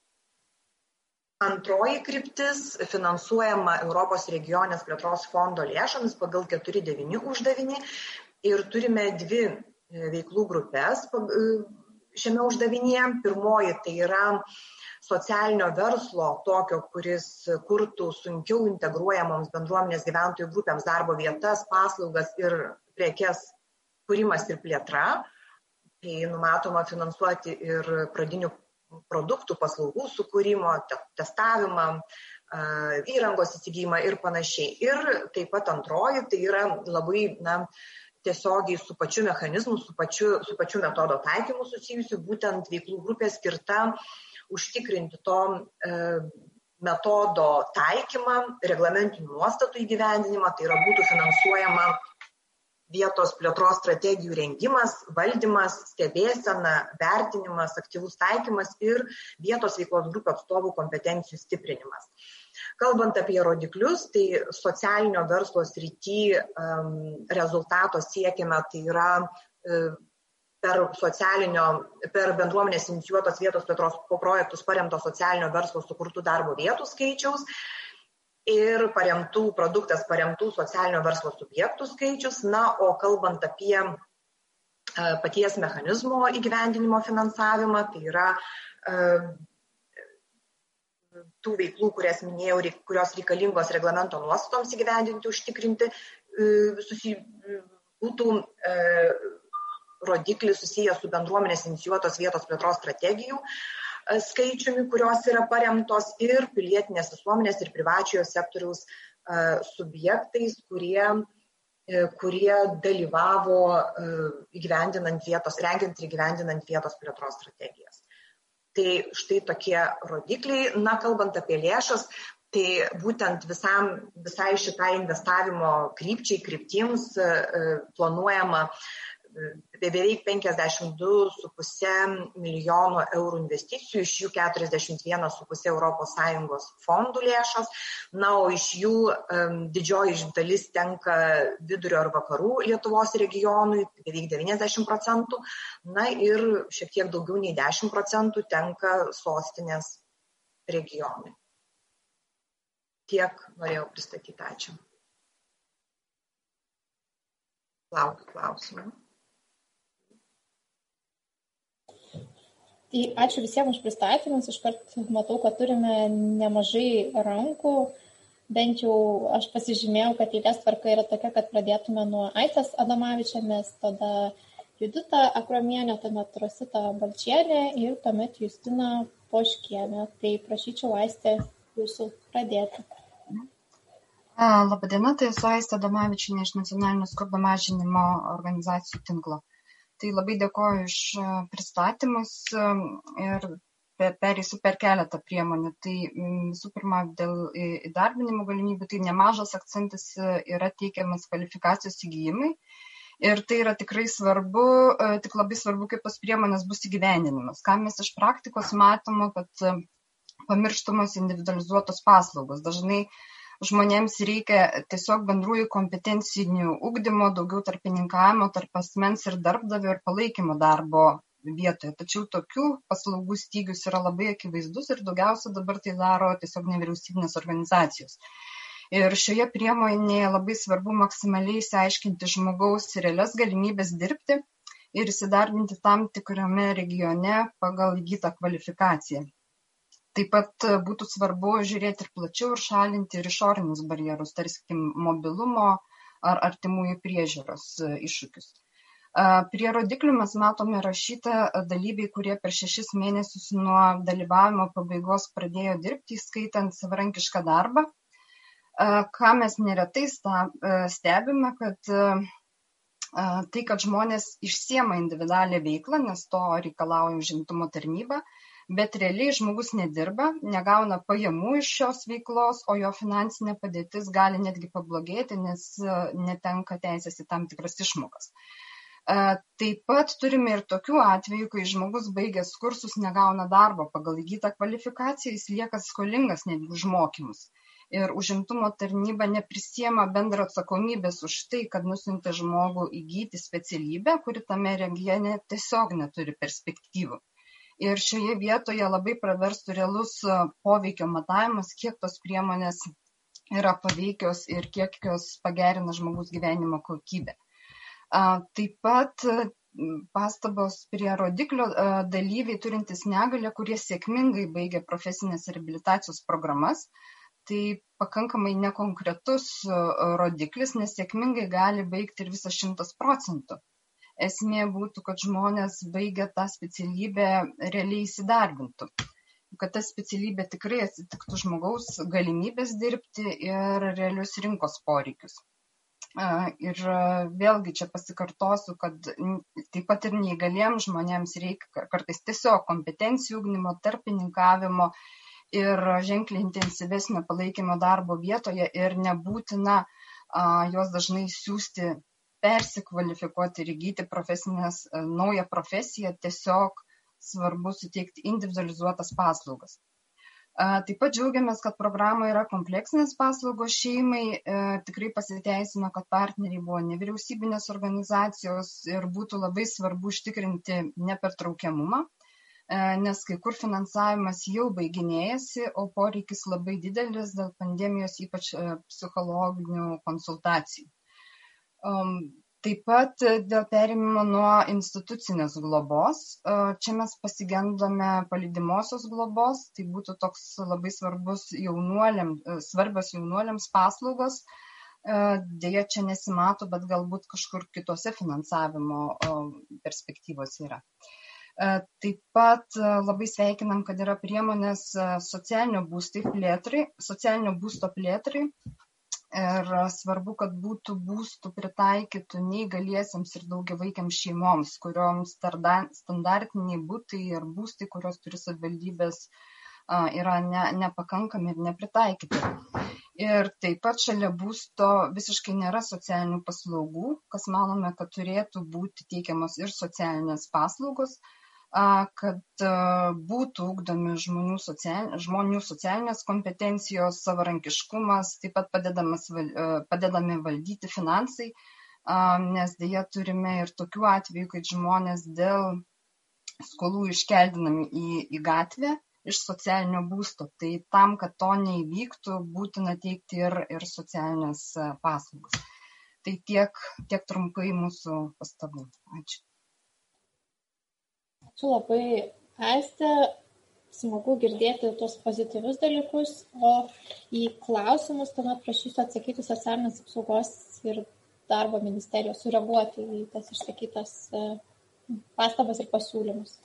antroji kryptis finansuojama Europos regioninės plėtros fondo lėšomis pagal keturi devyni uždavinį ir turime dvi veiklų grupės šiame uždavinyje. Pirmoji tai yra socialinio verslo, tokio, kuris kurtų sunkiau integruojamoms bendruomenės gyventojų grupėms darbo vietas, paslaugas ir prekes kūrimas ir plėtra. Tai numatoma finansuoti ir pradinių produktų, paslaugų sukūrimo, testavimą, įrangos įsigijimą ir panašiai. Ir taip pat antroji, tai yra labai na, tiesiogiai su pačiu mechanizmu, su pačiu, su pačiu metodo taikymu susijusiu, būtent veiklų grupė skirta užtikrinti to e, metodo taikymą, reglamentinių nuostatų įgyvendinimą, tai yra būtų finansuojama vietos plėtros strategijų rengimas, valdymas, stebėsena, vertinimas, aktyvus taikymas ir vietos veiklos grupių atstovų kompetencijų stiprinimas. Kalbant apie rodiklius, tai socialinio verslo srity um, rezultato siekiame, tai yra um, per socialinio, per bendruomenės inicijuotos vietos plėtros projektus paremto socialinio verslo sukurtų darbo vietų skaičiaus ir paremtų, produktas paremtų socialinio verslo subjektų skaičius. Na, o kalbant apie paties mechanizmo įgyvendinimo finansavimą, tai yra tų veiklų, kurias minėjau, kurios reikalingos reglamento nuostatoms įgyvendinti, užtikrinti, susi, būtų rodiklis susijęs su bendruomenės inicijuotos vietos plėtros strategijų skaičiumi, kurios yra paremtos ir pilietinės visuomenės ir privačiojo sektoriaus subjektais, kurie, kurie dalyvavo įgyvendinant vietos, rengiant ir įgyvendinant vietos plėtros strategijas. Tai štai tokie rodikliai. Na, kalbant apie lėšas, tai būtent visam, visai šitai investavimo krypčiai, kryptims planuojama beveik penkiasdešimt du su puse milijono eurų investicijų, iš jų keturiasdešimt vienas su puse Europos Sąjungos fondų lėšos, na, o iš jų um, didžioji dalis tenka vidurio ir vakarų Lietuvos regionui, beveik devyniasdešimt procentų, na ir šiek tiek daugiau nei dešimt procentų tenka sostinės regionui. Tiek norėjau pristatyti, ačiū. Laukiu klausimų. Tai ačiū visiems už pristatymus, iškart matau, kad turime nemažai rankų, bent jau aš pasižymėjau, kad eilės tvarka yra tokia, kad pradėtume nuo Aistės Adomavičienės, tada Judita Akromienė, tuomet Rosita Balčienė ir tuomet Justina Poškienė. Tai prašyčiau Aistė jūsų pradėti. Labadiena, tai esu Aistė Adomavičienė iš Nacionalinio skurdo mažinimo organizacijų tinklo. Tai labai dėkoju iš pristatymus ir perėsiu per keletą priemonių. Tai visų pirma, dėl įdarbinimo galimybių, tai nemažas akcentas yra teikiamas kvalifikacijos įgijimai. Ir tai yra tikrai svarbu, tik labai svarbu, kaip tos priemonės bus įgyvendinimas. Ką mes iš praktikos matome, kad pamirštamos individualizuotos paslaugos. Dažnai žmonėms reikia tiesiog bendrųjų kompetencijų ugdymo, daugiau tarpininkavimo tarp asmens ir darbdavio ir palaikymo darbo vietoje. Tačiau tokių paslaugų stygius yra labai akivaizdus ir daugiausia dabar tai daro tiesiog nevyriausybinės organizacijos. Ir šioje priemonėje labai svarbu maksimaliai išsiaiškinti žmogaus realias galimybės dirbti ir įsidarbinti tam tikrame regione pagal įgytą kvalifikaciją. Taip pat būtų svarbu žiūrėti ir plačiau ir šalinti ir išorinius barjerus, tarkim, mobilumo ar artimųjų priežiūros iššūkius. Prie rodiklių mes matome rašytą dalyviai, kurie per šešis mėnesius nuo dalyvavimo pabaigos pradėjo dirbti, įskaitant savarankišką darbą. Ką mes neretai stebime, kad tai, kad žmonės išsiema individualią veiklą, nes to reikalauja užimtumo tarnyba, bet realiai žmogus nedirba, negauna pajamų iš šios veiklos, o jo finansinė padėtis gali netgi pablogėti, nes netenka teisės į tam tikras išmokas. Taip pat turime ir tokių atvejų, kai žmogus baigęs kursus negauna darbo pagal įgytą kvalifikaciją, jis lieka skolingas netgi už mokymus. Ir užimtumo tarnyba neprisiema bendrą atsakomybės už tai, kad nusiuntė žmogų įgyti specialybę, kuri tame regione tiesiog neturi perspektyvų. Ir šioje vietoje labai praverstų realus poveikio matavimas, kiek tos priemonės yra paveikios ir kiek jos pagerina žmogaus gyvenimo kokybę. Taip pat pastabos prie rodiklio dalyviai turintys negalią, kurie sėkmingai baigia profesinės reabilitacijos programas. Tai pakankamai nekonkretus rodiklis, nes sėkmingai gali baigti ir visą šimtas procentų. Esmė būtų, kad žmonės baigę tą specialybę realiai įsidarbintų, kad ta specialybė tikrai atitiktų žmogaus galimybės dirbti ir realius rinkos poreikius. Ir vėlgi čia pasikartosiu, kad taip pat ir neįgaliems žmonėms reikia kartais tiesiog kompetencijų ugdymo, tarpininkavimo ir ženkliai intensyvesnio palaikymo darbo vietoje ir nebūtina juos dažnai siūsti persikvalifikuoti ir įgyti profesinės, naują profesiją, tiesiog svarbu suteikti individualizuotas paslaugas. Taip pat džiaugiamės, kad programoje yra kompleksinės paslaugos šeimai, tikrai pasiteisino, kad partneriai buvo nevyriausybinės organizacijos ir būtų labai svarbu užtikrinti nepertraukiamumą, nes kai kur finansavimas jau baiginėjasi, o poreikis labai didelis dėl pandemijos, ypač psichologinių konsultacijų. Taip pat dėl perėmimo nuo institucinės globos, čia mes pasigendame palydimosios globos, tai būtų toks labai svarbus jaunuoliams, svarbios jaunuoliams paslaugos, dėja čia nesimato, bet galbūt kažkur kitose finansavimo perspektyvos yra. Taip pat labai sveikinam, kad yra priemonės socialinio būsto plėtrai, socialinio būsto plėtrai. Ir svarbu, kad būtų būstų pritaikytų neįgaliesiems ir daugiavaikiams šeimoms, kurioms standartiniai būtai ir būstai, kurios turi savivaldybės, yra ne, nepakankami ir nepritaikyti. Ir taip pat šalia būsto visiškai nėra socialinių paslaugų, kas manome, kad turėtų būti teikiamos ir socialinės paslaugos, kad būtų ugdomi žmonių, social, žmonių socialinės kompetencijos, savarankiškumas, taip pat padedamas, padedami valdyti finansai, nes dėja turime ir tokių atvejų, kad žmonės dėl skolų iškeldinami į, į gatvę iš socialinio būsto. Tai tam, kad to neįvyktų, būtina teikti ir, ir socialinės paslaugas. Tai tiek, tiek trumpai mūsų pastabų. Ačiū. Ačiū labai, Aiste, smagu girdėti tos pozityvius dalykus, o į klausimus tuomet prašysiu atsakyti socialinės apsaugos ir darbo ministerijos, sureaguoti į tas išsakytas pastabas ir pasiūlymus.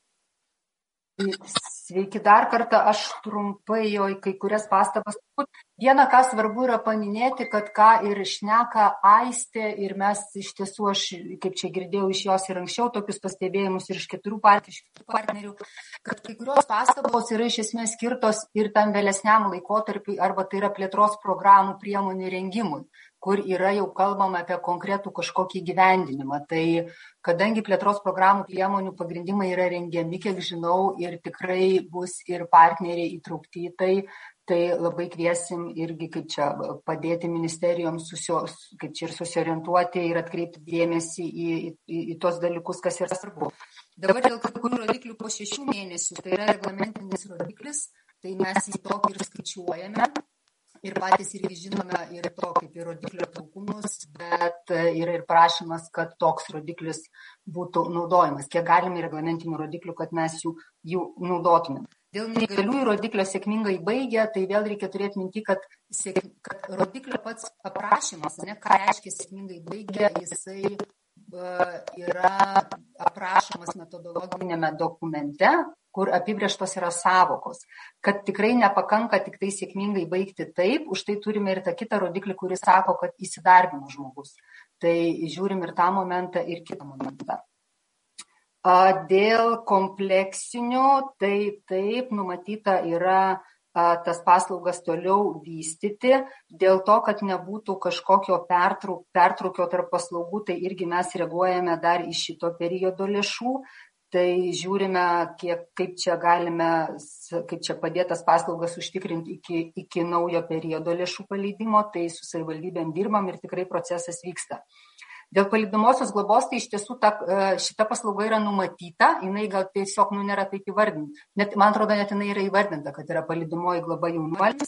Sveiki dar kartą, aš trumpai jo į kai kurias pastabas. Viena, ką svarbu yra paminėti, kad ką ir šneka Aistė ir mes iš tiesų, aš kaip čia girdėjau iš jos ir anksčiau tokius pastebėjimus ir iš keturių partijų, iš kitų partnerių, kad kai kurios pastabos yra iš esmės skirtos ir tam vėlesniam laikotarpiui arba tai yra plėtros programų priemonių rengimui, kur yra jau kalbama apie konkretų kažkokį gyvendinimą. Tai kadangi plėtros programų priemonių pagrindimai yra rengiami, kiek žinau, ir tikrai bus ir partneriai įtraukti į tai, tai labai kviesim irgi kaip čia padėti ministerijoms susio, kaip čia ir susiorientuoti ir atkreipti dėmesį į, į, į tos dalykus, kas yra svarbu. Dabar dėl kai kurių rodiklių po šešių mėnesių, tai yra reglamentinis rodiklis, tai mes į tokį ir skaičiuojame. Ir patys irgi žinome ir to kaip ir rodiklio trūkumus, bet yra ir prašymas, kad toks rodiklis būtų naudojamas. Kiek galime reglamentinių rodiklių, kad mes jų, jų naudotumėm. Dėl neįgaliųjų rodiklio sėkmingai baigė, tai vėl reikia turėti minti, kad, sėk, kad rodiklio pats aprašymas, ne, ką reiškia sėkmingai baigė, jisai uh, yra aprašomas metodologinėme dokumente, kur apibrėžtos yra savokos, kad tikrai nepakanka tik tai sėkmingai baigti taip, už tai turime ir tą kitą rodiklį, kuris sako, kad įsidarbino žmogus. Tai žiūrim ir tą momentą, ir kitą momentą. Dėl kompleksinio, tai taip numatyta yra tas paslaugas toliau vystyti, dėl to, kad nebūtų kažkokio pertrauk, pertraukio tarp paslaugų, tai irgi mes reaguojame dar į šito periodo lėšų. Tai žiūrime, kiek, kaip čia galime, kaip čia padėtas paslaugas užtikrinti iki, iki naujo periodo lėšų paleidimo, tai su savivaldybėm dirbam ir tikrai procesas vyksta. Dėl palydimosios globos, tai iš tiesų ta, šita paslauga yra numatyta, jinai gal tiesiog nu, nėra taip įvardinta. Net, man atrodo, net jinai yra įvardinta, kad yra palydimoji globa jaunuolis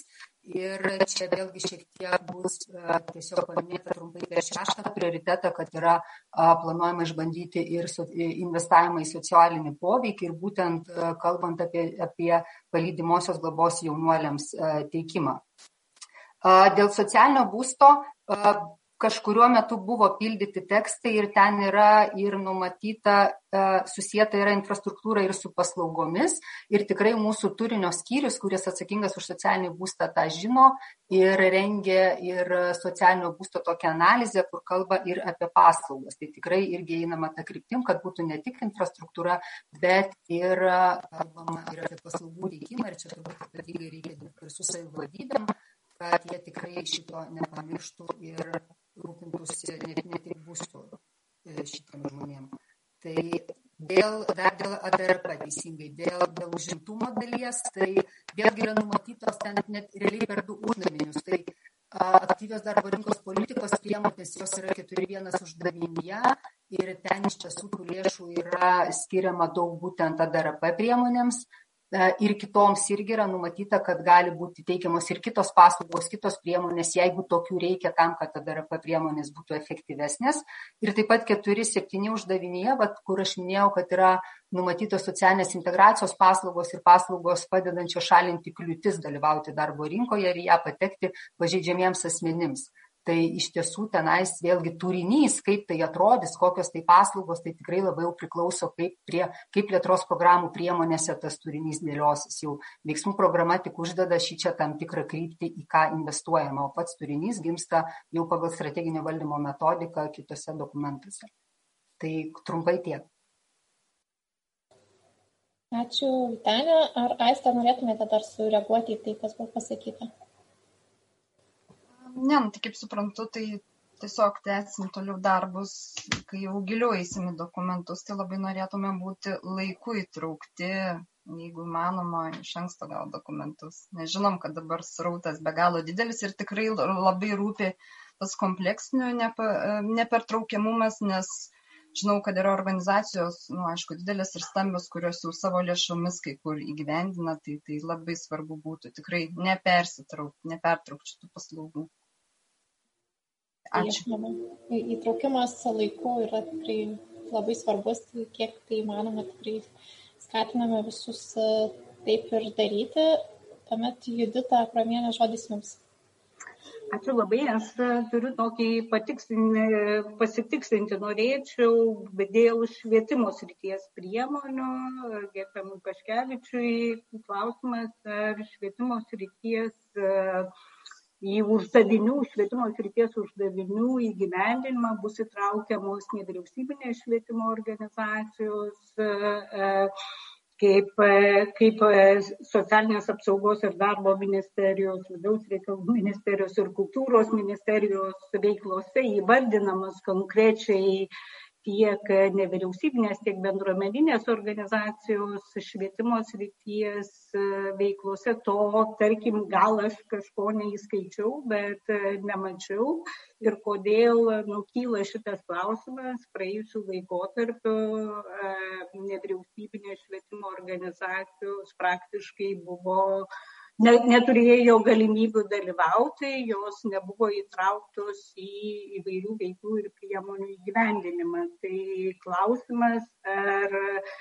Ir čia vėlgi šiek tiek bus tiesiog paminėta trumpai per šeštą prioritetą, kad yra planuojama išbandyti ir investavimą į socialinį poveikį ir būtent kalbant apie, apie palydimosios globos jaunuoliams teikimą. Dėl socialinio būsto kažkuriuo metu buvo pildyti tekstai ir ten yra ir numatyta, susieta yra infrastruktūra ir su paslaugomis. Ir tikrai mūsų turinio skyrius, kuris atsakingas už socialinį būstą, tą žino ir rengia ir socialinio būsto tokią analizę, kur kalba ir apie paslaugas. Tai tikrai irgi einama tą kryptim, kad būtų ne tik infrastruktūra, bet ir kalbama ir apie paslaugų teikimą. Ir čia turbūt ypatingai reikia dirbti ir su savivaldybėm, kad jie tikrai šito nepamirštų ir rūpintųsi ne, ne tik būstų šitiem žmonėm. Tai dėl, dar dėl A D R P teisingai, dėl, dėl užimtumo dalies, tai vėlgi yra numatytos ten net realiai per du uždavinius. Tai aktyvios darbo rinkos politikos priemonės, jos yra keturi vienas uždavinyje ir ten iš tiesų tų lėšų yra skiriama daug būtent A D R P priemonėms. Ir kitoms irgi yra numatyta, kad gali būti teikiamos ir kitos paslaugos, kitos priemonės, jeigu tokių reikia tam, kad A D R P priemonės būtų efektyvesnės. Ir taip pat keturi septyni uždavinyje, kur aš minėjau, kad yra numatytos socialinės integracijos paslaugos ir paslaugos padedančios šalinti kliūtis dalyvauti darbo rinkoje ir ją patekti pažeidžiamiems asmenims. Tai iš tiesų tenais vėlgi turinys, kaip tai atrodys, kokios tai paslaugos, tai tikrai labai jau priklauso, kaip, prie, kaip plėtros programų priemonėse tas turinys dėliosis. Jau veiksmų programa tik uždeda šį čia tam tikrą kryptį, į ką investuojama, o pats turinys gimsta jau pagal strateginio valdymo metodiką kitose dokumentuose. Tai trumpai tiek. Ačiū, Vytenė. Ar Aiste norėtumėte dar sureaguoti į tai, kas buvo pasakyta? Ne, nu, tai kaip suprantu, tai tiesiog tęsim toliau darbus, kai jau giliau eisim į dokumentus, tai labai norėtume būti laiku įtraukti, jeigu įmanoma, iš anksto gal dokumentus. Nes žinom, kad dabar srautas be galo didelis ir tikrai labai rūpi tas kompleksinio nepertraukiamumas, nes žinau, kad yra organizacijos, nu, aišku, didelės ir stambios, kurios jau savo lėšomis kai kur įgyvendina, tai, tai labai svarbu būtų tikrai nepersitraukti, nepertraukti šitų paslaugų. Ačiū. Įtraukimas laiku yra tikrai labai svarbus, kiek tai įmanoma, tikrai skatiname visus taip ir daryti. Tuomet Judita Kramienė, žodis jums. Ačiū labai, aš turiu tokį pasitikslinti norėčiau dėl švietimo srities priemonių. Gerbiamui Paškevičiui klausimas, ar švietimo srities į uždavinių, švietimo srities uždavinių įgyvendinimą bus įtraukiamos nevyriausybinės švietimo organizacijos, kaip, kaip socialinės apsaugos ir darbo ministerijos, vidaus reikalų ministerijos ir kultūros ministerijos veiklose įvardinamas konkrečiai tiek nevyriausybinės, tiek bendruomeninės organizacijos švietimo srities veiklose. To, tarkim, gal aš kažko neįskaičiau, bet nemačiau. Ir kodėl nukyla šitas klausimas, praėjusių laikotarpių nevyriausybinės švietimo organizacijos praktiškai buvo neturėjo galimybių dalyvauti, jos nebuvo įtrauktos į įvairių veiklų ir priemonių įgyvendinimą. Tai klausimas, ar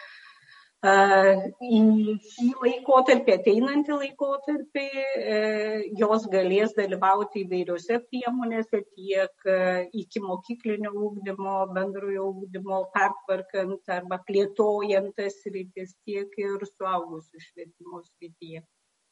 į šį laikotarpį, ateinantį laikotarpį, jos galės dalyvauti įvairiose priemonėse, tiek iki mokyklinio ugdymo, bendrojo ugdymo pertvarkant arba plėtojant tas sritis, tiek ir suaugusių švietimo srityje.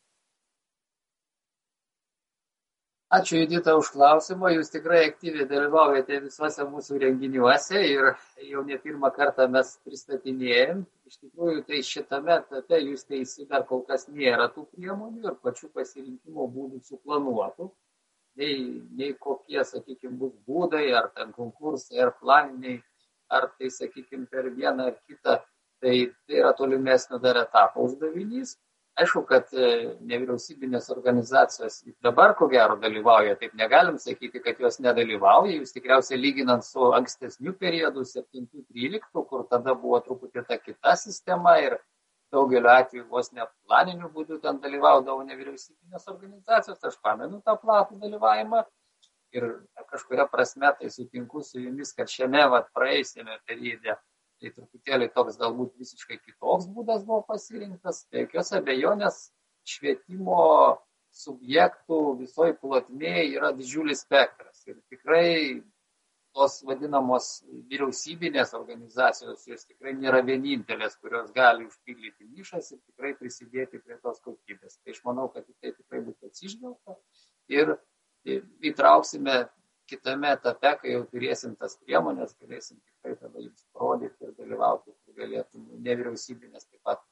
Ačiū, Judita, už klausimą. Jūs tikrai aktyviai dalyvaujate visuose mūsų renginiuose ir jau ne pirmą kartą mes pristatinėjom. Iš tikrųjų, tai šitame etape jūs teisi, dar kol kas nėra tų priemonių ir pačių pasirinkimo būdų suplanuotų. Nei, nei kokie, sakykime, bus būdai, ar ten konkursai, ar planiniai, ar tai, sakykime, per vieną ar kitą. Tai, tai yra tolimesnio dar etapo uždavinys. Aišku, kad nevyriausybinės organizacijos dabar ko gero dalyvauja, taip negalim sakyti, kad jos nedalyvauja. Jūs tikriausiai lyginant su ankstesniu periodu, septintų tryliktų, kur tada buvo truputį ta kita sistema ir daugeliu atveju vos net planiniu būdu ten dalyvaudavo nevyriausybinės organizacijos, aš pamenu tą platų dalyvavimą ir kažkuria prasme tai sutinku su jumis, kad šiame vat, praeisėme periode tai truputėlį toks galbūt visiškai kitoks būdas buvo pasirinktas, tai jokios abejonės švietimo subjektų visoj plotmėje yra didžiulis spektras ir tikrai tos vadinamos vyriausybinės organizacijos, jos tikrai nėra vienintelės, kurios gali užpildyti nišas ir tikrai prisidėti prie tos kokybės. Tai aš manau, kad tai tikrai būtų atsižvelgta ir įtrauksime kitame etape, kai jau turėsim tas priemonės, galėsim tikrai tada jums parodyti ir dalyvauti, kur galėtum nevyriausybinės taip pat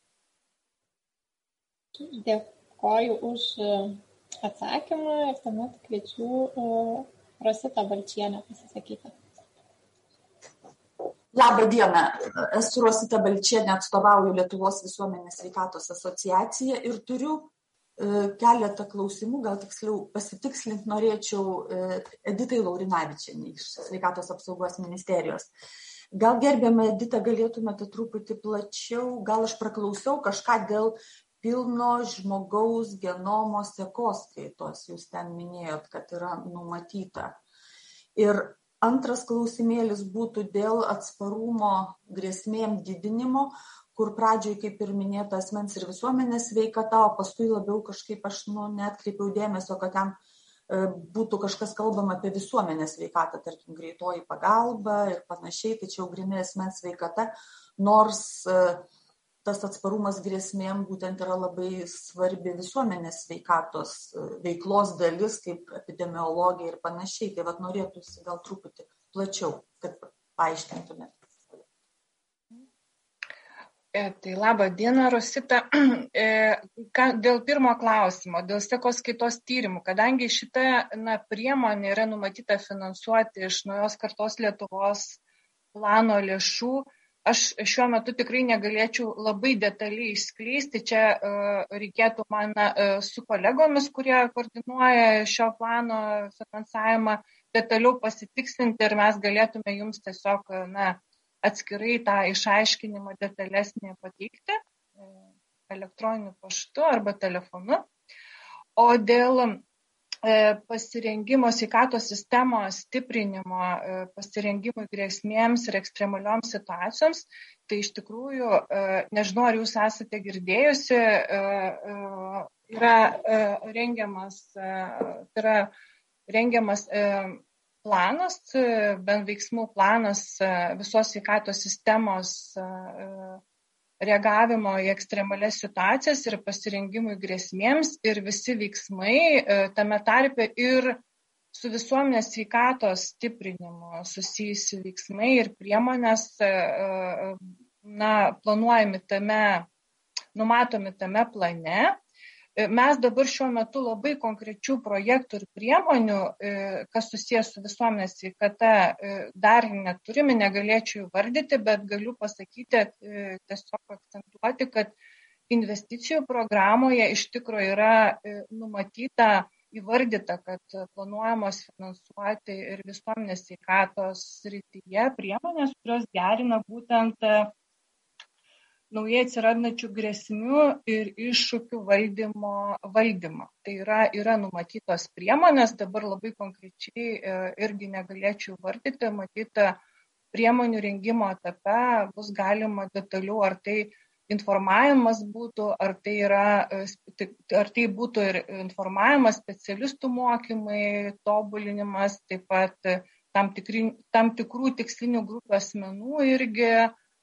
prisidėti. Dėkoju už atsakymą ir tuomet kviečiu Rositą Balčienę pasisakyti. Labą dieną, esu Rosita Balčienė, atstovauju Lietuvos visuomenės sveikatos asociaciją ir turiu keletą klausimų, gal tiksliau pasitikslinti norėčiau Editai Laurinavičienei iš Sveikatos apsaugos ministerijos. Gal gerbiama Edita galėtumėte truputį plačiau, gal aš praklausiau kažką dėl pilno žmogaus genomo sekoskaitos, jūs ten minėjot, kad yra numatyta. Ir antras klausimėlis būtų dėl atsparumo grėsmėm didinimo, kur pradžioj, kaip ir minėta, asmens ir visuomenės sveikata, o paskui labiau kažkaip aš nu, neatkreipiau dėmesio, kad ten e, būtų kažkas kalbama apie visuomenės sveikatą, tarkim, greitoji pagalba ir panašiai, tai čia jau grynai asmens sveikata, nors e, tas atsparumas grėsmėm būtent yra labai svarbi visuomenės sveikatos veiklos dalis, kaip epidemiologija ir panašiai. Tai vat norėtųsi gal truputį plačiau, kad paaiškintumėte. Tai labą dieną, Rosita. Dėl pirmo klausimo, dėl sekoskaitos tyrimų, kadangi šita na, priemonė yra numatyta finansuoti iš naujos kartos Lietuvos plano lėšų, aš šiuo metu tikrai negalėčiau labai detaliai išskleisti. Čia uh, reikėtų man uh, su kolegomis, kurie koordinuoja šio plano finansavimą, detaliau pasitikslinti ir mes galėtume jums tiesiog na, atskirai tą išaiškinimą detalesnį pateikti elektroniniu paštu arba telefonu. O dėl pasirengimo sveikatos sistemos stiprinimo, pasirengimui grėsmėms ir ekstremalioms situacijoms, tai iš tikrųjų, nežinau, ar jūs esate girdėjusi, yra rengiamas, yra rengiamas planas, bent veiksmų planas visos sveikatos sistemos reagavimo į ekstremalias situacijas ir pasirengimui grėsmėms ir visi veiksmai, tame tarpe ir su visuomenės sveikatos stiprinimu susijusi veiksmai ir priemonės na, planuojami tame, numatomi tame plane. Mes dabar šiuo metu labai konkrečių projektų ir priemonių, kas susijęs su visuomenės sveikata, dar neturime, negalėčiau įvardyti, bet galiu pasakyti, tiesiog akcentuoti, kad investicijų programoje iš tikrųjų yra numatyta, įvardyta, kad planuojamos finansuoti ir visuomenės sveikatos srityje priemonės, kurios gerina būtent naujai atsirandančių grėsmių ir iššūkių valdymo, valdymo. Tai yra, yra numatytos priemonės, dabar labai konkrečiai irgi negalėčiau vardyti, matyta priemonių rengimo etape bus galima detaliau, ar tai informavimas būtų, ar tai, yra, ar tai būtų ir informavimas, specialistų mokymai, tobulinimas, taip pat tam, tikri, tam tikrų tikslinių grupių asmenų irgi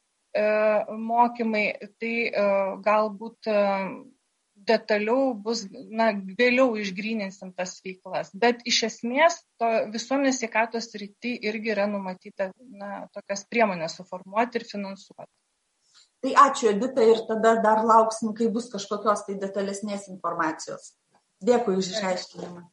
mokymai, tai galbūt detaliau bus, na, vėliau išgryninsim tas veiklas. Bet iš esmės to visuomenės sveikatos srity irgi yra numatyta na, tokias priemonės suformuoti ir finansuoti. Tai ačiū, Edita, ir tada dar lauksim, kai bus kažkokios tai detalesnės informacijos. Dėkui už išaiškinimą.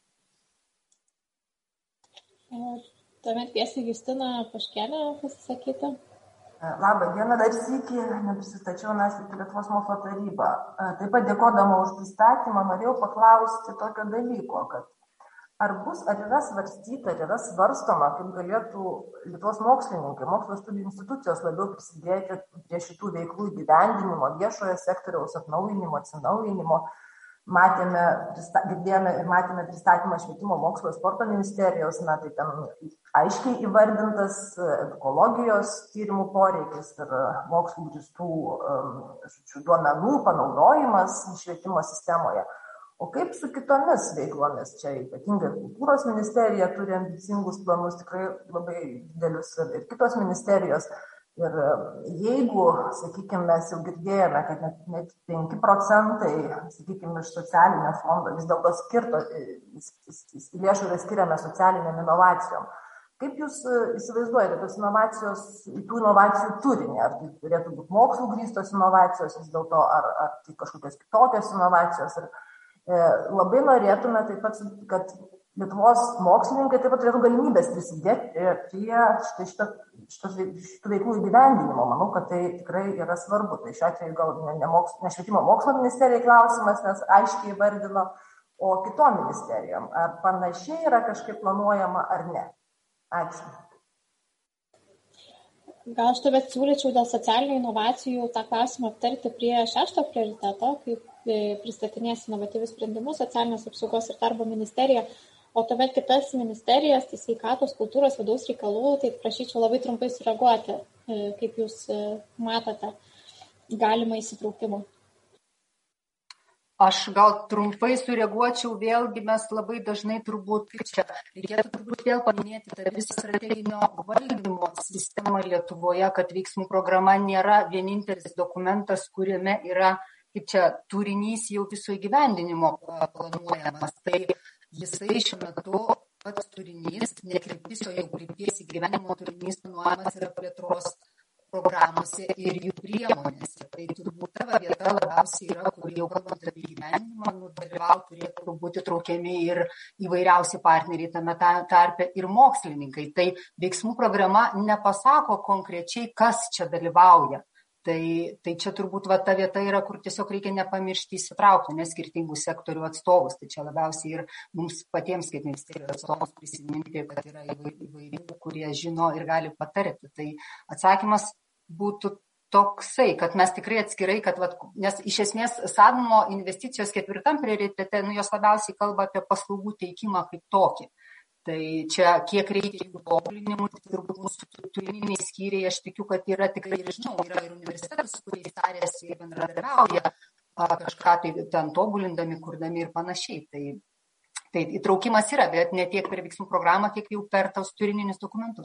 Tuomet tiesiai Justina Paškienė pasisakyti. Labą dieną, dar sykį neprisistačiau, nes į Lietuvos mokslo tarybą. Taip pat dėkodama už pristatymą, norėjau paklausti tokio dalyko, kad ar bus, ar yra svarstyta, ar yra svarstoma, kaip galėtų Lietuvos mokslininkai, mokslo studijų institucijos labiau prisidėti prie šitų veiklų įgyvendinimo, viešojo sektoriaus atnaujinimo, atsinaujinimo. Matėme, girdėjome ir matėme pristatymą švietimo mokslo ir sporto ministerijos, na, tai ten aiškiai įvardintas ekologijos tyrimų poreikis ir mokslo grįstų um, duomenų panaudojimas švietimo sistemoje. O kaip su kitomis veiklomis? Čia ypatingai kultūros ministerija turi ambicingus planus, tikrai labai didelius ir kitos ministerijos. Ir jeigu, sakykime, mes jau girdėjome, kad net, net penki procentai, sakykime, iš socialinio fondo vis dėlto skirto, lėšų yra skiriame socialiniam inovacijom. Kaip jūs įsivaizduojate tos inovacijos, tų inovacijų turinį? Ar tai turėtų būti mokslų grįstos inovacijos vis dėlto, ar, ar tai kažkokios kitokios inovacijos? Ir, e, labai norėtume taip pat, kad Lietuvos mokslininkai taip pat turėtų galimybės prisidėti prie, prie štai šito, šito, šitų veiklų įgyvendinimo. Manau, kad tai tikrai yra svarbu. Tai šiuo atveju gal ne, ne, moks, ne švietimo mokslo ministerijai klausimas, nes aiškiai įvardino, o kitom ministerijom. Ar panašiai yra kažkaip planuojama ar ne? Ačiū. Gal aš tuomet siūlyčiau dėl socialinių inovacijų tą klausimą aptarti prie šešto prioriteto, kaip pristatinės inovatyvius sprendimus socialinės apsaugos ir darbo ministerija. O tuomet kitas ministerijas, tai sveikatos, kultūros, vidaus reikalų, tai prašyčiau labai trumpai sureaguoti, kaip jūs matote galimą įsitraukimą. Aš gal trumpai sureaguočiau, vėlgi mes labai dažnai turbūt, kaip čia, reikėtų turbūt vėl paminėti tą visą strateginio valdymo sistemą Lietuvoje, kad veiksmų programa nėra vienintelis dokumentas, kuriame yra, kaip čia, turinys jau viso įgyvendinimo planuojamas. Tai jisai šiuo metu pats turinys, nekryptis, o jau krypties įgyvenimo turinys planuojamas yra plėtros programuose ir jų priemonėse. Tai turbūt ta vieta labiausiai yra, kur jau kalbant apie įgyvenimą, nu, dalyvauti turėtų būti traukiami ir įvairiausi partneriai, tame tarpe ir mokslininkai. Tai veiksmų programa nepasako konkrečiai, kas čia dalyvauja. Tai, tai čia turbūt va, ta vieta yra, kur tiesiog reikia nepamiršti įsitraukti, nes skirtingų sektorių atstovus. Tai čia labiausiai ir mums patiems kaip ministerijos atstovus prisiminti, kad yra įvairių, kurie žino ir gali patarti. Tai atsakymas būtų toksai, kad mes tikrai atskirai, kad, va, nes iš esmės savimo investicijos ketvirtam prioritete, nu, jos labiausiai kalba apie paslaugų teikimą kaip tokį. Tai čia kiek reikia jų tobulinimų, tai turbūt mūsų turininiai skyriai, aš tikiu, kad yra tikrai ir žinau, yra ir universitetas, kurie tarėsi ir bendradarbiauja, kažką tai ten tobulindami, kurdami ir panašiai. Tai, tai įtraukimas yra, bet ne tiek per veiksmų programą, kiek jau per tos turininius dokumentus.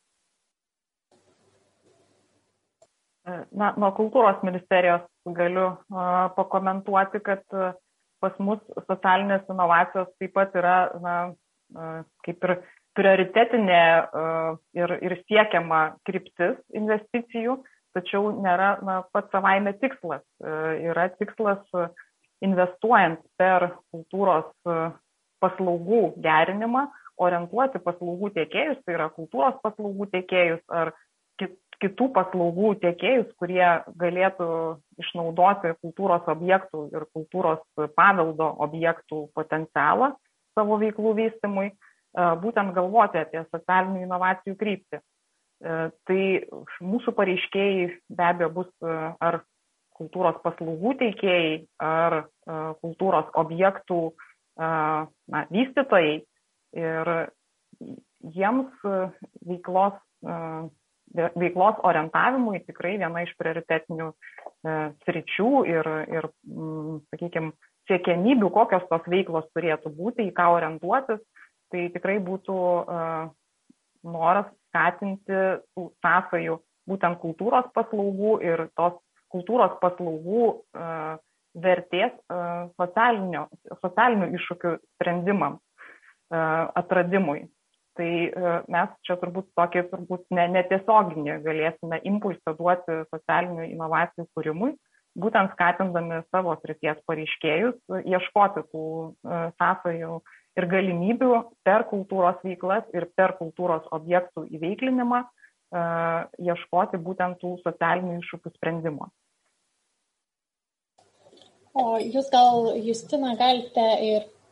Na, nuo kultūros ministerijos galiu uh, pakomentuoti, kad uh, pas mus socialinės inovacijos taip pat yra, na, kaip ir prioritetinė ir, ir siekiama kryptis investicijų, tačiau nėra, na, pats savaime tikslas. Yra tikslas investuojant per kultūros paslaugų gerinimą, orientuoti paslaugų tiekėjus, tai yra kultūros paslaugų tiekėjus ar kitų paslaugų tiekėjus, kurie galėtų išnaudoti kultūros objektų ir kultūros paveldo objektų potencialą savo veiklų vystymui, būtent galvoti apie socialinių inovacijų kryptį. Tai mūsų pareiškėjai be abejo bus ar kultūros paslaugų teikėjai, ar kultūros objektų na, vystytojai. Ir jiems veiklos, veiklos orientavimui tikrai viena iš prioritetinių sričių ir, ir sakykime, siekiamybių, kokios tos veiklos turėtų būti, į ką orientuotis, tai tikrai būtų uh, noras skatinti tų sąsajų būtent kultūros paslaugų ir tos kultūros paslaugų uh, vertės uh, socialinių iššūkių sprendimams, uh, atradimui. Tai uh, mes čia turbūt tokį turbūt ne, netiesioginį galėsime impulsą duoti socialinių inovacijų kūrimui, būtent skatindami savo srities pareiškėjus, ieškoti tų sąsajų ir galimybių per kultūros veiklas ir per kultūros objektų įveiklinimą ieškoti būtent tų socialinių iššūkių sprendimo. O jūs gal, Justina, galite ir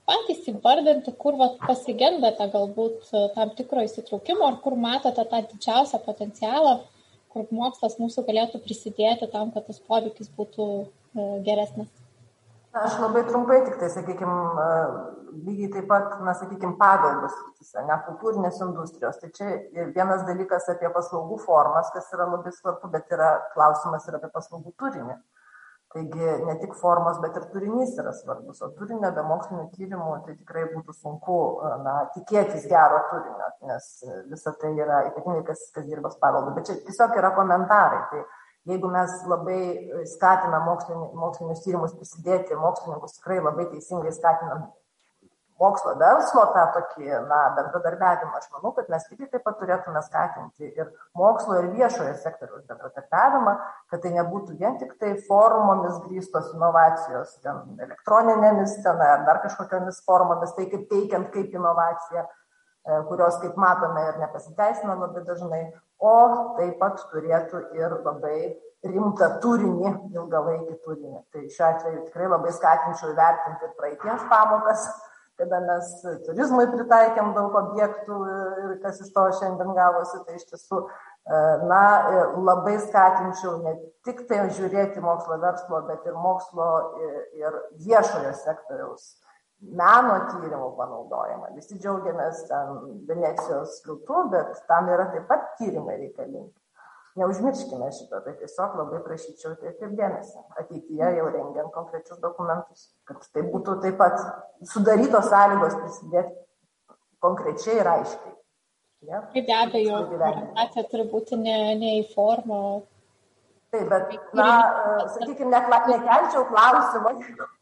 patys įvardinti, kur vat, pasigendate galbūt tam tikro įsitraukimo, ar kur matote tą didžiausią potencialą, kur mokslas mūsų galėtų prisidėti tam, kad tas poveikis būtų geresnis? Na, aš labai trumpai tik tai, sakykime, lygiai taip pat, na, sakykime, pagalbos srityse, ne kultūrinės industrijos. Tai čia vienas dalykas apie paslaugų formas, kas yra labai svarbu, bet yra klausimas ir apie paslaugų turinį. Taigi ne tik formos, bet ir turinys yra svarbus, o turinio be mokslinio tyrimų tai tikrai būtų sunku na, tikėtis gero turinio, nes visa tai yra ypatingai kas, kas dirba su paveldu. Bet čia tiesiog yra komentarai. Tai jeigu mes labai skatinam mokslinius, mokslinius tyrimus prisidėti, mokslininkus tikrai labai teisingai skatinam mokslo verslo tą tokį na, bendradarbiavimą, aš manau, kad mes lygiai taip pat turėtume skatinti ir mokslo ir viešojo sektoriaus bendradarbiavimą, kad tai nebūtų vien tik tai formomis grįstos inovacijos, ten elektroninėmis ten, ar dar kažkokiamis formomis, tai kaip teikiant kaip inovaciją, kurios, kaip matome, ir nepasiteisina labai dažnai, o taip pat turėtų ir labai rimtą turinį, ilgalaikį turinį. Tai šiuo atveju tikrai labai skatinčiau įvertinti ir praeities pamokas, kada mes turizmui pritaikėm daug objektų ir kas iš to šiandien gavosi, tai iš tiesų na, labai skatinčiau ne tik tai žiūrėti mokslo verslo, bet ir mokslo ir viešojo sektoriaus meno tyrimų panaudojimą. Visi džiaugiamės ten Venecijos skiltų, bet tam yra taip pat tyrimai reikalingi. Neužmirškime šito, tai tiesiog labai prašyčiau tai kaip dėmesį. Ateityje jau rengiant konkrečius dokumentus, kad tai būtų taip pat sudarytos sąlygos prisidėti konkrečiai ir aiškiai. Ja? Taip, be abejo, orientacija turi būti ne, ne į formą. Taip, bet, na, sakykime, nekelčiau klausimą,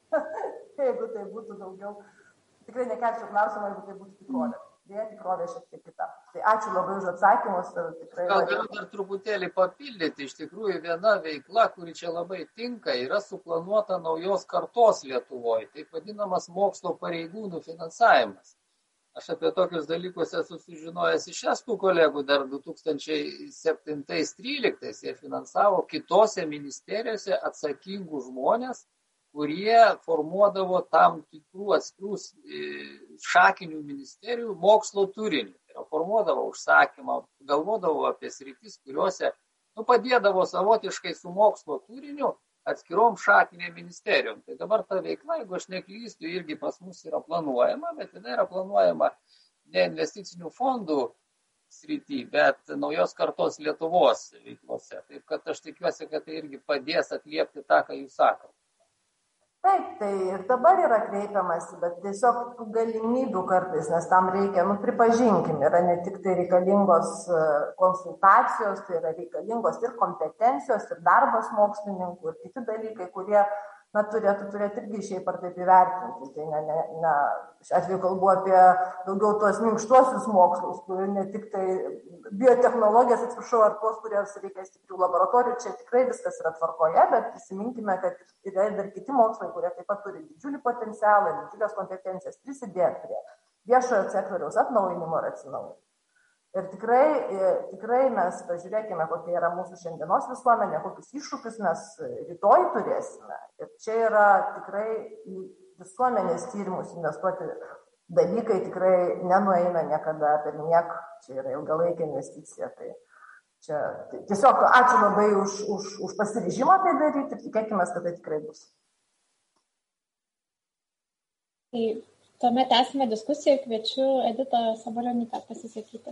jeigu tai būtų daugiau. Tikrai nekelčiau klausimą, jeigu tai būtų tikrovė. Dėja, tikrovė šiek tiek kita. Tai ačiū labai už atsakymus. Ir tikrai... Gal galiu dar truputėlį papildyti. Iš tikrųjų, viena veikla, kuri čia labai tinka, yra suplanuota naujos kartos Lietuvoje. Taip vadinamas mokslo pareigūnų finansavimas. Aš apie tokius dalykus esu sužinojęs iš estų kolegų dar du tūkstančiai septintais tryliktais. Jie finansavo kitose ministerijose atsakingų žmonės, kurie formuodavo tam tikrų atskirų šakinių ministerijų mokslo turinį. Tai formuodavo užsakymą, galvodavo apie sritis, kuriuose nu, padėdavo savotiškai su mokslo turiniu atskirom šakinėm ministerijom. Tai dabar ta veikla, jeigu aš neklystu, irgi pas mus yra planuojama, bet jinai yra planuojama ne investicinių fondų srity, bet naujos kartos Lietuvos veiklose. Taip kad aš tikiuosi, kad tai irgi padės atliepti tą, ką jūs sakote. Taip, tai ir dabar yra kreipiamasi, bet tiesiog tų galimybių kartais, nes tam reikia, nu pripažinkim, yra ne tik tai reikalingos konsultacijos, tai yra reikalingos ir kompetencijos, ir darbas mokslininkų, ir kiti dalykai, kurie na, turėtų turėti irgi šiaip ar taip įvertinti. Tai ne, ne, ne, šiuo atveju kalbu apie daugiau tuos minkštuosius mokslus, kur ne tik tai biotechnologijas, atsiprašau, ar tuos, kuriems reikia stiprių laboratorijų, čia tikrai viskas yra tvarkoje, bet prisiminkime, kad yra dar kiti mokslai, kurie taip pat turi didžiulį potencialą, didžiulės kompetencijas prisidėti prie viešojo sektoriaus atnaujinimo ir atsinaujinimo. Ir tikrai, tikrai mes pažiūrėkime, kokia yra mūsų šiandienos visuomenė, kokius iššūkius mes rytoj turėsime. Ir čia yra tikrai visuomenės tyrimus investuoti dalykai tikrai nenueina niekada per niek, čia yra ilgalaikė investicija. Tai čia, tai tiesiog ačiū labai už, už, už pasiryžimą tai daryti ir tikėkime, kad tai tikrai bus. Tai tuomet esame diskusiją, kviečiu Editą Sabalionytę pasisakyti.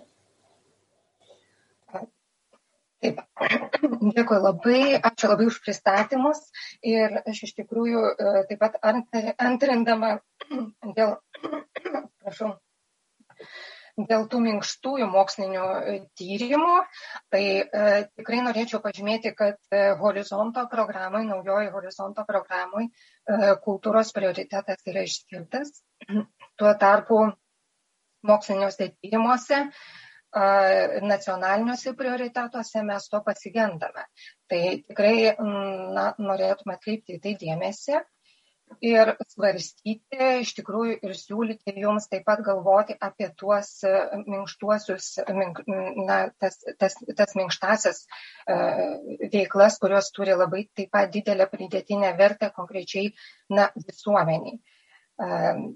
Taip, dėkui labai, ačiū labai už pristatymus ir aš iš tikrųjų taip pat antrindama dėl, prašau, dėl tų minkštųjų mokslinių tyrimų, tai e, tikrai norėčiau pažymėti, kad Horizonto programai, naujoji Horizonto programai, e, kultūros prioritetas yra išskirtas. Tuo tarpu moksliniuose tyrimuose nacionaliniuose prioritetuose mes to pasigendame. Tai tikrai na, norėtume atkreipti į tai dėmesį ir svarstyti, iš tikrųjų ir siūlyti jums taip pat galvoti apie tuos minkštuosius, mink, na, tas, tas, tas minkštasias veiklas, kurios turi labai taip pat didelę pridėtinę vertę konkrečiai na, visuomeniai.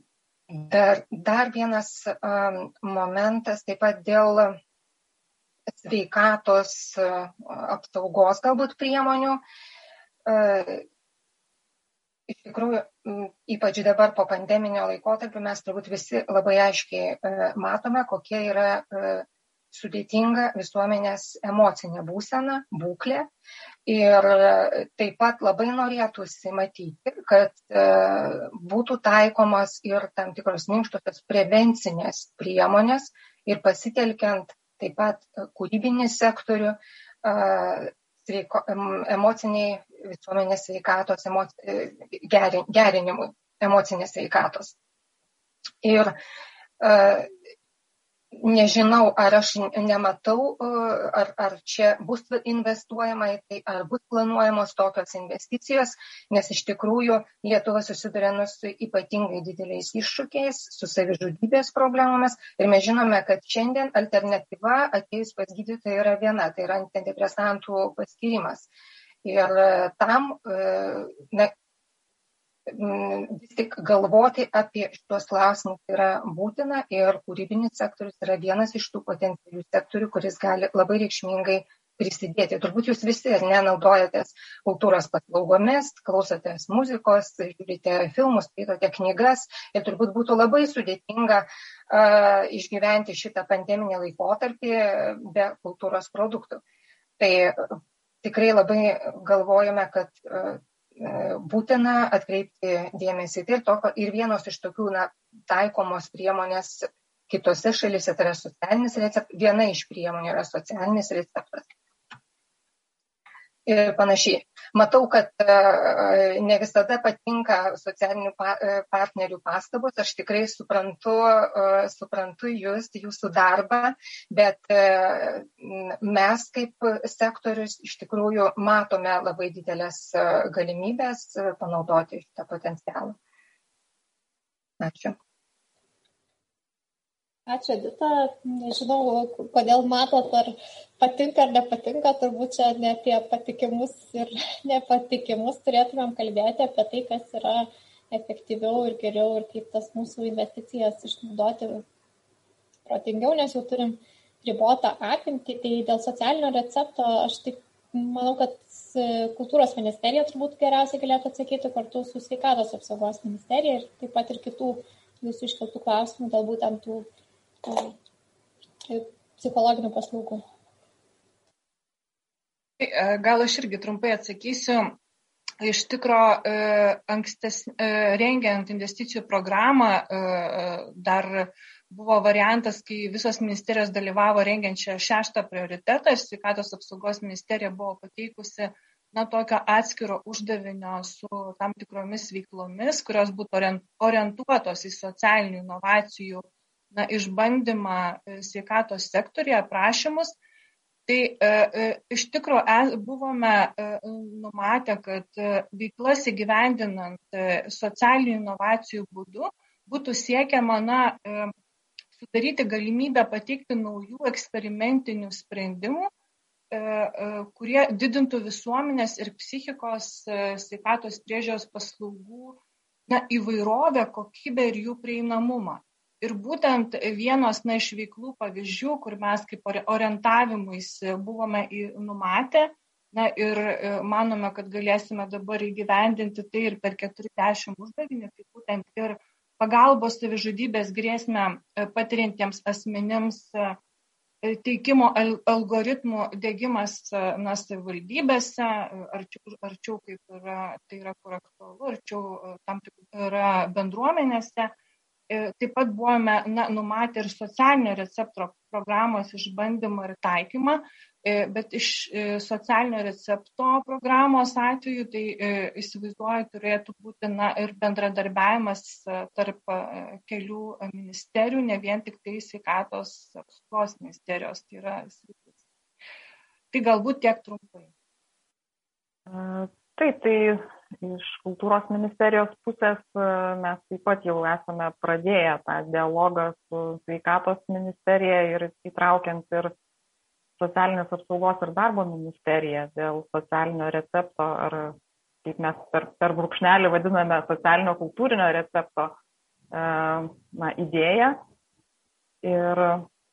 Dar, dar vienas um, momentas taip pat dėl sveikatos uh, apsaugos galbūt priemonių. Uh, iš tikrųjų, ypač dabar po pandeminio laikotarpio mes turbūt visi labai aiškiai uh, matome, kokia yra uh, sudėtinga visuomenės emocinė būsena, būklė. Ir taip pat labai norėtųsi matyti, kad e, būtų taikomas ir tam tikros minkštosios prevencinės priemonės ir pasitelkiant taip pat kūrybinį sektorių, e, sveiko, emociniai visuomenės sveikatos, emoci, gerin, gerinimui emocinės sveikatos. Ir e, nežinau, ar aš nematau, ar, ar čia bus investuojama į tai, ar bus planuojamos tokios investicijos, nes iš tikrųjų Lietuva susiduria su ypatingai dideliais iššūkiais, su savižudybės problemomis ir mes žinome, kad šiandien alternatyva atėjus pas gydytoją yra viena, tai yra antidepresantų paskirimas. Ir tam, na, vis tik galvoti apie šitos klausimus yra būtina ir kūrybinis sektorius yra vienas iš tų potencialių sektorių, kuris gali labai reikšmingai prisidėti. Turbūt jūs visi nenaudojatės kultūros paslaugomis, klausotės muzikos, žiūrite filmus, skaitote knygas ir turbūt būtų labai sudėtinga uh, išgyventi šitą pandeminį laikotarpį be kultūros produktų. Tai tikrai labai galvojame, kad uh, būtina atkreipti dėmesį. Tai ir, tokio, ir vienos iš tokių na, taikomos priemonės kitose šalyse, tai yra socialinis receptas, viena iš priemonių yra socialinis receptas. Ir panašiai. Matau, kad ne visada patinka socialinių partnerių pastabos, aš tikrai suprantu, suprantu jūs, jūsų darbą, bet mes kaip sektorius iš tikrųjų matome labai didelės galimybės panaudoti šitą potencialą. Ačiū. Ačiū, Edita. Nežinau, kodėl matot, ar patinka ar nepatinka, turbūt čia ne apie patikimus ir nepatikimus turėtumėm kalbėti apie tai, kas yra efektyviau ir geriau ir kaip tas mūsų investicijas išnaudoti protingiau, nes jau turim ribotą apimtį. Tai dėl socialinio recepto aš taip manau, kad kultūros ministerija turbūt geriausiai galėtų atsakyti kartu su sveikatos apsaugos ministerija ir taip pat ir kitų jūsų iškeltų klausimų dėl būtent tų psichologinių paslaugų. Gal aš irgi trumpai atsakysiu. Iš tikro, ankstes, rengiant investicijų programą, dar buvo variantas, kai visos ministerijos dalyvavo rengiant šią šeštą prioritetą ir sveikatos apsaugos ministerija buvo pateikusi na, tokio atskiro uždavinio su tam tikromis veiklomis, kurios būtų orientuotos į socialinių inovacijų na, išbandymą sveikatos sektoriuje, aprašymus. Tai e, e, iš tikrųjų e, buvome e, numatę, kad e, veiklas įgyvendinant e, socialinių inovacijų būdu būtų siekiama na, e, sudaryti galimybę pateikti naujų eksperimentinių sprendimų, e, e, kurie didintų visuomenės ir psichikos e, sveikatos priežiūros paslaugų na, įvairovę, kokybę ir jų prieinamumą. Ir būtent vienos na, iš veiklų pavyzdžių, kur mes kaip orientavimuis buvome numatę na, ir manome, kad galėsime dabar įgyvendinti tai ir per keturiasdešimt uždavinį, tai būtent ir pagalbos savižudybės grėsmę patiriantiems asmenims teikimo algoritmų diegimas na, savivaldybėse, arčiau, arčiau kaip yra, tai yra kur aktualu, arčiau tam tik yra bendruomenėse. Taip pat buvome na, numatę ir socialinio recepto programos išbandymą ir taikymą, bet iš socialinio recepto programos atveju, tai įsivaizduoju, turėtų būti na, ir bendradarbiavimas tarp kelių ministerijų, ne vien tik tai sveikatos apsaugos ministerijos. Tai yra sritis. Tai galbūt tiek trumpai. Taip, tai iš kultūros ministerijos pusės mes taip pat jau esame pradėję tą dialogą su sveikatos ministerija ir įtraukiant ir socialinės apsaugos ir darbo ministeriją dėl socialinio recepto, ar kaip mes per, per brūkšnelį vadiname socialinio kultūrinio recepto na, idėją ir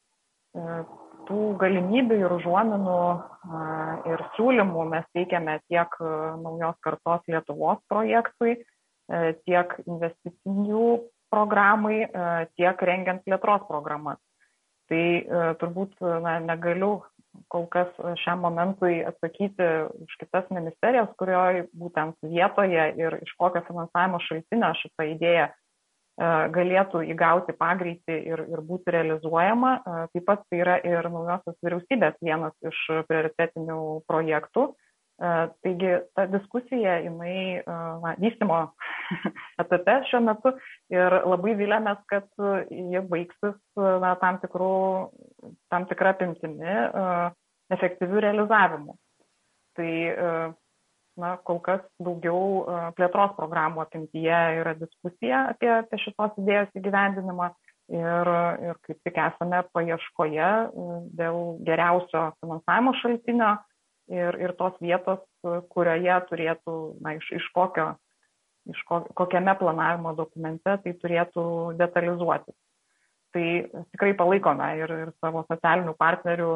tų galimybių ir užuominų ir siūlymų mes teikiame tiek naujos kartos Lietuvos projektui, tiek investicinių programai, tiek rengiant plėtros programas. Tai turbūt na, negaliu kol kas šiam momentui atsakyti už kitas ministerijas, kurioje būtent vietoje ir iš kokio finansavimo šaltinio šitą idėją galėtų įgauti pagreitį ir, ir būti realizuojama. Taip pat tai yra ir naujosios vyriausybės vienas iš prioritetinių projektų. Taigi ta diskusija, jinai na, vystymo etape šiuo metu ir labai vilėmės, kad ji baigsis na, tam, tikrų, tam tikrą apimtimi efektyvių realizavimų. Tai na, kol kas daugiau plėtros programų apimtyje yra diskusija apie, apie šitos idėjos įgyvendinimą ir, ir kaip tik esame paieškoje dėl geriausio finansavimo šaltinio ir, ir tos vietos, kurioje turėtų, na, iš, iš, kokio, iš ko, kokiame planavimo dokumente tai turėtų detalizuoti. Tai tikrai palaikome ir, ir savo socialinių partnerių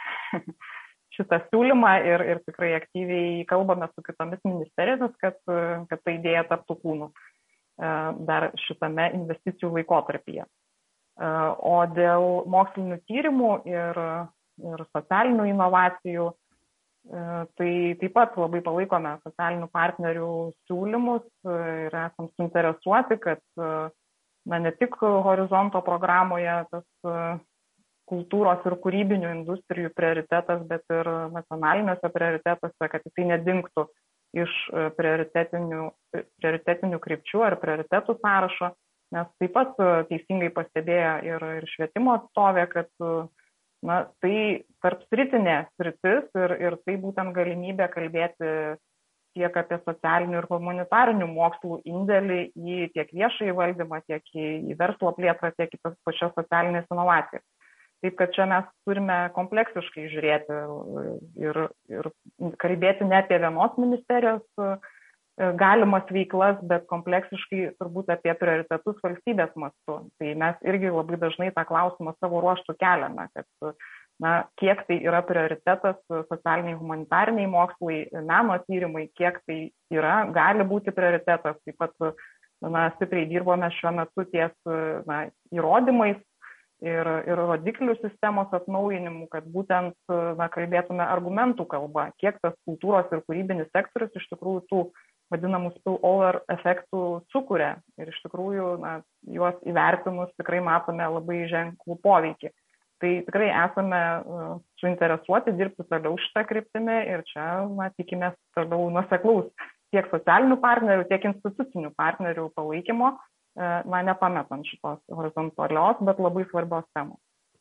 šitą siūlymą ir, ir tikrai aktyviai kalbame su kitomis ministerijomis, kad, kad ta idėja taptų kūnu dar šitame investicijų laikotarpyje. O dėl mokslinių tyrimų ir, ir socialinių inovacijų, tai taip pat labai palaikome socialinių partnerių siūlymus ir esam suinteresuoti, kad na, ne tik Horizonto programoje tas kultūros ir kūrybinių industrijų prioritetas, bet ir nacionaliniuose prioritetuose, kad jisai nedingtų iš prioritetinių, prioritetinių krypčių ar prioritetų sąrašo, nes taip pat teisingai pastebėjo ir, ir švietimo atstovė, kad na, tai tarp sritinė sritis ir, ir tai būtent galimybė kalbėti tiek apie socialinių ir humanitarinių mokslų indėlį į tiek viešąjį valdymą, tiek į, į verslo plėtrą, tiek į tas pačias socialinės inovacijas. Taip, kad čia mes turime kompleksiškai žiūrėti ir, ir kalbėti ne apie vienos ministerijos galimas veiklas, bet kompleksiškai turbūt apie prioritetus valstybės mastu. Tai mes irgi labai dažnai tą klausimą savo ruoštų keliame, kad na, kiek tai yra prioritetas socialiniai humanitariniai mokslai, meno tyrimai, kiek tai yra, gali būti prioritetas. Taip pat na, stipriai dirbome šiuo metu ties na, įrodymais, Ir, ir rodiklių sistemos atnaujinimu, kad būtent na, kalbėtume argumentų kalba, kiek tas kultūros ir kūrybinis sektorius iš tikrųjų tų vadinamų spillover efektų sukuria. Ir iš tikrųjų na, juos įvertinus tikrai matome labai ženklų poveikį. Tai tikrai esame uh, suinteresuoti dirbti toliau šitą kryptimį ir čia na, tikimės toliau nuoseklaus tiek socialinių partnerių, tiek institucinių partnerių palaikymo, na, nepametant šitos horizontalios, bet labai svarbios temos.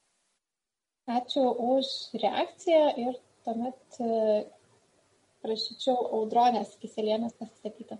Ačiū už reakciją ir tuomet prašyčiau Audronės Kiselienės pasisakyti.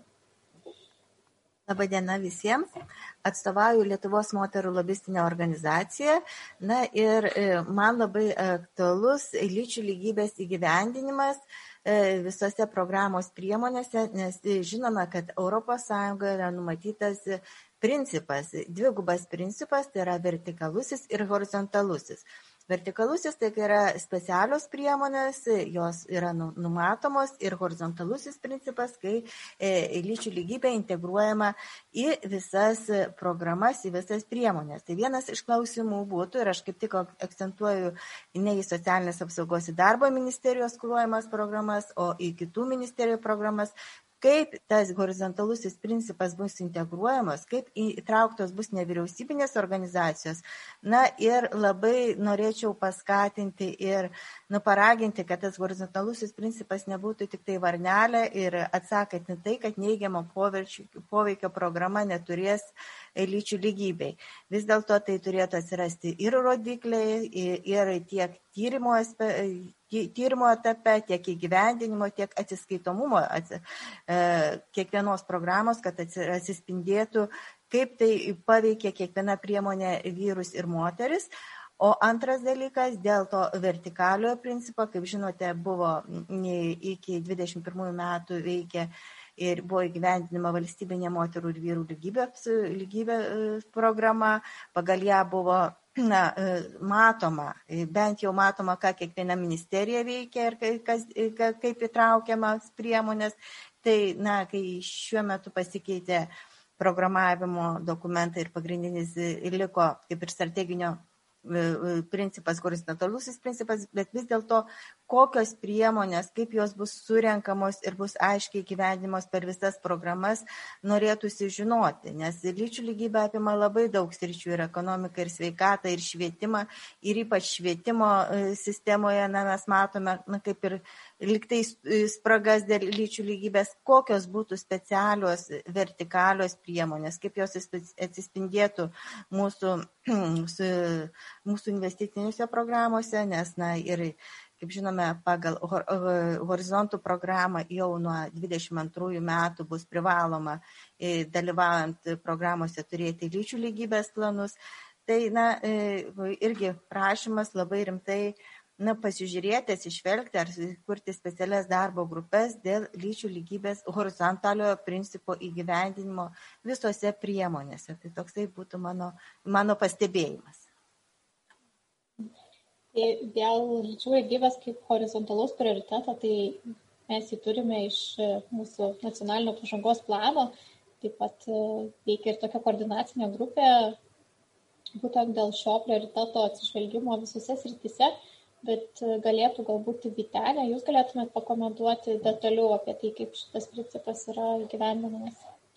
Labadiena visiems. Atstovauju Lietuvos moterų lobistinę organizaciją. Na ir man labai aktualus lyčių lygybės įgyvendinimas visose programos priemonėse, nes žinome, kad Europos Sąjungoje yra numatytas principas, dvigubas principas, tai yra vertikalusis ir horizontalusis. Vertikalusis tai yra specialios priemonės, jos yra numatomos ir horizontalusis principas, kai lyčių lygybė integruojama į visas programas, į visas priemonės. Tai vienas iš klausimų būtų, ir aš kaip tik akcentuoju ne į socialinės apsaugos į darbo ministerijos kuruojamas programas, o į kitų ministerijų programas, kaip tas horizontalusis principas bus integruojamas, kaip įtrauktos bus nevyriausybinės organizacijos. Na ir labai norėčiau paskatinti ir nu, paraginti, kad tas horizontalusis principas nebūtų tik tai varnelė ir atsakant į tai, kad neigiamo poveikio programa neturės lyčių lygybei. Vis dėlto tai turėtų atsirasti ir rodikliai, ir tiek tyrimo aspektai, tyrimo etape, tiek įgyvendinimo, tiek atsiskaitomumo ats, e, kiekvienos programos, kad atsispindėtų, kaip tai paveikia kiekviena priemonė vyrus ir moteris. O antras dalykas, dėl to vertikaliojo principo, kaip žinote, buvo iki dvidešimt pirmųjų metų veikia ir buvo įgyvendinama valstybinė moterų ir vyrų lygybės, lygybės programa. Pagal ją buvo na, matoma, bent jau matoma, ką kiekviena ministerija veikia ir kas, kaip įtraukiamas priemonės. Tai, na, kai šiuo metu pasikeitė programavimo dokumentai ir pagrindinis ir liko kaip ir strateginio principas, horizontalusis principas, bet vis dėlto kokios priemonės, kaip jos bus surenkamos ir bus aiškiai gyvenimos per visas programas, norėtųsi žinoti, nes lyčių lygybė apima labai daug sričių ir ekonomiką, ir sveikatą, ir švietimą, ir ypač švietimo sistemoje, na, mes matome, na, kaip ir liktai spragas dėl lyčių lygybės, kokios būtų specialios vertikalios priemonės, kaip jos atsispindėtų mūsų, mūsų investiciniuose programuose, nes, na, ir, kaip žinome, pagal Horizontų programą jau nuo dvidešimt antrųjų metų bus privaloma dalyvaujant programuose turėti lyčių lygybės planus. Tai, na, irgi prašymas labai rimtai na, pasižiūrėti, atsižvelgti ar kurti specialias darbo grupės dėl lyčių lygybės horizontaliojo principo įgyvendinimo visose priemonėse. Tai toksai būtų mano, mano pastebėjimas. Dėl lyčių lygybės kaip horizontalaus prioriteto, tai mes jį turime iš mūsų nacionalinio pažangos plano. Taip pat veikia ir tokia koordinacinė grupė, būtent dėl šio prioriteto atsižvelgimo visose srityse. Bet galėtų galbūt Vytenė, jūs galėtumėte pakomentuoti detaliau apie tai, kaip šitas principas yra įgyvendinamas.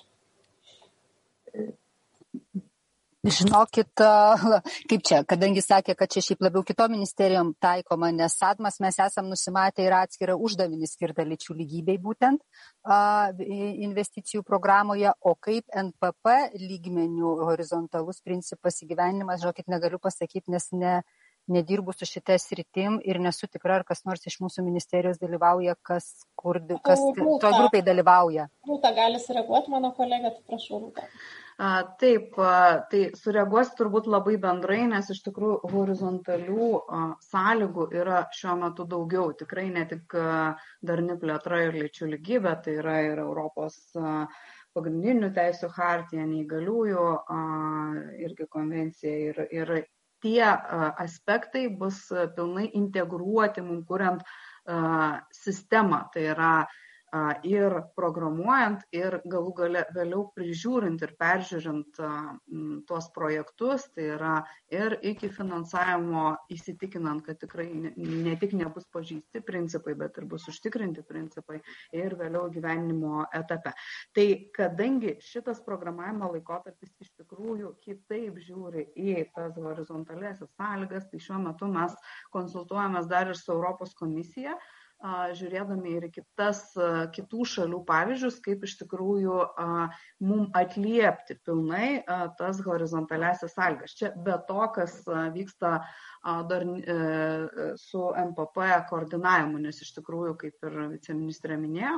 Žinokit, kaip čia, kadangi sakė, kad čia šiaip labiau kitom ministerijom taikoma, nes SADMAS mes esam nusimatę ir atskirą uždavinį skirtą lyčių lygybei būtent investicijų programoje, o kaip N P P lygmenių horizontalus principas įgyvendinimas, žinokit, negaliu pasakyti, nes ne nedirbu su šitą sritim ir nesu tikra, ar kas nors iš mūsų ministerijos dalyvauja, kas, kur, kas toj grupiai dalyvauja. Rūta, gali sureaguoti mano kolegė, tai prašau, Rūta. Taip, tai sureaguos turbūt labai bendrai, nes iš tikrųjų horizontalių sąlygų yra šiuo metu daugiau. Tikrai ne tik darni plėtra ir lyčių lygybė, tai yra ir Europos pagrindinių teisių chartija, neįgaliųjų irgi konvencija ir, ir tie aspektai bus pilnai integruoti mums kuriant sistemą, tai yra ir programuojant, ir galų gale vėliau prižiūrint ir peržiūrint tuos projektus, tai yra ir iki finansavimo įsitikinant, kad tikrai ne tik nebus pažeisti principai, bet ir bus užtikrinti principai ir vėliau gyvenimo etape. Tai kadangi šitas programavimo laikotarpis iš tikrųjų kitaip žiūri į tas horizontalėsias sąlygas, tai šiuo metu mes konsultuojamės dar ir su Europos komisija, žiūrėdami ir kitas, kitų šalių pavyzdžius, kaip iš tikrųjų mum atliepti pilnai tas horizontaliasias sąlygas. Čia be to, kas vyksta dar su M P P koordinavimu, nes iš tikrųjų, kaip ir viceministrė minėjo,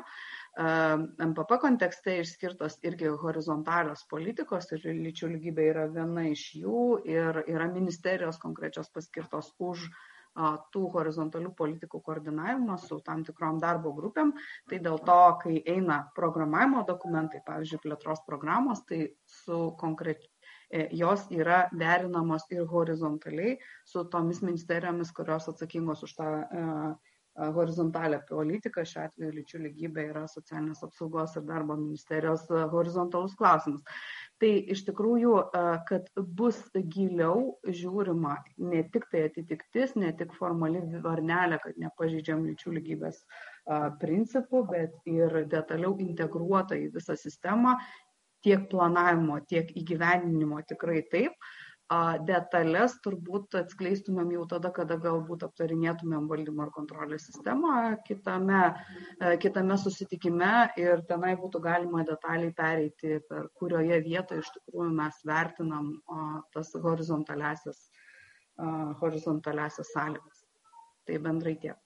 M P P kontekste išskirtos irgi horizontalios politikos ir lyčių lygybė yra viena iš jų ir yra ministerijos konkrečios paskirtos už tų horizontalių politikų koordinavimą su tam tikrom darbo grupėm. Tai dėl to, kai eina programavimo dokumentai, pavyzdžiui, plėtros programos, tai su konkrečiai jos yra derinamos ir horizontaliai su tomis ministerijomis, kurios atsakingos už tą horizontalią politiką, šiuo atveju lyčių lygybė yra socialinės apsaugos ir darbo ministerijos horizontalus klausimas. Tai iš tikrųjų, kad bus giliau žiūrima ne tik tai atitiktis, ne tik formali varnelė, kad nepažeidžiam lyčių lygybės principų, bet ir detaliau integruota į visą sistemą, tiek planavimo, tiek įgyvendinimo tikrai taip. Detalės turbūt atskleistumėm jau tada, kada galbūt aptarinėtumėm valdymo ir kontrolės sistemą kitame, kitame susitikime ir tenai būtų galima detaliai pereiti, per kurioje vietoje iš tikrųjų mes vertinam tas horizontaliasias, horizontaliasias sąlygas. Tai bendrai tiek.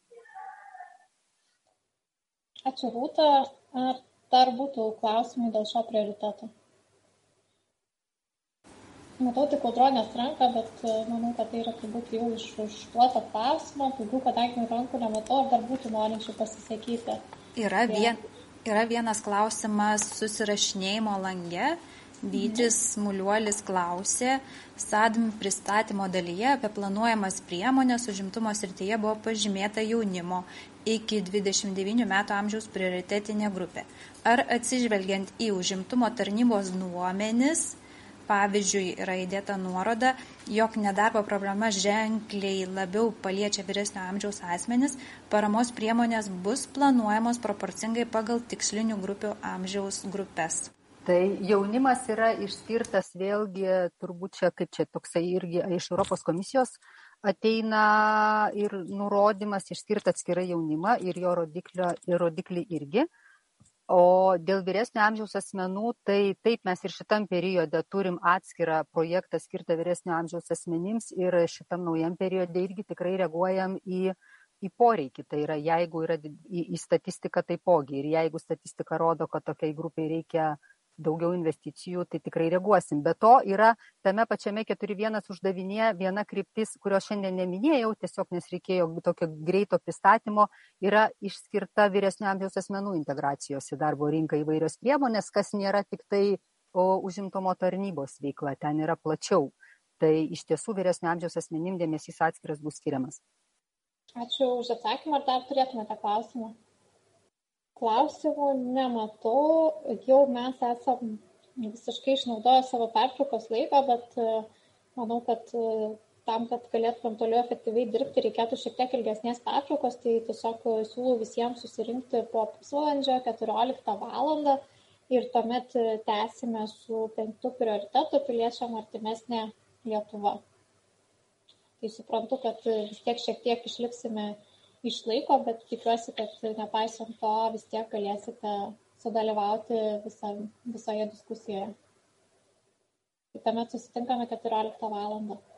Ačiū, Rūta. Ar dar būtų klausimų dėl šio prioriteto? Matau tik Audronės ranką, bet manau, kad tai yra turbūt jau iš užduoto klausimo. Daugiau, kadangi rankų nematau, ar dar būtų norinčių pasisakyti. Yra vien, Yra vienas klausimas susirašinėjimo lange. Vytis Muliuolis klausė, SADM pristatymo dalyje apie planuojamas priemonės užimtumo srityje buvo pažymėta jaunimo iki dvidešimt devynių metų amžiaus prioritetinė grupė. Ar atsižvelgiant į užimtumo tarnybos duomenis, pavyzdžiui, yra įdėta nuoroda, jog nedarbo problema ženkliai labiau paliečia vyresnio amžiaus asmenis, paramos priemonės bus planuojamos proporcingai pagal tikslinių grupių amžiaus grupės. Tai jaunimas yra išskirtas vėlgi, turbūt čia, kaip čia toksai irgi iš Europos komisijos ateina ir nurodymas išskirti atskirai jaunimą ir jo rodiklio, ir rodiklį irgi. O dėl vyresnio amžiaus asmenų, tai taip mes ir šitam periode turim atskirą projektą skirtą vyresnio amžiaus asmenims ir šitam naujam periode irgi tikrai reaguojam į, į poreikį. Tai yra, jeigu yra į, į statistiką taipogi ir jeigu statistika rodo, kad tokiai grupiai reikia daugiau investicijų, tai tikrai reaguosim. Be to yra tame pačiame keturi vienas uždavinėje viena kryptis, kurios šiandien neminėjau, tiesiog nes reikėjo tokio greito pristatymo, yra išskirta vyresnio amžiaus asmenų integracijos į darbo rinką įvairios priemonės, kas nėra tik tai o, užimtumo tarnybos veikla, ten yra plačiau. Tai iš tiesų vyresnio amžiaus asmenim dėmesys atskiras bus skiriamas. Ačiū už atsakymą. Ar dar turėtumėte klausimą? Klausimų nematau, jau mes esam visiškai išnaudoję savo pertraukos laiką, bet manau, kad tam, kad galėtumėm toliau efektyviai dirbti, reikėtų šiek tiek ilgesnės pertraukos, tai tiesiog siūlau visiems susirinkti po pusvalandžio keturioliktą valandą ir tuomet tęsime su penktu prioritetu piliečiam artimesnė Lietuva. Tai suprantu, kad vis tiek šiek tiek išliksime išlaiko, bet tikiuosi, kad nepaisant to vis tiek galėsite sudalyvauti visa, visoje diskusijoje. Tai tuomet susitinkame keturioliktą valandą.